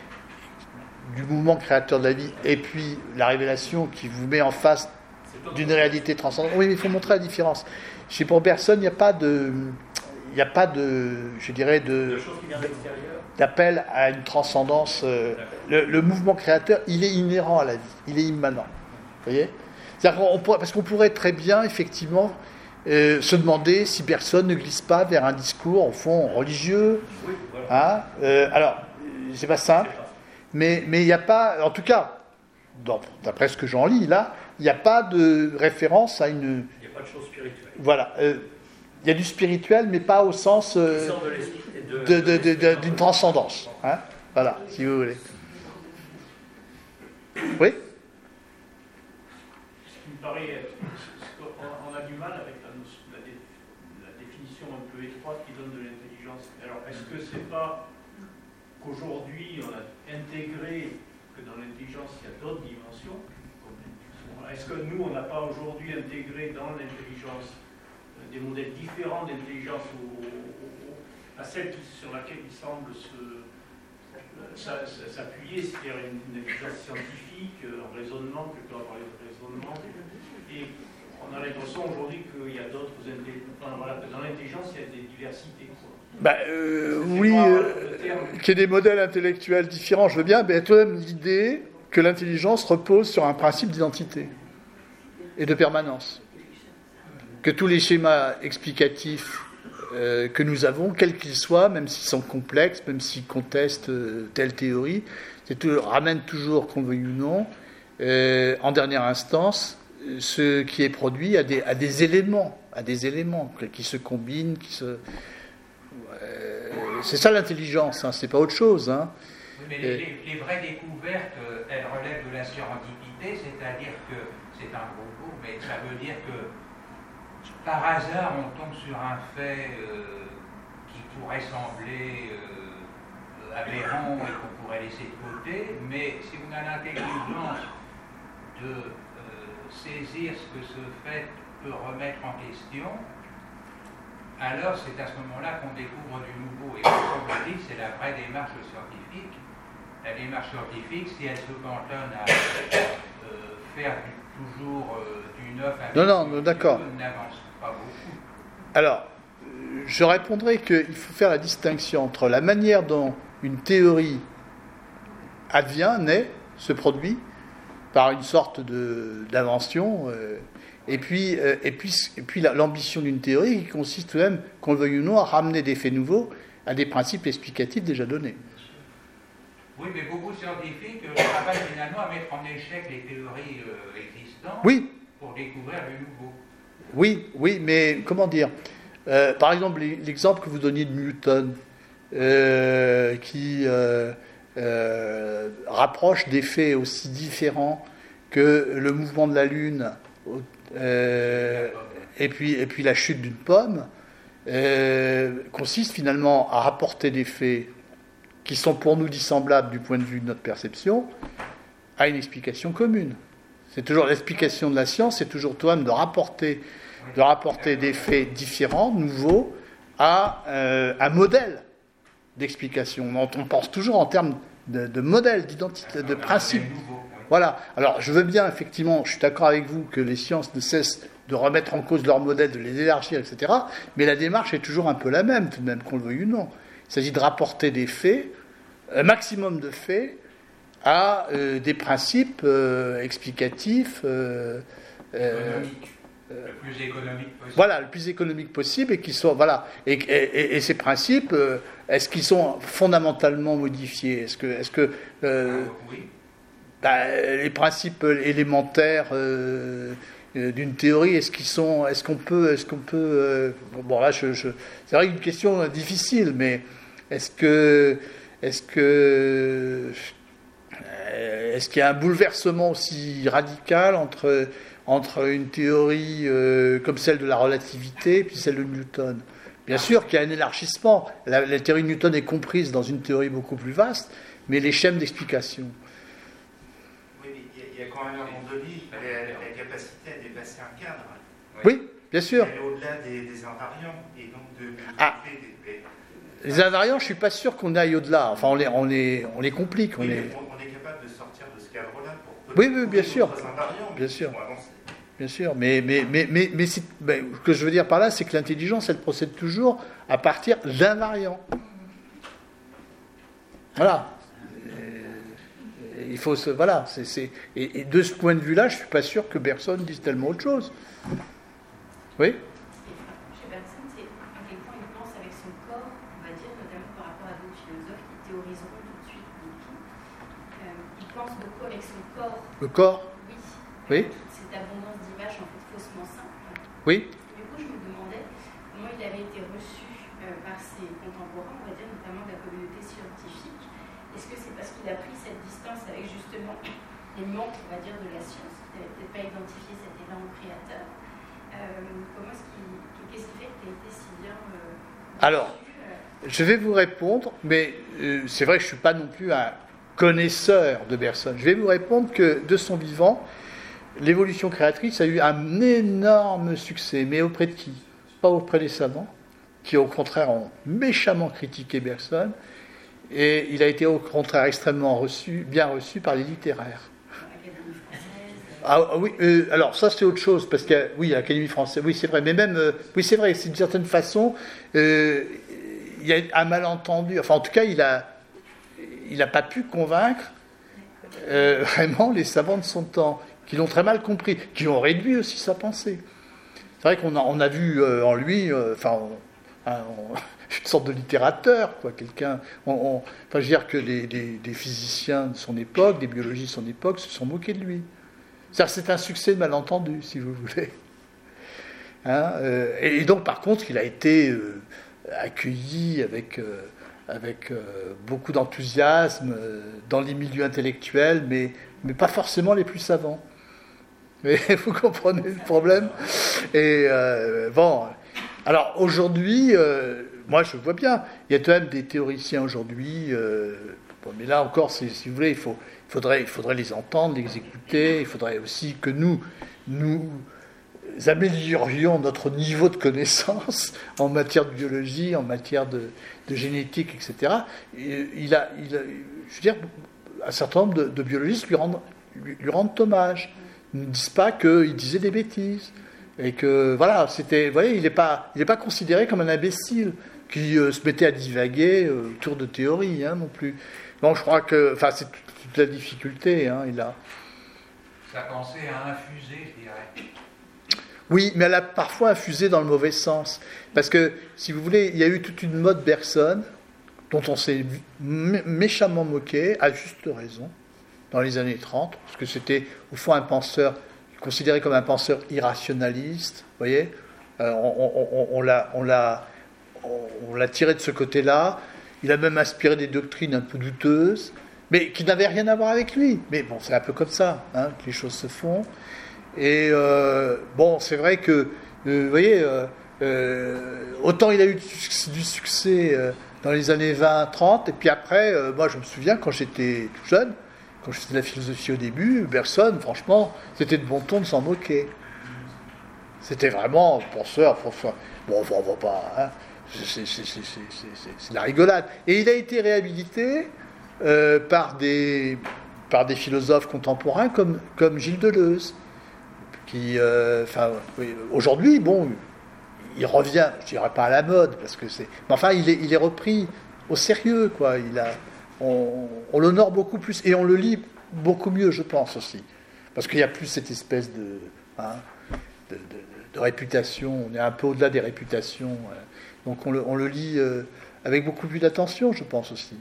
du mouvement créateur de la vie, et puis la révélation qui vous met en face d'une réalité transcendante. Oui, mais il faut montrer la différence. Chez pour Bergson, il n'y a pas de, il n'y a pas de, je dirais, de, de choses qui viennent de l'extérieur. D'appel à une transcendance. Euh, le, le mouvement créateur, il est inhérent à la vie, il est immanent. Vous voyez ? C'est-à-dire qu'on pourrait, parce qu'on pourrait très bien, effectivement, Euh, se demander si personne ne glisse pas vers un discours, au fond, religieux. Oui, voilà. Hein euh, alors, c'est pas simple, mais il n'y a pas, en tout cas, dans, d'après ce que j'en lis là, il n'y a pas de référence à une... Il n'y a pas de choses spirituelles. Voilà. Il euh, y a du spirituel, mais pas au sens euh, de de, de, de, de, d'une transcendance. Hein voilà, si vous voulez. Oui ? Ce qui me paraît... On a du mal avec la, la, la définition un peu étroite qui donne de l'intelligence. Alors, est-ce que c'est pas qu'aujourd'hui on a intégré que dans l'intelligence il y a d'autres dimensions comme est-ce que nous on n'a pas aujourd'hui intégré dans l'intelligence des modèles différents d'intelligence au, au, au, à celle qui, sur laquelle il semble se, ça, ça, s'appuyer, c'est-à-dire une, une intelligence scientifique, un raisonnement, plutôt à parler de raisonnement, et on a l'impression aujourd'hui qu'il y a d'autres intelligences, enfin, voilà, que dans l'intelligence, il y a des diversités. Quoi. Bah, euh, oui, euh, qu'il y ait des modèles intellectuels différents, je veux bien, mais tout de même l'idée que l'intelligence repose sur un principe d'identité et de permanence. Que tous les schémas explicatifs euh, que nous avons, quels qu'ils soient, même s'ils sont complexes, même s'ils contestent euh, telle théorie, c'est tout, ramènent toujours, qu'on veuille ou non, euh, en dernière instance, ce qui est produit à des, à des éléments, à des éléments qui se combinent, qui se... Euh, c'est ça l'intelligence, hein, c'est pas autre chose. Hein. Oui, mais les, les, les vraies découvertes, elles relèvent de la sérendipité, c'est-à-dire que c'est un gros mot, mais ça veut dire que par hasard on tombe sur un fait euh, qui pourrait sembler euh, aberrant et qu'on pourrait laisser de côté, mais si on a l'intelligence de euh, saisir ce que ce fait peut remettre en question, alors c'est à ce moment-là qu'on découvre du nouveau. Et comme on dit, c'est la vraie démarche scientifique. La démarche scientifique, si elle se cantonne à euh, faire du, toujours euh, du neuf avec non, non, non, d'accord. n'avance pas beaucoup. Alors, je répondrai qu'il faut faire la distinction entre la manière dont une théorie advient, naît, se produit, par une sorte de, d'invention, euh, et puis, euh, et puis, et puis la, l'ambition d'une théorie qui consiste tout de même, qu'on le veuille ou non, à ramener des faits nouveaux à des principes explicatifs déjà donnés. Oui, mais beaucoup de scientifiques euh, travaillent finalement à mettre en échec les théories euh, existantes oui. pour découvrir le nouveau. Oui, oui, mais comment dire euh, par exemple, l'exemple que vous donniez de Newton, euh, qui euh, euh, rapproche des faits aussi différents que le mouvement de la Lune euh, et, puis, et puis la chute d'une pomme, euh, consiste finalement à rapporter des faits qui sont pour nous dissemblables du point de vue de notre perception à une explication commune. C'est toujours l'explication de la science, c'est toujours toi-même de rapporter, de rapporter des faits différents, nouveaux, à euh, un modèle d'explication. On, on pense toujours en termes de, de modèle, d'identité, de principe. Voilà. Alors, je veux bien, effectivement, je suis d'accord avec vous que les sciences ne cessent de remettre en cause leur modèle, de les élargir, et cetera. Mais la démarche est toujours un peu la même, tout de même, qu'on le veuille ou non. Il s'agit de rapporter des faits, un maximum de faits, à euh, des principes euh, explicatifs. Euh, euh, le plus économique possible. Voilà, le plus économique possible, et qui soient, voilà. Et, et, et ces principes, euh, est-ce qu'ils sont fondamentalement modifiés ? Est-ce que, est-ce que euh, ah, oui. bah, les principes élémentaires euh, d'une théorie, est-ce qu'ils sont, est-ce qu'on peut, est-ce qu'on peut, euh, bon là, je, je, c'est vrai une question difficile, mais est-ce que, est-ce que, est-ce qu'il y a un bouleversement aussi radical entre entre une théorie euh, comme celle de la relativité et puis celle de Newton ? Bien sûr qu'il y a un élargissement. La, la théorie de Newton est comprise dans une théorie beaucoup plus vaste, mais les schèmes d'explication. Oui, mais il y, a quand même un moment donné, il fallait la capacité à dépasser un cadre. Oui, bien sûr. Aller au-delà des, des invariants et donc de, de ah. des, des... Les invariants, je ne suis pas sûr qu'on aille au-delà. Enfin, on les, on les, on les complique. On, oui, les... on, on est capable de sortir de ce cadre-là pour oui, oui, bien sûr. Bien sûr. Bien sûr, mais, mais, mais, mais, mais, c'est, mais ce que je veux dire par là, c'est que l'intelligence, elle procède toujours à partir d'invariants. Voilà. Et, il faut se, voilà. C'est, c'est, et, et de ce point de vue-là, je ne suis pas sûr que Bergson dise tellement autre chose. Oui ? Chez Bergson, c'est à quel point il pense avec son corps, on va dire, notamment par rapport à d'autres philosophes qui théoriseront tout de suite beaucoup. Euh, il pense beaucoup avec son corps. Le corps ? Oui. Oui. Cette abondance d'images en fait faussement simple. Oui. Du coup, je me demandais comment il avait été reçu euh, par ses contemporains, on va dire, notamment de la communauté scientifique. Est-ce que c'est parce qu'il a pris cette distance avec justement les manques, on va dire, de la science, qu'il n'avait peut-être pas identifié cet élan créateur euh, Comment est-ce qu'il, qu'est-ce qui fait qu'il a été si bien euh, Alors, reçu, euh... je vais vous répondre, mais euh, c'est vrai que je ne suis pas non plus un connaisseur de Bergson. Je vais vous répondre que de son vivant, l'évolution créatrice a eu un énorme succès, mais auprès de qui ? Pas auprès des savants, qui au contraire ont méchamment critiqué Bergson, et il a été au contraire extrêmement reçu, bien reçu par les littéraires. Ah oui, euh, alors ça c'est autre chose, parce que oui, l'Académie française, oui c'est vrai, mais même, euh, oui c'est vrai, c'est d'une certaine façon, euh, il y a un malentendu, enfin en tout cas il a, il n'a pas pu convaincre euh, vraiment les savants de son temps, qui l'ont très mal compris, qui ont réduit aussi sa pensée. C'est vrai qu'on a, on a vu euh, en lui, euh, enfin, on, un, on, une sorte de littérateur, quoi, quelqu'un. On, on, enfin, je veux dire que les, les, les physiciens de son époque, des biologistes de son époque, se sont moqués de lui. C'est-à-dire, c'est un succès de malentendu, si vous voulez. Hein, euh, et, et donc, par contre, il a été euh, accueilli avec, euh, avec euh, beaucoup d'enthousiasme euh, dans les milieux intellectuels, mais, mais pas forcément les plus savants. Mais vous comprenez le problème. Et euh, bon, alors aujourd'hui, euh, moi je vois bien, il y a quand même des théoriciens aujourd'hui, euh, bon, mais là encore, si vous voulez, il, faut, il, faudrait, il faudrait les entendre, les écouter, il faudrait aussi que nous, nous améliorions notre niveau de connaissance en matière de biologie, en matière de, de génétique, et cetera. Et il a, il a, je veux dire, un certain nombre de, de biologistes lui rendent, lui, lui rendent hommage. Ils ne disent pas qu'il disait des bêtises. Et que, voilà, c'était, vous voyez, il n'est pas, il n'est pas considéré comme un imbécile qui euh, se mettait à divaguer euh, autour de théories, hein, non plus. Donc je crois que, enfin, c'est toute, toute la difficulté, hein, il a... Sa pensée a infusé, je dirais. Oui, mais elle a parfois infusé dans le mauvais sens. Parce que, si vous voulez, il y a eu toute une mode Bergson, dont on s'est mé- méchamment moqué, à juste raison, dans les années trente, parce que c'était, au fond, un penseur considéré comme un penseur irrationaliste, vous voyez, euh, on, on, on, on, l'a, on, l'a, on l'a tiré de ce côté-là, il a même inspiré des doctrines un peu douteuses, mais qui n'avaient rien à voir avec lui. Mais bon, c'est un peu comme ça, hein, que les choses se font. Et euh, bon, c'est vrai que, euh, vous voyez, euh, euh, autant il a eu du succès, du succès euh, dans les années vingt trente, et puis après, euh, moi je me souviens, quand j'étais tout jeune, quand je faisais de la philosophie au début, Bergson, franchement, c'était de bon ton de s'en moquer. C'était vraiment penseur, penseur. Bon, on va pas, hein, c'est, c'est, c'est, c'est, c'est, c'est la rigolade. Et il a été réhabilité euh, par, des, par des philosophes contemporains comme, comme Gilles Deleuze, qui, euh, enfin, oui, aujourd'hui, bon, il revient, je dirais pas à la mode, parce que c'est, mais enfin, il est, il est repris au sérieux, quoi. Il a, on, on l'honore beaucoup plus et on le lit beaucoup mieux, je pense aussi, parce qu'il n'y a plus cette espèce de, hein, de, de, de réputation. On est un peu au-delà des réputations, euh, donc on le, on le lit euh, avec beaucoup plus d'attention, je pense aussi.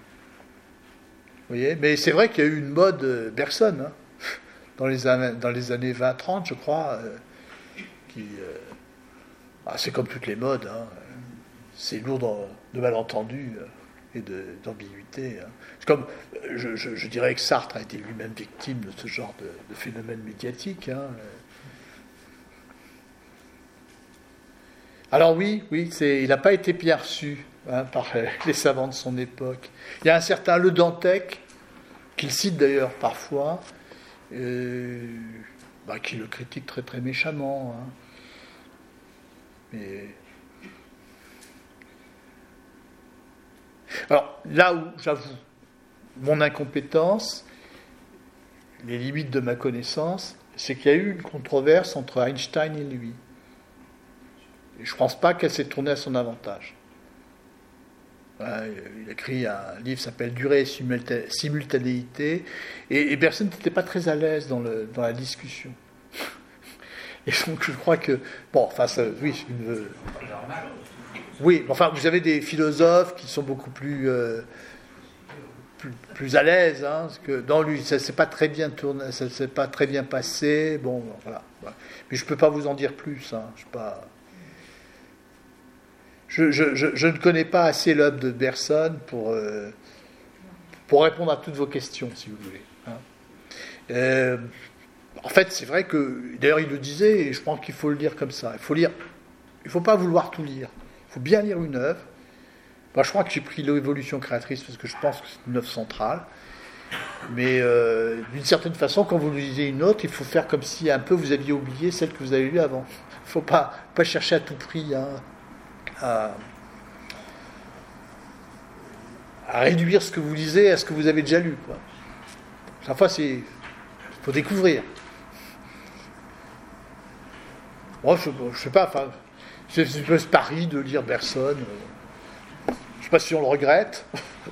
Vous voyez, mais c'est vrai qu'il y a eu une mode euh, Bergson, hein, dans les années, dans les années vingt trente, je crois, euh, qui, euh, ah, c'est comme toutes les modes, hein, c'est lourd de, de malentendus euh, et de, d'ambiguïté. Hein. C'est comme, je, je, je dirais que Sartre a été lui-même victime de ce genre de, de phénomène médiatique. Hein. Alors oui, oui, c'est, il n'a pas été bien reçu, hein, par les savants de son époque. Il y a un certain Le Dantec, qu'il cite d'ailleurs parfois, euh, bah, qui le critique très très méchamment. Hein. Mais... Alors, là où j'avoue mon incompétence, les limites de ma connaissance, c'est qu'il y a eu une controverse entre Einstein et lui. Et je ne pense pas qu'elle s'est tournée à son avantage. Voilà, il a écrit un livre qui s'appelle Durée et simultanéité, et, et Bergson n'était pas très à l'aise dans, le, dans la discussion. Et donc je crois que... Bon, enfin, ça, oui, une... Oui, enfin, vous avez des philosophes qui sont beaucoup plus, euh, plus, plus à l'aise, hein, parce que dans lui, ça ne s'est pas très bien tourné, ça s'est pas très bien passé, bon, voilà. voilà. Mais je ne peux pas vous en dire plus, hein, je, pas... je, je, je, je ne connais pas assez l'œuvre de Bergson pour, euh, pour répondre à toutes vos questions, si vous voulez. Hein. Euh, en fait, c'est vrai que, d'ailleurs, il le disait, et je pense qu'il faut le lire comme ça. Il faut lire, il ne faut pas vouloir tout lire. Il faut bien lire une œuvre. Moi, je crois que j'ai pris l'évolution créatrice parce que je pense que c'est une œuvre centrale. Mais euh, d'une certaine façon, quand vous lisez une autre, il faut faire comme si un peu vous aviez oublié celle que vous avez lue avant. Il ne faut pas, pas chercher à tout prix hein, à, à réduire ce que vous lisez à ce que vous avez déjà lu. Quoi. Chaque fois, c'est... Il faut découvrir. Moi, je ne sais pas... Enfin, c'est un peu ce pari de lire Bergson. Je ne sais pas si on le regrette.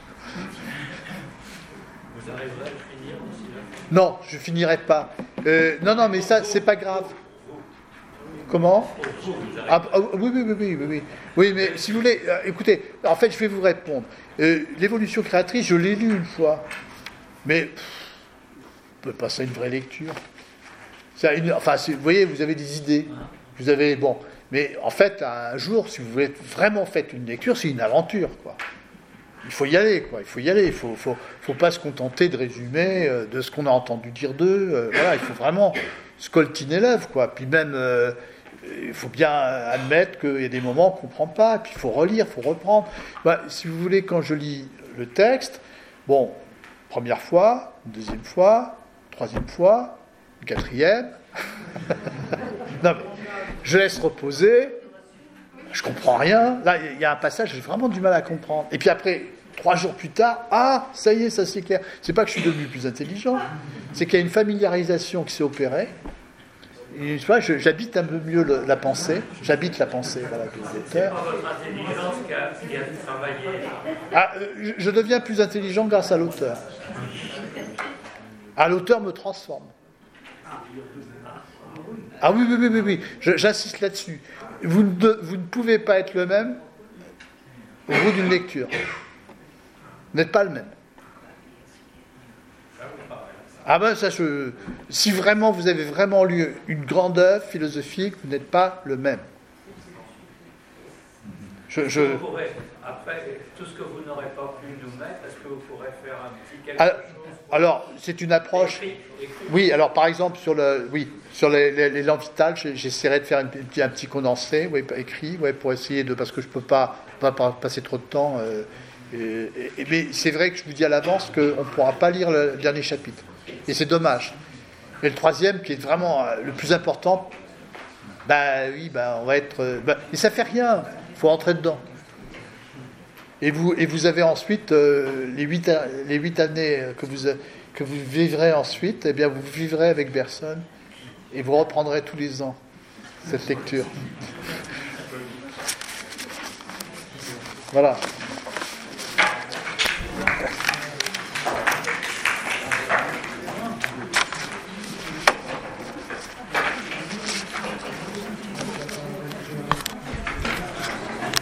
Vous arriverez à le finir aussi là ? Non, je ne finirai pas. Euh, non, non, mais ça, c'est pas grave. Comment ? ah, ah, oui, oui, oui, oui, oui. Oui, mais si vous voulez, euh, écoutez, en fait, je vais vous répondre. Euh, l'évolution créatrice, je l'ai lu une fois. Mais, pff, on peut passer à une vraie lecture. C'est une, enfin, c'est, vous voyez, vous avez des idées. Vous avez, bon... Mais en fait, un jour, si vous voulez vraiment faire une lecture, c'est une aventure, quoi. Il faut y aller, quoi. Il faut y aller. Il faut, faut, faut pas se contenter de résumer euh, de ce qu'on a entendu dire d'eux. Euh, voilà, il faut vraiment scoltiner l'œuvre, quoi. Puis même, euh, il faut bien admettre qu'il y a des moments qu'on ne comprend pas. Puis il faut relire, il faut reprendre. Bah, si vous voulez, quand je lis le texte, bon, première fois, deuxième fois, troisième fois, quatrième. Non, mais je laisse reposer. Je comprends rien. Là, il y a un passage, j'ai vraiment du mal à comprendre. Et puis après, trois jours plus tard, ah, ça y est, ça c'est clair. C'est pas que je suis devenu plus intelligent, c'est qu'il y a une familiarisation qui s'est opérée. Et tu vois, je, j'habite un peu mieux le, la pensée. J'habite la pensée, voilà, de l'auteur. C'est pas votre intelligence qui a, qui a travaillé. Ah, je, je deviens plus intelligent grâce à l'auteur. Ah, l'auteur me transforme. Ah oui, oui, oui, oui, oui. Je, j'insiste là-dessus. Vous ne, vous ne pouvez pas être le même au bout d'une lecture. Vous n'êtes pas le même. Ah ben ça, je, si vraiment vous avez vraiment lu une grande œuvre philosophique, vous n'êtes pas le même. Je, je... Vous pourrez, après, tout ce que vous n'aurez pas pu nous mettre, est-ce que vous pourrez faire un petit quelque alors, chose alors, c'est une approche... Écrit, écrit. Oui, alors par exemple, sur, le, oui, sur les, les, les langues vitales, j'essaierai de faire une, un petit condensé, oui, écrit, ouais, pour essayer de... Parce que je ne peux pas, pas, pas passer trop de temps. Euh, et, et, mais c'est vrai que je vous dis à l'avance qu'on ne pourra pas lire le dernier chapitre. Et c'est dommage. Et le troisième, qui est vraiment euh, le plus important, ben oui, ben on va être... Euh, ben, mais ça ne fait rien, il faut entrer dedans. Et vous, et vous avez ensuite euh, les, huit, les huit années que vous, que vous vivrez ensuite, eh bien vous vivrez avec Bergson et vous reprendrez tous les ans cette lecture. Voilà.